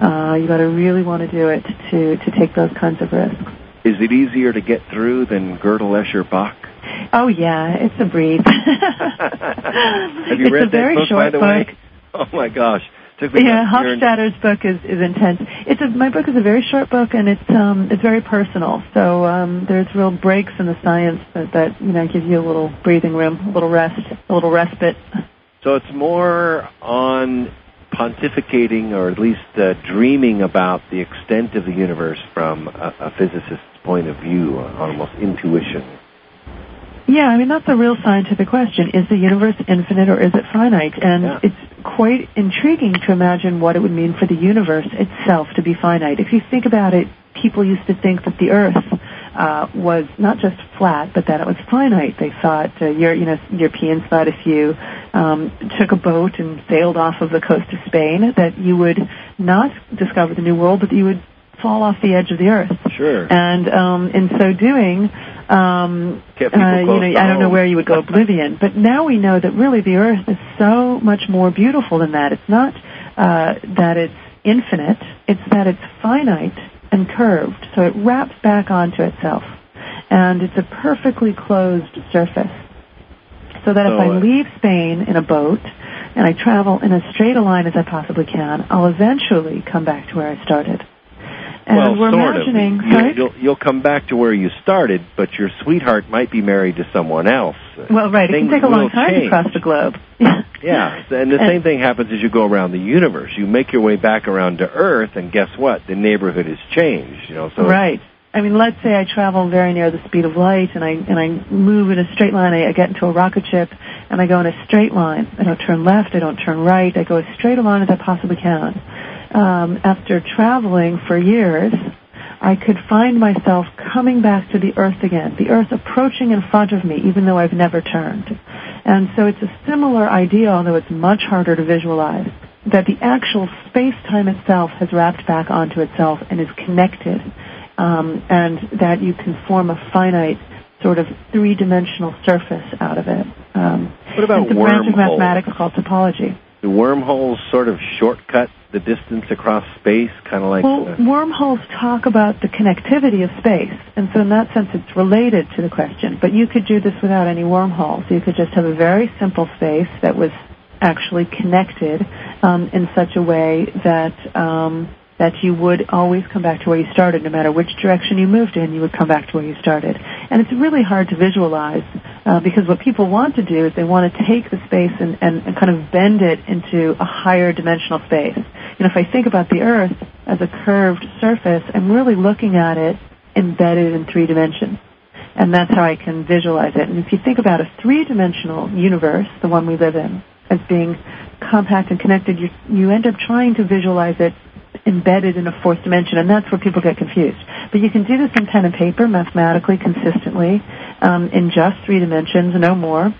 do it to take those kinds of risks. Is it easier to get through than Gödel, Escher, Bach? Oh, yeah, it's a breeze. Have you read that book, by the way? Oh, my gosh. Hofstadter's book is intense. My book is a very short book, and it's very personal. So there's real breaks in the science that give you a little breathing room, a little rest, a little respite. So it's more on pontificating, or at least dreaming about the extent of the universe from a physicist's point of view, almost intuition. Yeah, that's a real scientific question. Is the universe infinite or is it finite? And it's quite intriguing to imagine what it would mean for the universe itself to be finite. If you think about it, people used to think that the Earth was not just flat, but that it was finite. They thought, Europeans thought if you took a boat and sailed off of the coast of Spain, that you would not discover the New World, but that you would fall off the edge of the Earth. Sure. And in so doing, I don't know where you would go oblivion. But now we know that really the Earth is so much more beautiful than that. It's not that it's infinite. It's that it's finite and curved, so it wraps back onto itself. And it's a perfectly closed surface. So that if I leave Spain in a boat and I travel in as straight a line as I possibly can, I'll eventually come back to where I started. And we're imagining, you'll come back to where you started, but your sweetheart might be married to someone else. Well, right. It can take a long time to cross the globe. Yeah, and the same thing happens as you go around the universe. You make your way back around to Earth, and guess what? The neighborhood has changed. Right. I mean, let's say I travel very near the speed of light, and I move in a straight line. I get into a rocket ship, and I go in a straight line. I don't turn left. I don't turn right. I go as straight a line as I possibly can. After traveling for years, I could find myself coming back to the Earth again, the Earth approaching in front of me, even though I've never turned. And so it's a similar idea, although it's much harder to visualize, that the actual space-time itself has wrapped back onto itself and is connected, and that you can form a finite sort of three-dimensional surface out of it. What about it's a branch of mathematics called topology. Do wormholes sort of shortcut the distance across space, kind of like... Well, wormholes talk about the connectivity of space, and so in that sense it's related to the question. But you could do this without any wormholes. You could just have a very simple space that was actually connected in such a way that that you would always come back to where you started. No matter which direction you moved in, you would come back to where you started. And it's really hard to visualize because what people want to do is they want to take the space and kind of bend it into a higher dimensional space. If I think about the Earth as a curved surface, I'm really looking at it embedded in 3 dimensions. And that's how I can visualize it. And if you think about a 3-dimensional universe, the one we live in, as being compact and connected, you end up trying to visualize it embedded in a 4th dimension, and that's where people get confused. But you can do this in pen and paper, mathematically, consistently, in just 3 dimensions, no more.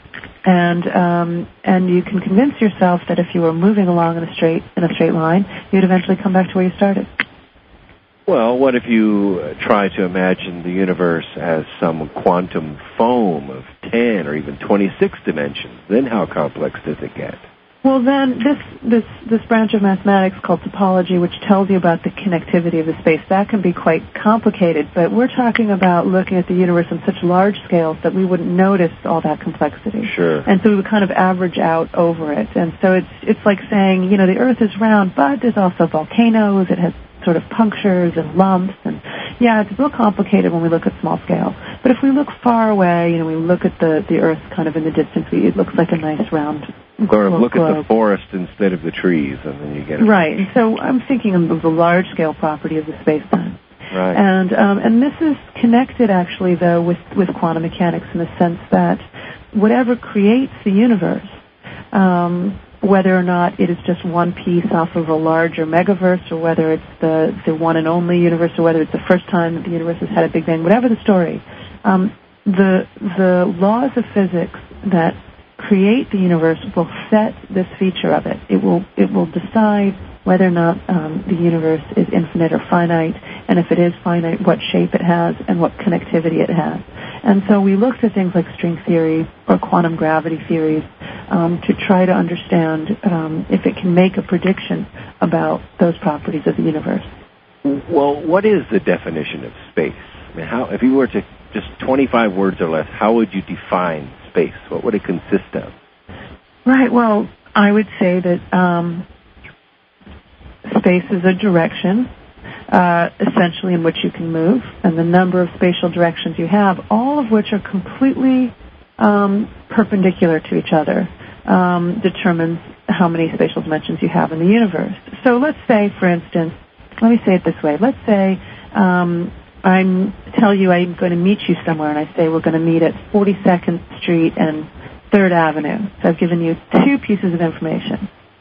And you can convince yourself that if you were moving along in a straight line, you'd eventually come back to where you started. Well, what if you try to imagine the universe as some quantum foam of 10 or even 26 dimensions? Then how complex does it get? Well, then this branch of mathematics called topology, which tells you about the connectivity of the space, that can be quite complicated. But we're talking about looking at the universe on such large scales that we wouldn't notice all that complexity. Sure. And so we would kind of average out over it. And so it's like saying, the Earth is round, but there's also volcanoes. It has sort of punctures and lumps, and it's a little complicated when we look at small scale. But if we look far away, we look at the Earth kind of in the distance, it looks like a nice round globe. Look at the forest instead of the trees, and then you get it. Right. And so I'm thinking of the large scale property of the space-time. Right. And this is connected actually though with quantum mechanics in the sense that whatever creates the universe, whether or not it is just one piece off of a larger megaverse, or whether it's the one and only universe, or whether it's the first time that the universe has had a Big Bang, whatever the story, the laws of physics that create the universe will set this feature of it. It will decide whether or not the universe is infinite or finite, and if it is finite, what shape it has and what connectivity it has. And so we looked at things like string theory or quantum gravity theories to try to understand if it can make a prediction about those properties of the universe. Well, what is the definition of space? I mean, if you were to just 25 words or less, how would you define space? What would it consist of? Right. Well, I would say that space is a direction, essentially, in which you can move, and the number of spatial directions you have, all of which are completely perpendicular to each other, determines how many spatial dimensions you have in the universe. So let's say, for instance, let me say it this way. Let's say I tell you I'm going to meet you somewhere, and I say we're going to meet at 42nd Street and 3rd Avenue. So I've given you 2 pieces of information.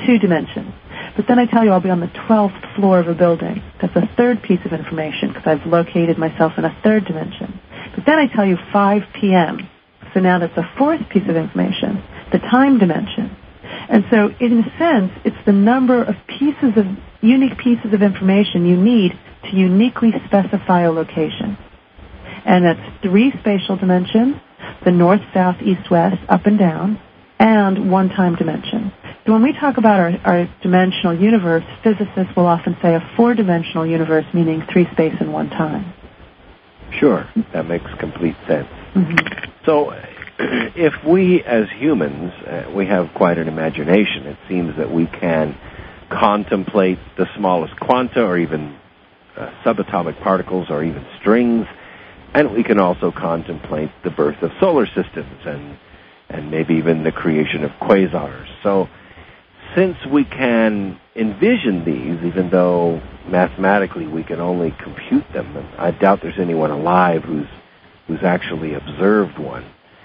2 dimensions. But then I tell you I'll be on the 12th floor of a building. That's a third piece of information because I've located myself in a third dimension. But then I tell you 5 p.m. So now that's a fourth piece of information, the time dimension. And so in a sense, it's the number of unique pieces of information you need to uniquely specify a location. And that's 3 spatial dimensions, the north, south, east, west, up and down, and 1 time dimension. So when we talk about our dimensional universe, physicists will often say a 4-dimensional universe, meaning 3 space and 1 time. Sure, that makes complete sense. Mm-hmm. So if we as humans, we have quite an imagination, it seems that we can contemplate the smallest quanta or even subatomic particles or even strings, and we can also contemplate the birth of solar systems and maybe even the creation of quasars. So since we can envision these, even though mathematically we can only compute them, and I doubt there's anyone alive who's actually observed one,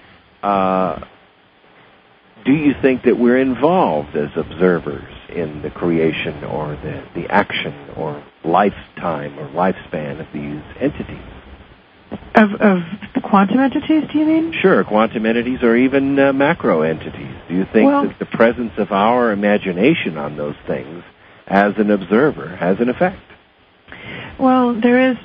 do you think that we're involved as observers in the creation or the action or lifetime or lifespan of these entities? Of the quantum entities, do you mean? Sure, quantum entities or even macro entities. Do you think that the presence of our imagination on those things as an observer has an effect? Well, there is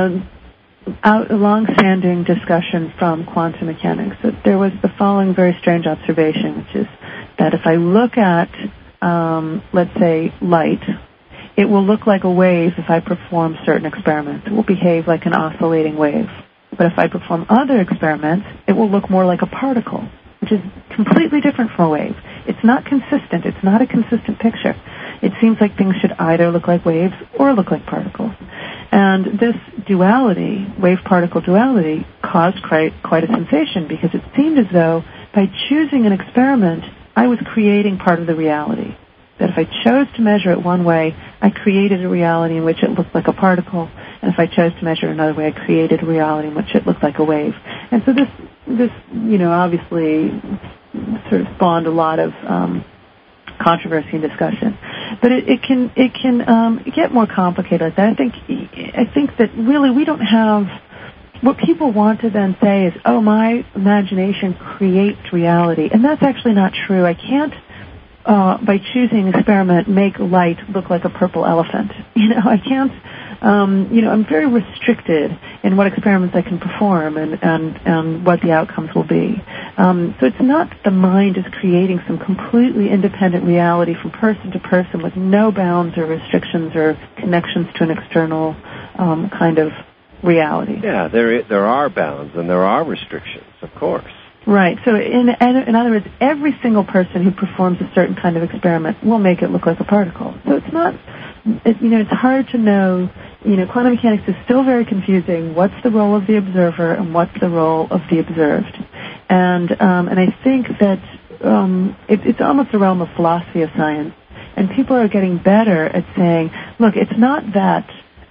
a long-standing discussion from quantum mechanics that there was the following very strange observation, which is that if I look at, let's say, light, it will look like a wave if I perform certain experiments. It will behave like an oscillating wave. But if I perform other experiments, it will look more like a particle, which is completely different from a wave. It's not consistent. It's not a consistent picture. It seems like things should either look like waves or look like particles. And this duality, wave-particle duality, caused quite a sensation because it seemed as though by choosing an experiment, I was creating part of the reality. That if I chose to measure it one way, I created a reality in which it looked like a particle, and if I chose to measure it another way, I created a reality in which it looked like a wave. And so this obviously sort of spawned a lot of controversy and discussion. But it can get more complicated like that. I think that really we don't have what people want to then say is, oh, my imagination creates reality, and that's actually not true. I can't. By choosing an experiment, make light look like a purple elephant. I can't, I'm very restricted in what experiments I can perform and what the outcomes will be. So it's not that the mind is creating some completely independent reality from person to person with no bounds or restrictions or connections to an external kind of reality. Yeah, there are bounds and there are restrictions, of course. Right. So in other words, every single person who performs a certain kind of experiment will make it look like a particle. So it's not, it's hard to know. Quantum mechanics is still very confusing. What's the role of the observer and what's the role of the observed? And I think that it's almost a realm of philosophy of science. And people are getting better at saying, look, it's not that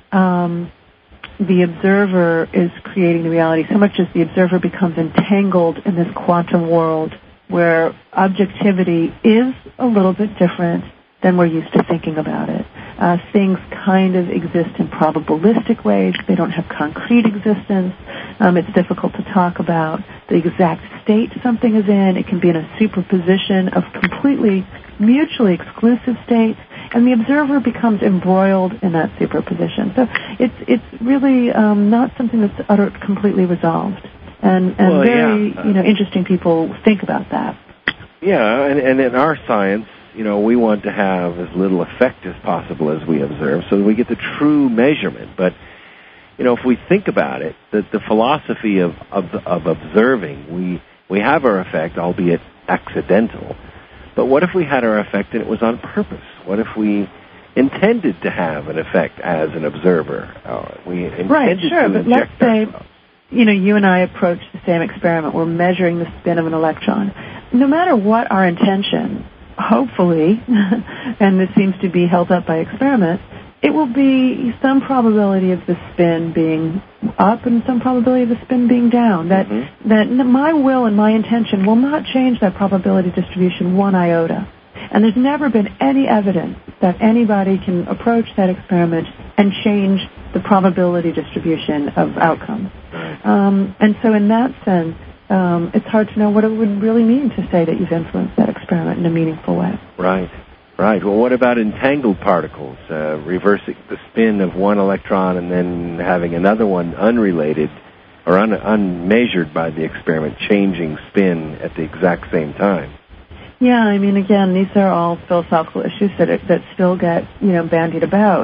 the observer is creating the reality so much as the observer becomes entangled in this quantum world where objectivity is a little bit different than we're used to thinking about it. Things kind of exist in probabilistic ways. They don't have concrete existence. It's difficult to talk about the exact state something is in. It can be in a superposition of completely mutually exclusive states, and the observer becomes embroiled in that superposition. So it's really not something that's completely resolved, and interesting people think about that. Yeah, and in our science, we want to have as little effect as possible as we observe, so that we get the true measurement. But if we think about it, the philosophy of observing, we have our effect, albeit accidental. But what if we had our effect and it was on purpose? What if we intended to have an effect as an observer? We intended to but let's say, you and I approach the same experiment. We're measuring the spin of an electron. No matter what our intention, hopefully, and this seems to be held up by experiment, it will be some probability of the spin being up and some probability of the spin being down. That my will and my intention will not change that probability distribution one iota. And there's never been any evidence that anybody can approach that experiment and change the probability distribution of outcomes. And so in that sense, it's hard to know what it would really mean to say that you've influenced that experiment in a meaningful way. Right. Well, what about entangled particles, reversing the spin of one electron and then having another one unrelated or unmeasured by the experiment, changing spin at the exact same time? Yeah, I mean, again, these are all philosophical issues that still get, bandied about.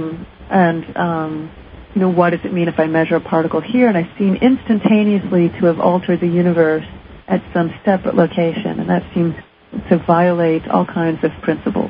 What does it mean if I measure a particle here and I seem instantaneously to have altered the universe at some separate location, and that seems to violate all kinds of principles.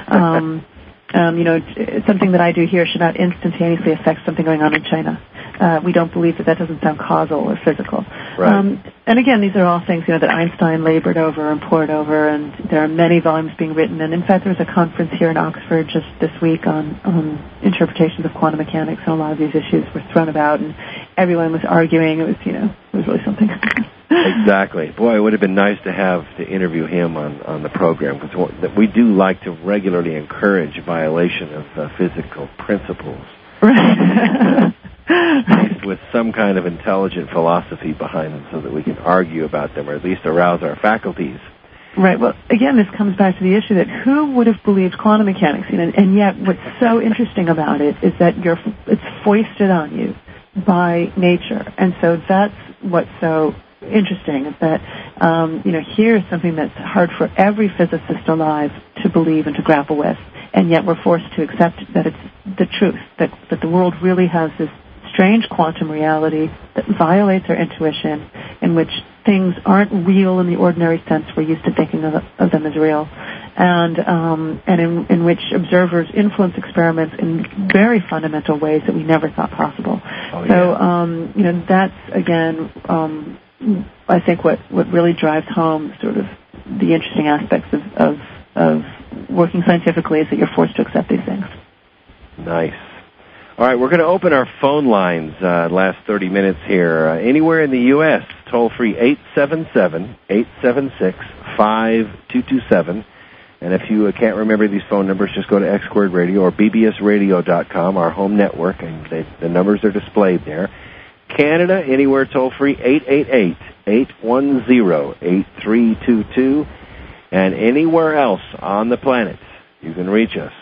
Something that I do here should not instantaneously affect something going on in China. We don't believe that doesn't sound causal or physical. Right. And again, these are all things that Einstein labored over and pored over, and there are many volumes being written. And in fact, there was a conference here in Oxford just this week on interpretations of quantum mechanics, and a lot of these issues were thrown about, and everyone was arguing. It was really something. Exactly. Boy, it would have been nice to interview him on the program, because we do like to regularly encourage violation of physical principles. Right. With some kind of intelligent philosophy behind them so that we can argue about them or at least arouse our faculties. Right. Well, again, this comes back to the issue that who would have believed quantum mechanics? And yet what's so interesting about it is that it's foisted on you by nature. And so that's what's so interesting, is that, here's something that's hard for every physicist alive to believe and to grapple with. And yet we're forced to accept that it's the truth, that the world really has this strange quantum reality that violates our intuition, in which things aren't real in the ordinary sense we're used to thinking of them as real, and in which observers influence experiments in very fundamental ways that we never thought possible. Oh, yeah. So, that's, again, I think what really drives home sort of the interesting aspects of working scientifically, is that you're forced to accept these things. Nice. All right, we're going to open our phone lines last 30 minutes here. Anywhere in the U.S., toll-free 877-876-5227. And if you can't remember these phone numbers, just go to X Squared Radio or bbsradio.com, our home network, and the numbers are displayed there. Canada, anywhere toll-free, 888-810-8322. And anywhere else on the planet, you can reach us,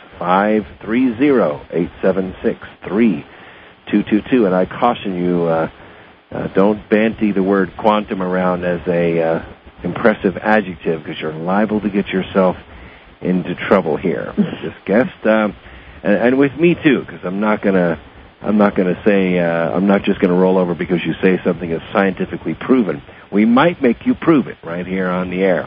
530-876-3222. And I caution you, don't banty the word quantum around as a impressive adjective, because you're liable to get yourself into trouble here. This guest, and with me too, because I'm not gonna say I'm not just gonna roll over because you say something is scientifically proven. We might make you prove it right here on the air.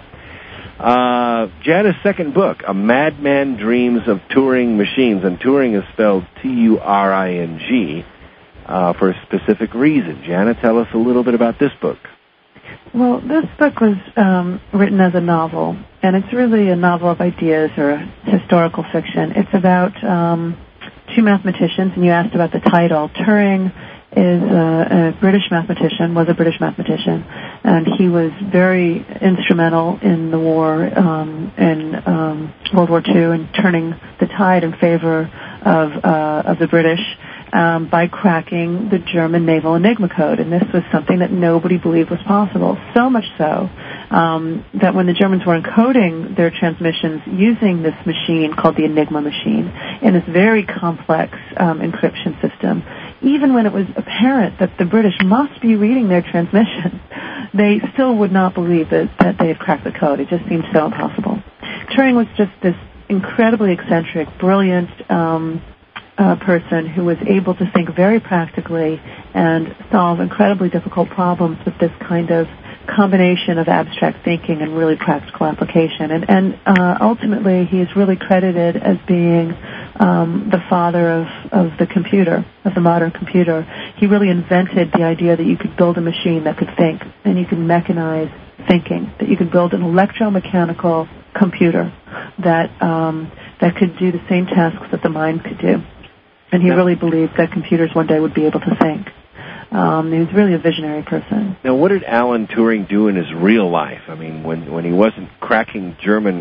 Jana's second book, A Madman Dreams of Turing Machines, and Turing is spelled Turing, for a specific reason. Jana, tell us a little bit about this book. Well, this book was written as a novel, and it's really a novel of ideas or a historical fiction. It's about two mathematicians, and you asked about the title. Turing is a British mathematician, and he was very instrumental in the war, in World War II, and turning the tide in favor of the British by cracking the German naval Enigma code. And this was something that nobody believed was possible, so much so that when the Germans were encoding their transmissions using this machine called the Enigma machine in this very complex encryption system, even when it was apparent that the British must be reading their transmission, they still would not believe that they had cracked the code. It just seemed so impossible. Turing was just this incredibly eccentric, brilliant person who was able to think very practically and solve incredibly difficult problems with this kind of combination of abstract thinking and really practical application. And ultimately, he is really credited as being the father of the computer, of the modern computer. He really invented the idea that you could build a machine that could think, and you could mechanize thinking, that you could build an electromechanical computer that could do the same tasks that the mind could do. And he really believed that computers one day would be able to think. He was really a visionary person. Now, what did Alan Turing do in his real life? I mean, when he wasn't cracking German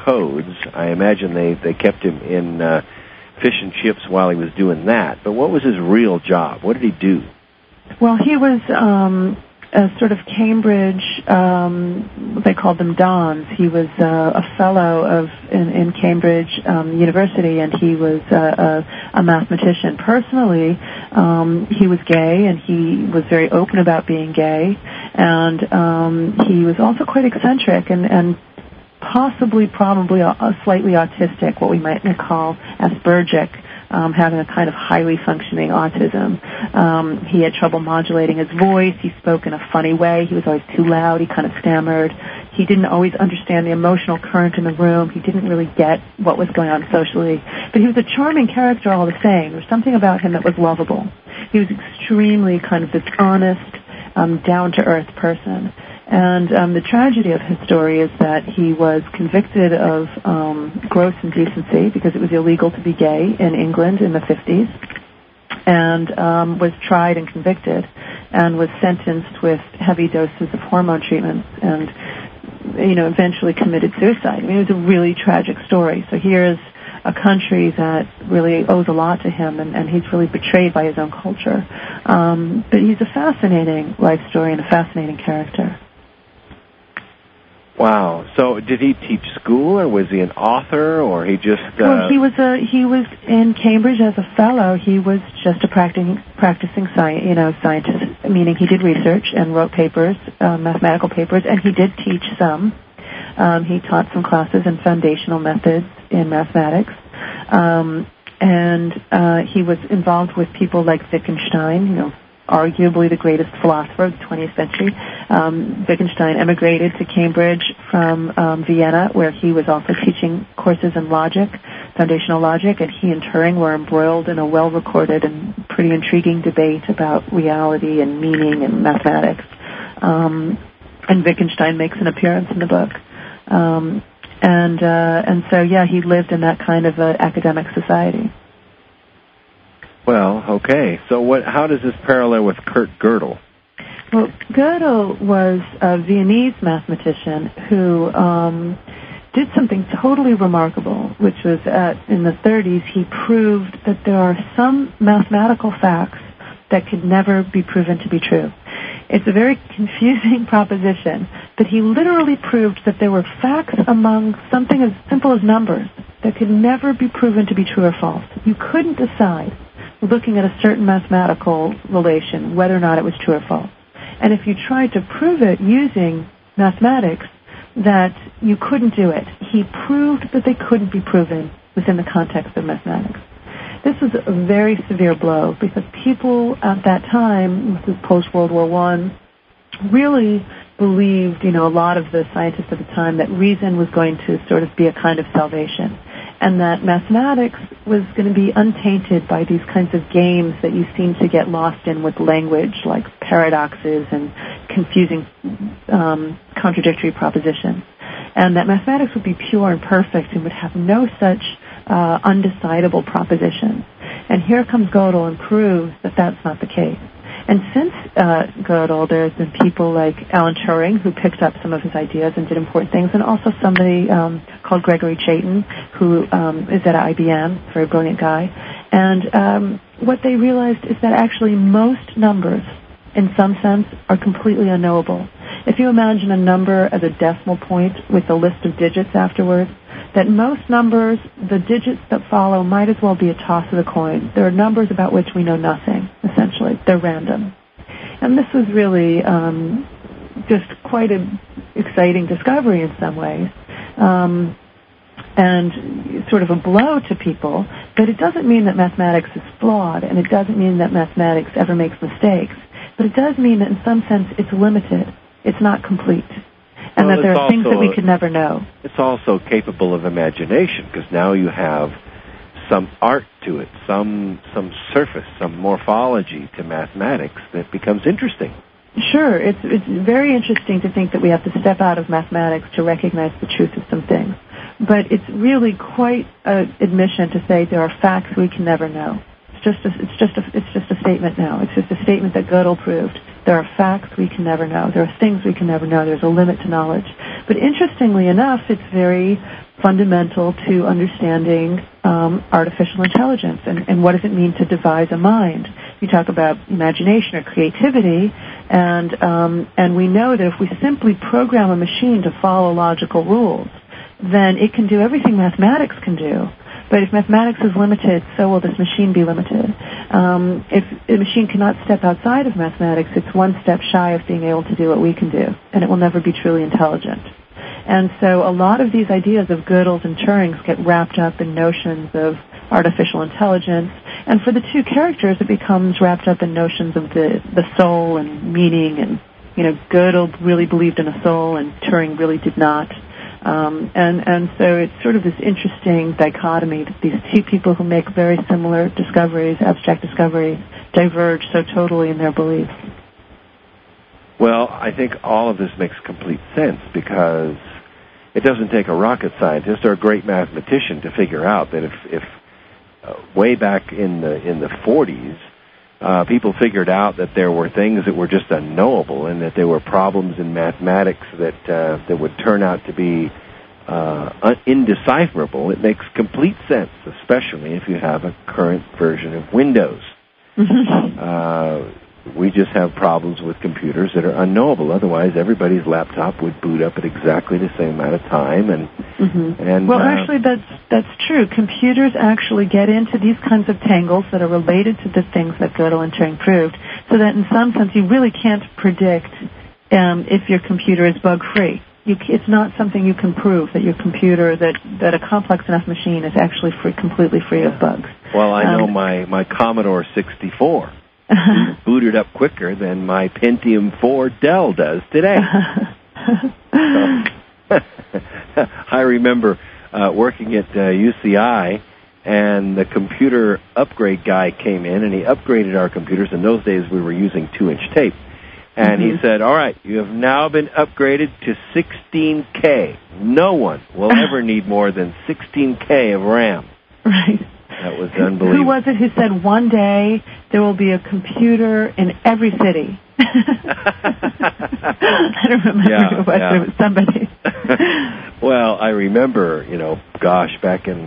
codes. I imagine they kept him in fish and chips while he was doing that. But what was his real job? What did he do? Well, he was a sort of Cambridge, they called them dons. He was a fellow in Cambridge University, and he was a mathematician. Personally, he was gay, and he was very open about being gay, and he was also quite eccentric and probably slightly autistic, what we might call Aspergic, having a kind of highly functioning autism. He had trouble modulating his voice. He spoke in a funny way. He was always too loud. He kind of stammered. He didn't always understand the emotional current in the room. He didn't really get what was going on socially. But he was a charming character all the same. There was something about him that was lovable. He was extremely kind of this honest, down-to-earth person. And the tragedy of his story is that he was convicted of gross indecency because it was illegal to be gay in England in the 50s, and was tried and convicted and was sentenced with heavy doses of hormone treatments and, eventually committed suicide. I mean, it was a really tragic story. So here's a country that really owes a lot to him, and he's really betrayed by his own culture. But he's a fascinating life story and a fascinating character. Wow. So did he teach school, or was he an author, or he just... Well, he was in Cambridge as a fellow. He was just a practicing scientist, meaning he did research and wrote papers, mathematical papers, and he did teach some. He taught some classes in foundational methods in mathematics. And he was involved with people like Wittgenstein, arguably the greatest philosopher of the 20th century. Wittgenstein emigrated to Cambridge from Vienna, where he was also teaching courses in logic, foundational logic, and he and Turing were embroiled in a well-recorded and pretty intriguing debate about reality and meaning and mathematics. And Wittgenstein makes an appearance in the book. And so, he lived in that kind of academic society. Well, okay. So how does this parallel with Kurt Gödel? Well, Gödel was a Viennese mathematician who did something totally remarkable, which was in the 30s, he proved that there are some mathematical facts that could never be proven to be true. It's a very confusing proposition, but he literally proved that there were facts among something as simple as numbers that could never be proven to be true or false. You couldn't decide, looking at a certain mathematical relation, whether or not it was true or false. And if you tried to prove it using mathematics, that you couldn't do it. He proved that they couldn't be proven within the context of mathematics. This was a very severe blow because people at that time, this is post-World War I, really believed, a lot of the scientists at the time, that reason was going to sort of be a kind of salvation, and that mathematics was going to be untainted by these kinds of games that you seem to get lost in with language, like paradoxes and confusing contradictory propositions, and that mathematics would be pure and perfect and would have no such undecidable propositions. And here comes Gödel and proves that that's not the case. And since Gödel, there's been people like Alan Turing, who picked up some of his ideas and did important things, and also somebody called Gregory Chaitin, who is at IBM, a very brilliant guy. And what they realized is that actually most numbers, in some sense, are completely unknowable. If you imagine a number as a decimal point with a list of digits afterwards, that most numbers, the digits that follow, might as well be a toss of the coin. There are numbers about which we know nothing, essentially. They're random. And this was really just quite an exciting discovery in some ways, and sort of a blow to people. But it doesn't mean that mathematics is flawed, and it doesn't mean that mathematics ever makes mistakes. But it does mean that in some sense it's limited. It's not complete. And that there are things that we could never know. It's also capable of imagination, because now you have some art to it, some surface, some morphology to mathematics that becomes interesting. Sure. It's very interesting to think that we have to step out of mathematics to recognize the truth of some things. But it's really quite an admission to say there are facts we can never know. It's just a statement now. It's just a statement that Gödel proved. There are facts we can never know. There are things we can never know. There's a limit to knowledge. But interestingly enough, it's very fundamental to understanding artificial intelligence and what does it mean to devise a mind. You talk about imagination or creativity, and we know that if we simply program a machine to follow logical rules, then it can do everything mathematics can do. But if mathematics is limited, so will this machine be limited. If a machine cannot step outside of mathematics, it's one step shy of being able to do what we can do, and it will never be truly intelligent. And so a lot of these ideas of Gödel's and Turing's get wrapped up in notions of artificial intelligence, and for the two characters it becomes wrapped up in notions of the soul and meaning, and Gödel really believed in a soul and Turing really did not. And so it's sort of this interesting dichotomy that these two people who make very similar discoveries, abstract discoveries, diverge so totally in their beliefs. Well, I think all of this makes complete sense because it doesn't take a rocket scientist or a great mathematician to figure out that if way back in the 40s, people figured out that there were things that were just unknowable and that there were problems in mathematics that would turn out to be indecipherable. It makes complete sense, especially if you have a current version of Windows. We just have problems with computers that are unknowable. Otherwise, everybody's laptop would boot up at exactly the same amount of time. Actually, that's true. Computers actually get into these kinds of tangles that are related to the things that Gödel and Turing proved, so that in some sense you really can't predict if your computer is bug-free. It's not something you can prove that your computer, that a complex enough machine is actually completely free of bugs. Well, I know my Commodore 64 booted up quicker than my Pentium 4 Dell does today. I remember working at UCI, and the computer upgrade guy came in, and he upgraded our computers. In those days, we were using 2-inch tape. And he said, all right, you have now been upgraded to 16K. No one will ever need more than 16K of RAM. Right. That was unbelievable. Who was it who said one day there will be a computer in every city? I don't remember who it was, but it was somebody. Well, I remember, back in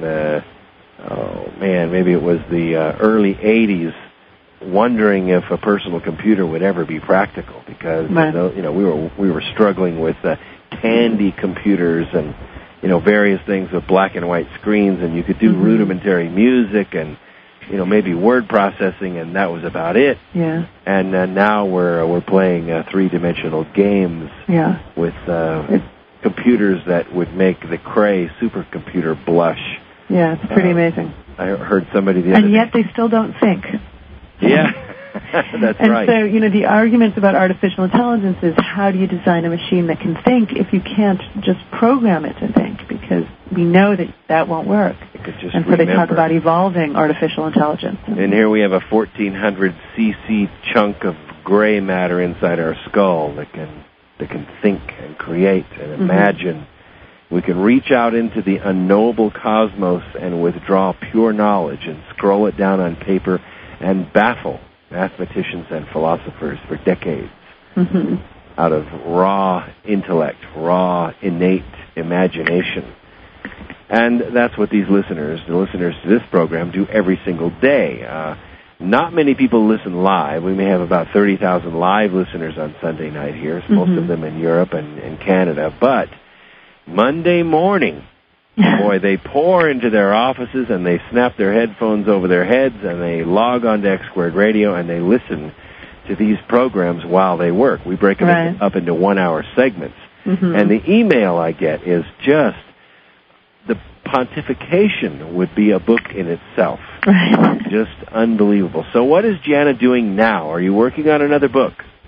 maybe it was the early 80s, wondering if a personal computer would ever be practical because, we were struggling with Tandy computers and, various things with black and white screens, and you could do rudimentary music and, maybe word processing, and that was about it. Yeah. And now we're playing three-dimensional games with computers that would make the Cray supercomputer blush. Yeah, it's pretty amazing. I heard somebody the other day. And yet they still don't think. Yeah, that's right. And so, the arguments about artificial intelligence is how do you design a machine that can think if you can't just program it to think, because we know that won't work. And so they talk about evolving artificial intelligence. And here we have a 1,400 cc chunk of gray matter inside our skull that can think and create and imagine. We can reach out into the unknowable cosmos and withdraw pure knowledge and scroll it down on paper and baffle mathematicians and philosophers for decades out of raw intellect, raw innate imagination. And that's what the listeners to this program, do every single day. Not many people listen live. We may have about 30,000 live listeners on Sunday night here, most of them in Europe and Canada. But Monday morning, boy, they pour into their offices and they snap their headphones over their heads and they log on to X Squared Radio and they listen to these programs while they work. We break them up into 1-hour segments. And the email I get is just, the pontification would be a book in itself. Just unbelievable. So what is Jana doing now? Are you working on another book?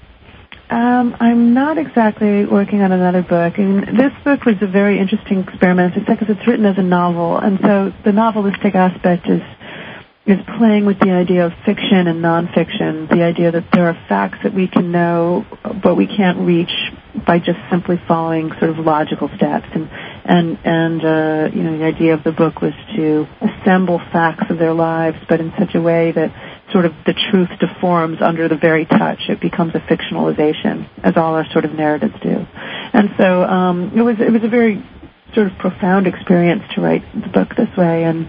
I'm not exactly working on another book. And this book was a very interesting experiment because it's written as a novel. And so the novelistic aspect is playing with the idea of fiction and nonfiction, the idea that there are facts that we can know, but we can't reach by just simply following sort of logical steps. And the idea of the book was to assemble facts of their lives, but in such a way that sort of the truth deforms under the very touch. It becomes a fictionalization, as all our sort of narratives do. And so it was a very sort of profound experience to write the book this way, and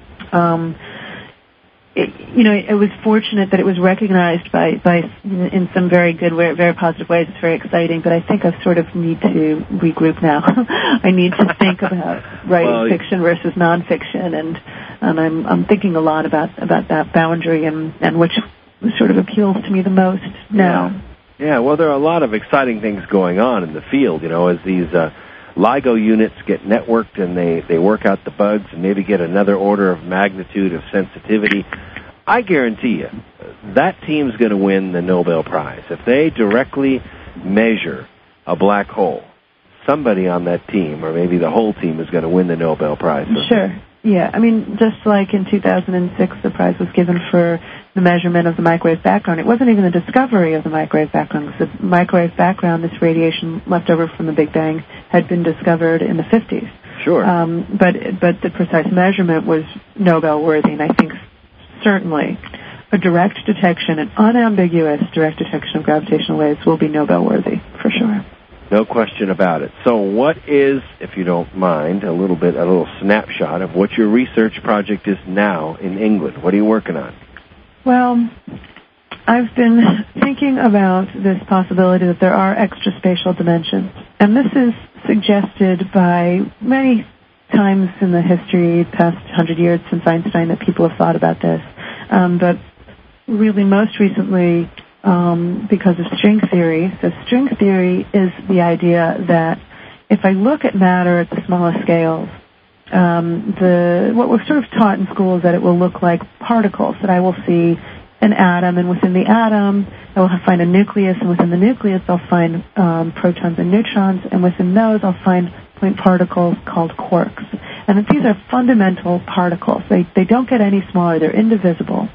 it was fortunate that it was recognized by in some very good, very positive ways. It's very exciting, but I think I sort of need to regroup now. I need to think about writing fiction versus nonfiction, and I'm thinking a lot about that boundary and which sort of appeals to me the most now. Yeah, well, there are a lot of exciting things going on in the field, as these LIGO units get networked and they work out the bugs and maybe get another order of magnitude of sensitivity. I guarantee you that team's going to win the Nobel Prize. If they directly measure a black hole, somebody on that team, or maybe the whole team, is going to win the Nobel Prize. Sure. Yeah, I mean, just like in 2006, the prize was given for the measurement of the microwave background. It wasn't even the discovery of the microwave background, because the microwave background, this radiation left over from the Big Bang, had been discovered in the 50s. Sure. But the precise measurement was Nobel-worthy, and I think certainly a direct detection, an unambiguous direct detection of gravitational waves will be Nobel-worthy, for sure. No question about it. So what is, if you don't mind, a little snapshot of what your research project is now in England? What are you working on? Well, I've been thinking about this possibility that there are extraspatial dimensions. And this is suggested by many times in the history, past 100 years since Einstein, that people have thought about this. But really most recently, because of string theory. So string theory is the idea that if I look at matter at the smallest scales, what we're sort of taught in school is that it will look like particles, that I will see an atom, and within the atom I will find a nucleus, and within the nucleus I'll find protons and neutrons, and within those I'll find point particles called quarks. And these are fundamental particles. They don't get any smaller. They're indivisible.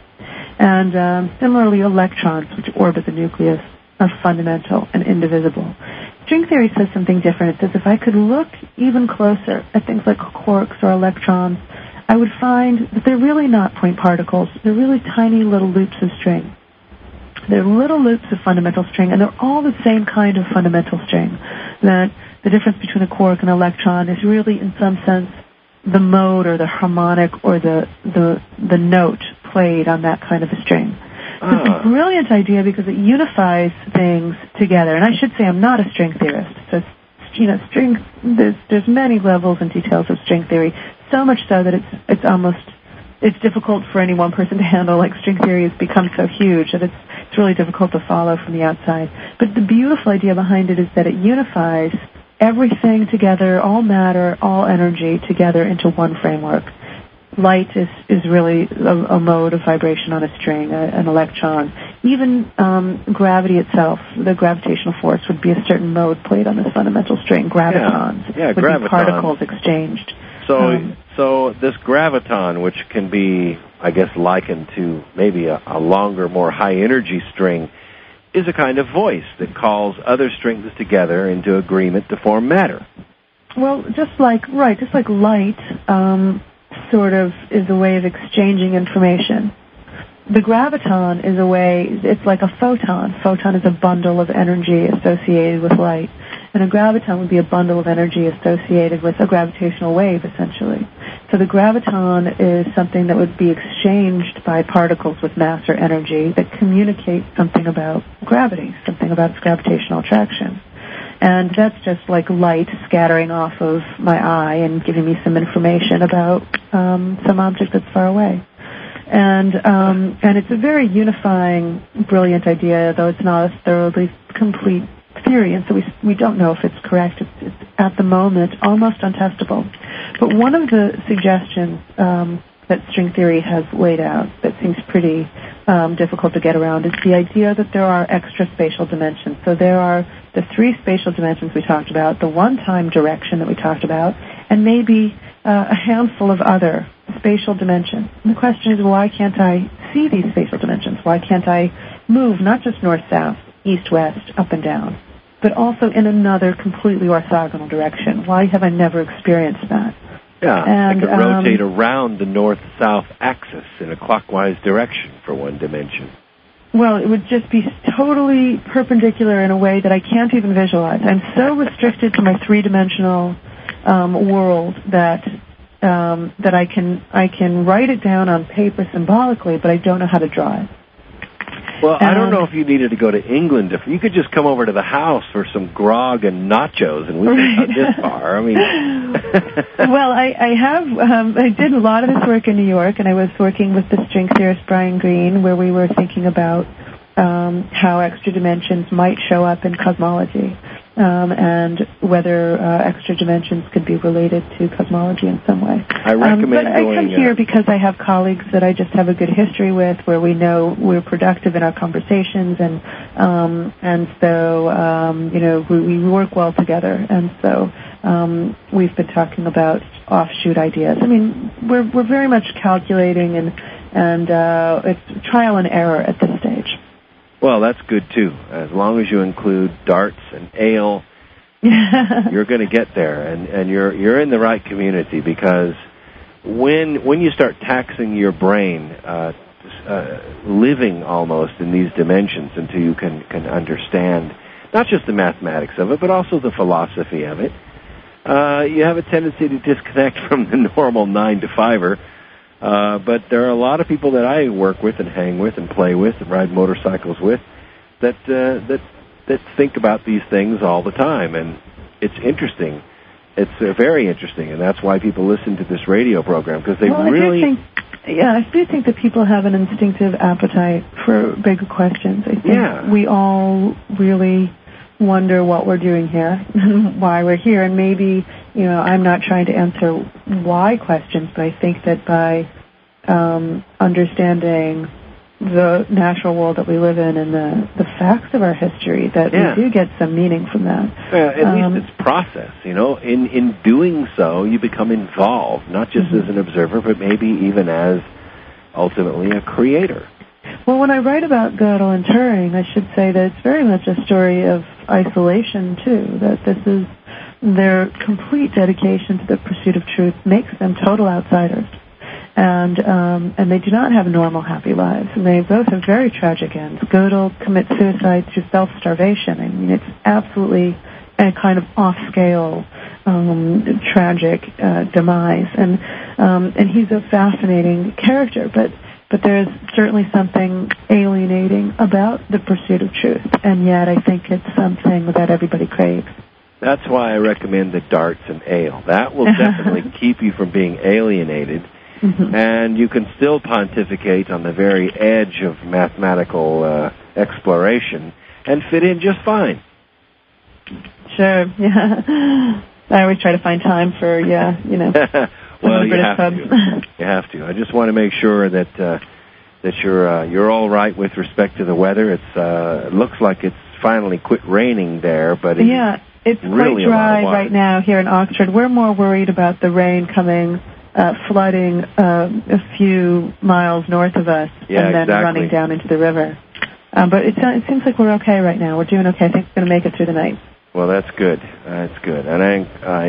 And similarly, electrons, which orbit the nucleus, are fundamental and indivisible. String theory says something different. It says if I could look even closer at things like quarks or electrons, I would find that they're really not point particles. They're really tiny little loops of string. They're little loops of fundamental string, and they're all the same kind of fundamental string. That the difference between a quark and an electron is really, in some sense, the mode or the harmonic or the note played on that kind of a string. So it's a brilliant idea because it unifies things together. And I should say I'm not a string theorist. So, string, there's many levels and details of string theory, so much so that it's difficult for any one person to handle. Like, string theory has become so huge that it's really difficult to follow from the outside. But the beautiful idea behind it is that it unifies everything together, all matter, all energy together into one framework. Light is really a mode of vibration on a string, an electron. Even gravity itself, the gravitational force, would be a certain mode played on this fundamental string. Gravitons would be particles exchanged. So this graviton, which can be, I guess, likened to maybe a longer, more high-energy string, is a kind of voice that calls other strings together into agreement to form matter. Well, just like light sort of is a way of exchanging information. The graviton is a way, it's like a photon. Photon is a bundle of energy associated with light. And a graviton would be a bundle of energy associated with a gravitational wave, essentially. So the graviton is something that would be exchanged by particles with mass or energy that communicate something about gravity, something about its gravitational attraction. And that's just like light scattering off of my eye and giving me some information about some object that's far away. And it's a very unifying, brilliant idea, though it's not a thoroughly complete theory, and so we don't know if it's correct. It's at the moment almost untestable. But one of the suggestions that string theory has laid out that seems pretty difficult to get around is the idea that there are extraspatial dimensions. So there are the three spatial dimensions we talked about, the one-time direction that we talked about, and maybe a handful of other spatial dimensions. And the question is, why can't I see these spatial dimensions? Why can't I move not just north-south, east-west, up and down, but also in another completely orthogonal direction? Why have I never experienced that? Yeah, and I could rotate around the north-south axis in a clockwise direction for one dimension. Well, it would just be totally perpendicular in a way that I can't even visualize. I'm so restricted to my three-dimensional world that I can write it down on paper symbolically, but I don't know how to draw it. Well, I don't know if you needed to go to England. If you could just come over to the house for some grog and nachos, and we could cut this far. I mean, well, I did a lot of this work in New York, and I was working with the string theorist Brian Greene, where we were thinking about how extra dimensions might show up in cosmology, and whether extra dimensions could be related to cosmology in some way. I recommend but I come here because I have colleagues that I just have a good history with, where we know we're productive in our conversations, and so we work well together, and so we've been talking about offshoot ideas. I mean, we're very much calculating, and it's trial and error at this stage. Well, that's good, too. As long as you include darts and ale, you're going to get there, and you're in the right community, because when you start taxing your brain, living almost in these dimensions until you can understand not just the mathematics of it, but also the philosophy of it, you have a tendency to disconnect from the normal 9-to-5er. But there are a lot of people that I work with and hang with and play with and ride motorcycles with that think about these things all the time, and it's interesting. It's very interesting, and that's why people listen to this radio program, because they really. I do think that people have an instinctive appetite for bigger questions. I think we all really wonder what we're doing here, why we're here, and maybe, I'm not trying to answer why questions, but I think that by understanding the natural world that we live in and the facts of our history, that we do get some meaning from that. At least it's process, In doing so, you become involved, not just as an observer, but maybe even as, ultimately, a creator. Well, when I write about Gödel and Turing, I should say that it's very much a story of isolation, too, that this is their complete dedication to the pursuit of truth makes them total outsiders. And they do not have normal, happy lives. And they both have very tragic ends. Gödel commits suicide through self-starvation. I mean, it's absolutely a kind of off-scale, tragic demise. And he's a fascinating character, but there's certainly something alienating about the pursuit of truth. And yet I think it's something that everybody craves. That's why I recommend the darts and ale. That will definitely keep you from being alienated. And you can still pontificate on the very edge of mathematical exploration and fit in just fine. Sure, yeah. I always try to find time for, well, you have to. You have to. I just want to make sure that you're all right with respect to the weather. It looks like it's finally quit raining there, but it's really quite dry right now here in Oxford. We're more worried about the rain coming, flooding a few miles north of us, and then running down into the river. But it seems like we're okay right now. We're doing okay. I think we're going to make it through the night. Well, that's good. That's good. And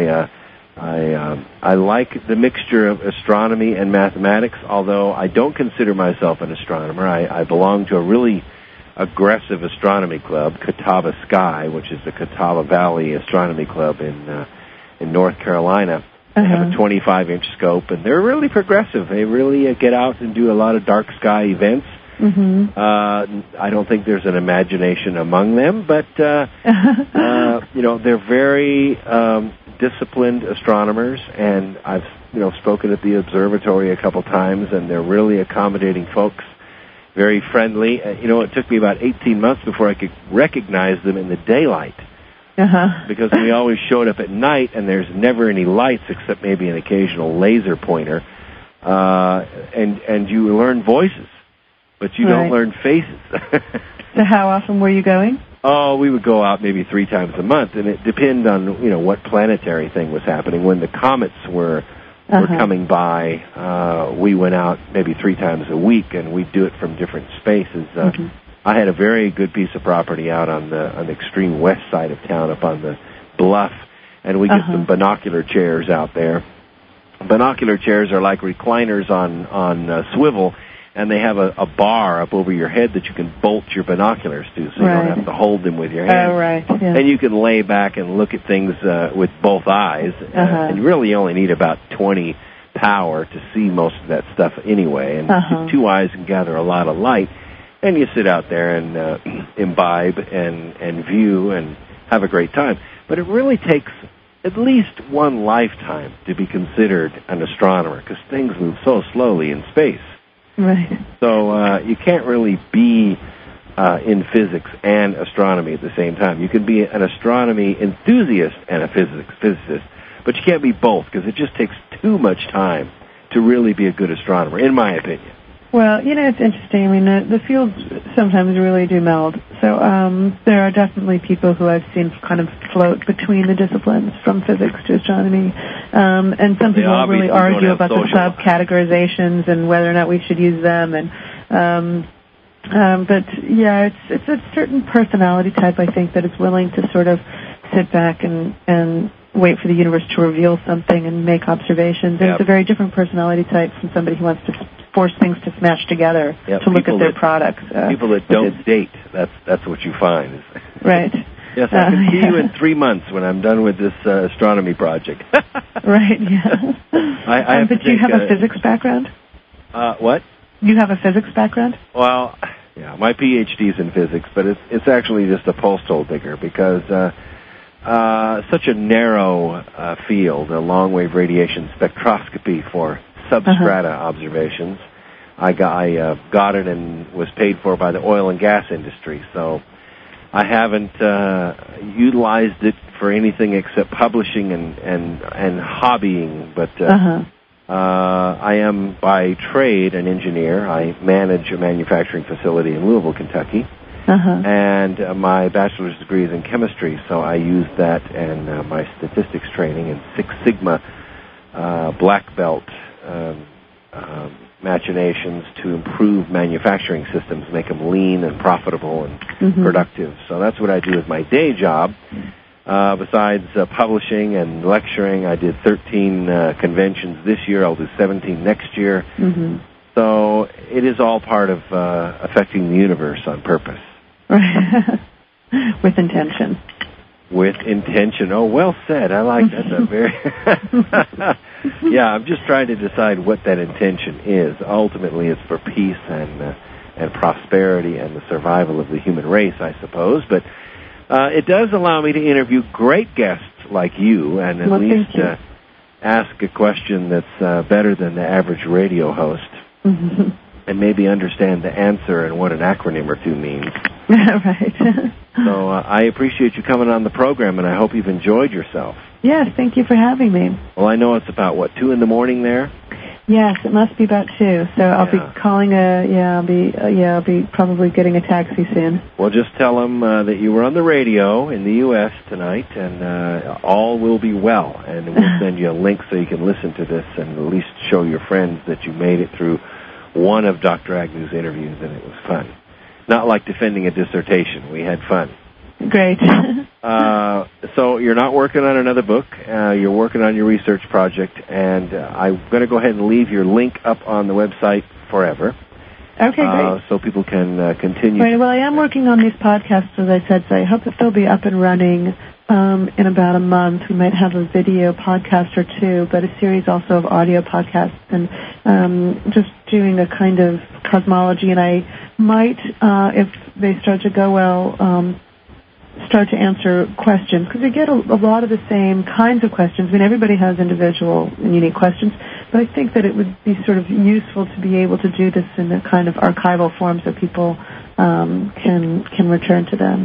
I like the mixture of astronomy and mathematics, although I don't consider myself an astronomer. I belong to a really aggressive astronomy club, Catawba Sky, which is the Catawba Valley Astronomy Club in North Carolina. They have a 25-inch scope, and they're really progressive. They really get out and do a lot of dark sky events. I don't think there's an imagination among them, but they're very disciplined astronomers, and I've spoken at the observatory a couple times, and they're really accommodating folks, very friendly. It took me about 18 months before I could recognize them in the daylight. Because we always showed up at night, and there's never any lights except maybe an occasional laser pointer, and you learn voices, but you don't learn faces. So how often were you going? Oh, we would go out maybe 3 times a month, and it depended on what planetary thing was happening. When the comets were coming by, we went out maybe 3 times a week, and we'd do it from different spaces. I had a very good piece of property out on the extreme west side of town, up on the bluff, and we get some binocular chairs out there. Binocular chairs are like recliners on swivel, and they have a bar up over your head that you can bolt your binoculars to, so you don't have to hold them with your hands. Oh, right. Yeah. And you can lay back and look at things with both eyes. And you really only need about 20 power to see most of that stuff anyway. And two eyes can gather a lot of light. And you sit out there and imbibe and view and have a great time. But it really takes at least one lifetime to be considered an astronomer, because things move so slowly in space. Right. So you can't really be in physics and astronomy at the same time. You can be an astronomy enthusiast and a physicist, but you can't be both, because it just takes too much time to really be a good astronomer, in my opinion. Well, it's interesting. I mean, the fields sometimes really do meld. So there are definitely people who I've seen kind of float between the disciplines, from physics to astronomy. And some people really argue about the subcategorizations and whether or not we should use them. But yeah, it's a certain personality type, I think, that is willing to sort of sit back and wait for the universe to reveal something and make observations. And it's a very different personality type from somebody who wants to force things to smash together to look at their products. People that don't date, that's what you find. Right. Yes, I can see you in 3 months when I'm done with this astronomy project. Right, yeah. But do you have a physics background? What? You have a physics background? Well, yeah, my PhD's in physics, but it's actually just a post hole digger, because such a narrow field, a long-wave radiation spectroscopy for substrata observations. I got it and was paid for by the oil and gas industry, so I haven't utilized it for anything except publishing and hobbying, but I am by trade an engineer. I manage a manufacturing facility in Louisville, Kentucky, and my bachelor's degree is in chemistry, so I use that and my statistics training and Six Sigma black belt machinations to improve manufacturing systems, make them lean and profitable and productive. So that's what I do as my day job. Besides publishing and lecturing, I did 13 conventions this year. I'll do 17 next year. So it is all part of affecting the universe on purpose. With intention. With intention. Oh, well said. I like that. That's a very... Yeah, I'm just trying to decide what that intention is. Ultimately, it's for peace and prosperity and the survival of the human race, I suppose. But it does allow me to interview great guests like you, and at least ask a question that's better than the average radio host, and maybe understand the answer and what an acronym or two means. Right. So I appreciate you coming on the program, and I hope you've enjoyed yourself. Yes, thank you for having me. Well, I know it's about, 2 in the morning there? Yes, it must be about 2. So I'll be calling I'll be probably getting a taxi soon. Well, just tell them that you were on the radio in the U.S. tonight, and all will be well. And we'll send you a link so you can listen to this and at least show your friends that you made it through one of Dr. Agnew's interviews, and it was fun. Not like defending a dissertation. We had fun. Great. So you're not working on another book. You're working on your research project, and I'm going to go ahead and leave your link up on the website forever. Okay, great. So people can continue. Right, well, I am working on these podcasts, as I said, so I hope that they'll be up and running in about a month. We might have a video podcast or two, but a series also of audio podcasts, and just doing a kind of cosmology, and I might, if they start to go well, start to answer questions, because we get a lot of the same kinds of questions. I mean, everybody has individual and unique questions, but I think that it would be sort of useful to be able to do this in a kind of archival form so people can return to them.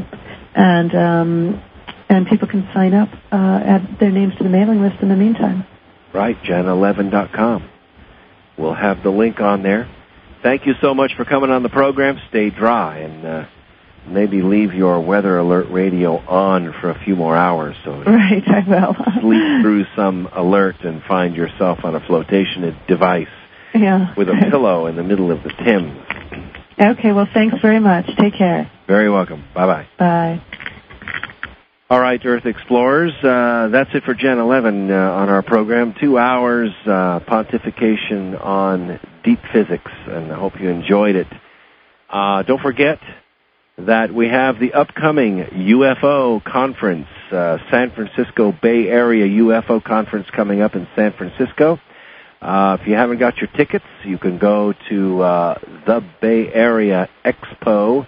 And people can sign up, add their names to the mailing list in the meantime. Right, Jan11.com. We'll have the link on there. Thank you so much for coming on the program. Stay dry, and maybe leave your weather alert radio on for a few more hours. So right, I will. Sleep through some alert and find yourself on a flotation device with a pillow in the middle of the Thames. Okay, well, thanks very much. Take care. Very welcome. Bye-bye. Bye. All right, Earth Explorers, that's it for Gen 11 on our program. 2 hours pontification on deep physics, and I hope you enjoyed it. Don't forget that we have the upcoming UFO conference, San Francisco Bay Area UFO conference coming up in San Francisco. If you haven't got your tickets, you can go to the Bay Area Expo,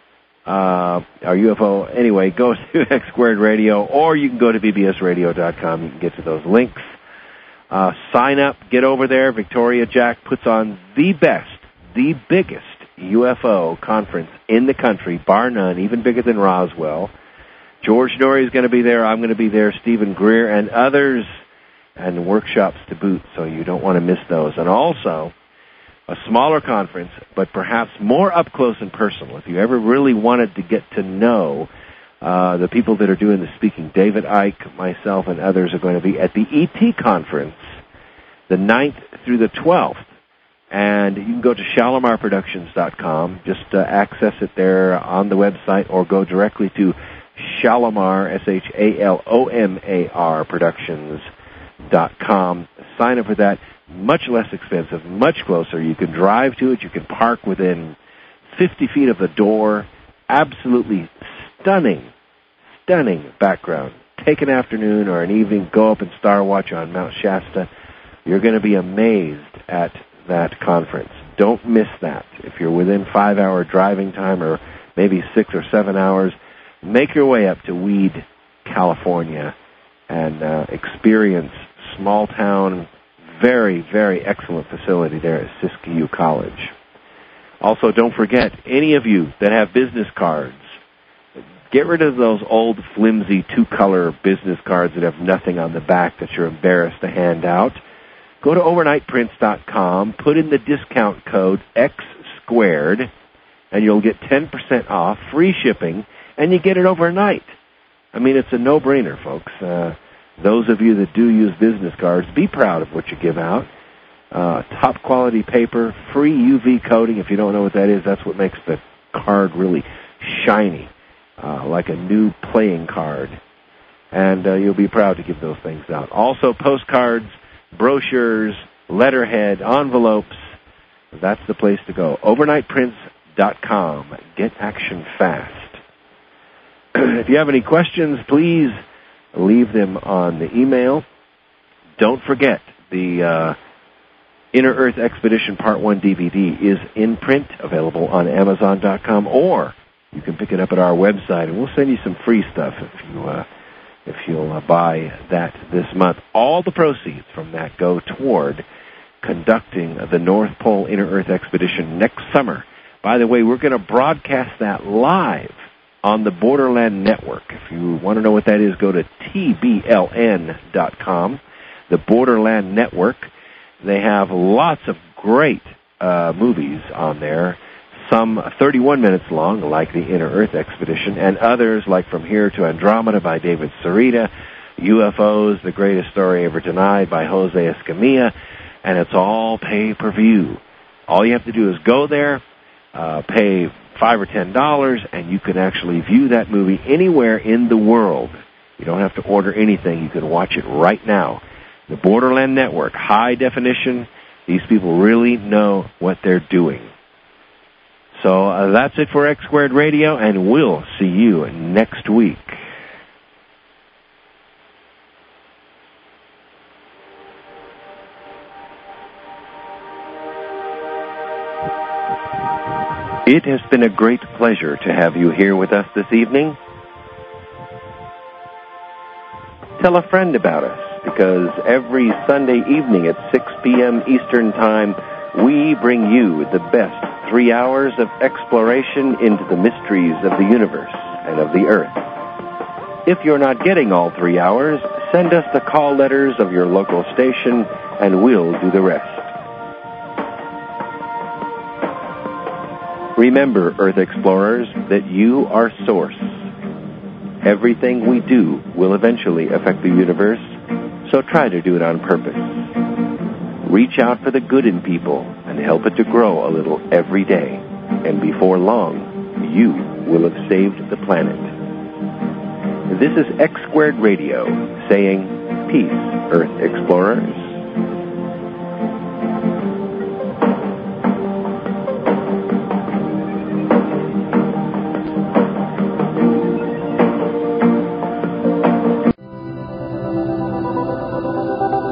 or UFO. Anyway, go to X Squared Radio, or you can go to bbsradio.com. You can get to those links. Sign up, get over there. Victoria Jack puts on the best, the biggest UFO conference in the country, bar none, even bigger than Roswell. George Norrie is going to be there. I'm going to be there. Stephen Greer and others, and workshops to boot, so you don't want to miss those. And also, a smaller conference, but perhaps more up close and personal. If you ever really wanted to get to know the people that are doing the speaking, David Icke, myself, and others are going to be at the ET conference, the 9th through the 12th. And you can go to shalomarproductions.com, just access it there on the website, or go directly to Shalomar, SHALOMAR Productions.com. Sign up for that. Much less expensive, much closer. You can drive to it. You can park within 50 feet of the door. Absolutely stunning background. Take an afternoon or an evening, go up and star watch on Mount Shasta. You're going to be amazed at that conference. Don't miss that. If you're within 5-hour driving time, or maybe 6 or 7 hours, make your way up to Weed, California, and experience small town, very, very excellent facility there at Siskiyou College. Also, don't forget, any of you that have business cards, get rid of those old, flimsy, two-color business cards that have nothing on the back that you're embarrassed to hand out. Go to overnightprints.com, put in the discount code X2, and you'll get 10% off, free shipping, and you get it overnight. I mean, it's a no-brainer, folks. Those of you that do use business cards, be proud of what you give out. Top-quality paper, free UV coating. If you don't know what that is, that's what makes the card really shiny, like a new playing card. And you'll be proud to give those things out. Also, postcards, brochures, letterhead, envelopes. That's the place to go. Overnightprints.com. Get action fast. If you have any questions, please leave them on the email. Don't forget, the Inner Earth Expedition Part 1 DVD is in print, available on Amazon.com, or you can pick it up at our website, and we'll send you some free stuff if you'll buy that this month. All the proceeds from that go toward conducting the North Pole Inner Earth Expedition next summer. By the way, we're going to broadcast that live on the Borderland Network. If you want to know what that is, go to tbln.com, the Borderland Network. They have lots of great movies on there, some 31 minutes long, like the Inner Earth Expedition, and others like From Here to Andromeda by David Sarita, UFOs, The Greatest Story Ever Denied by Jose Escamilla, and it's all pay-per-view. All you have to do is go there, pay $5 or $10, and you can actually view that movie anywhere in the world. You don't have to order anything. You can watch it right now. The Borderland Network, high definition. These people really know what they're doing. So that's it for X2 Radio, and we'll see you next week. It has been a great pleasure to have you here with us this evening. Tell a friend about us, because every Sunday evening at 6 p.m. Eastern Time, we bring you the best 3 hours of exploration into the mysteries of the universe and of the Earth. If you're not getting all 3 hours, send us the call letters of your local station, and we'll do the rest. Remember, Earth Explorers, that you are source. Everything we do will eventually affect the universe, so try to do it on purpose. Reach out for the good in people and help it to grow a little every day. And before long, you will have saved the planet. This is X2 Radio saying, peace, Earth Explorers.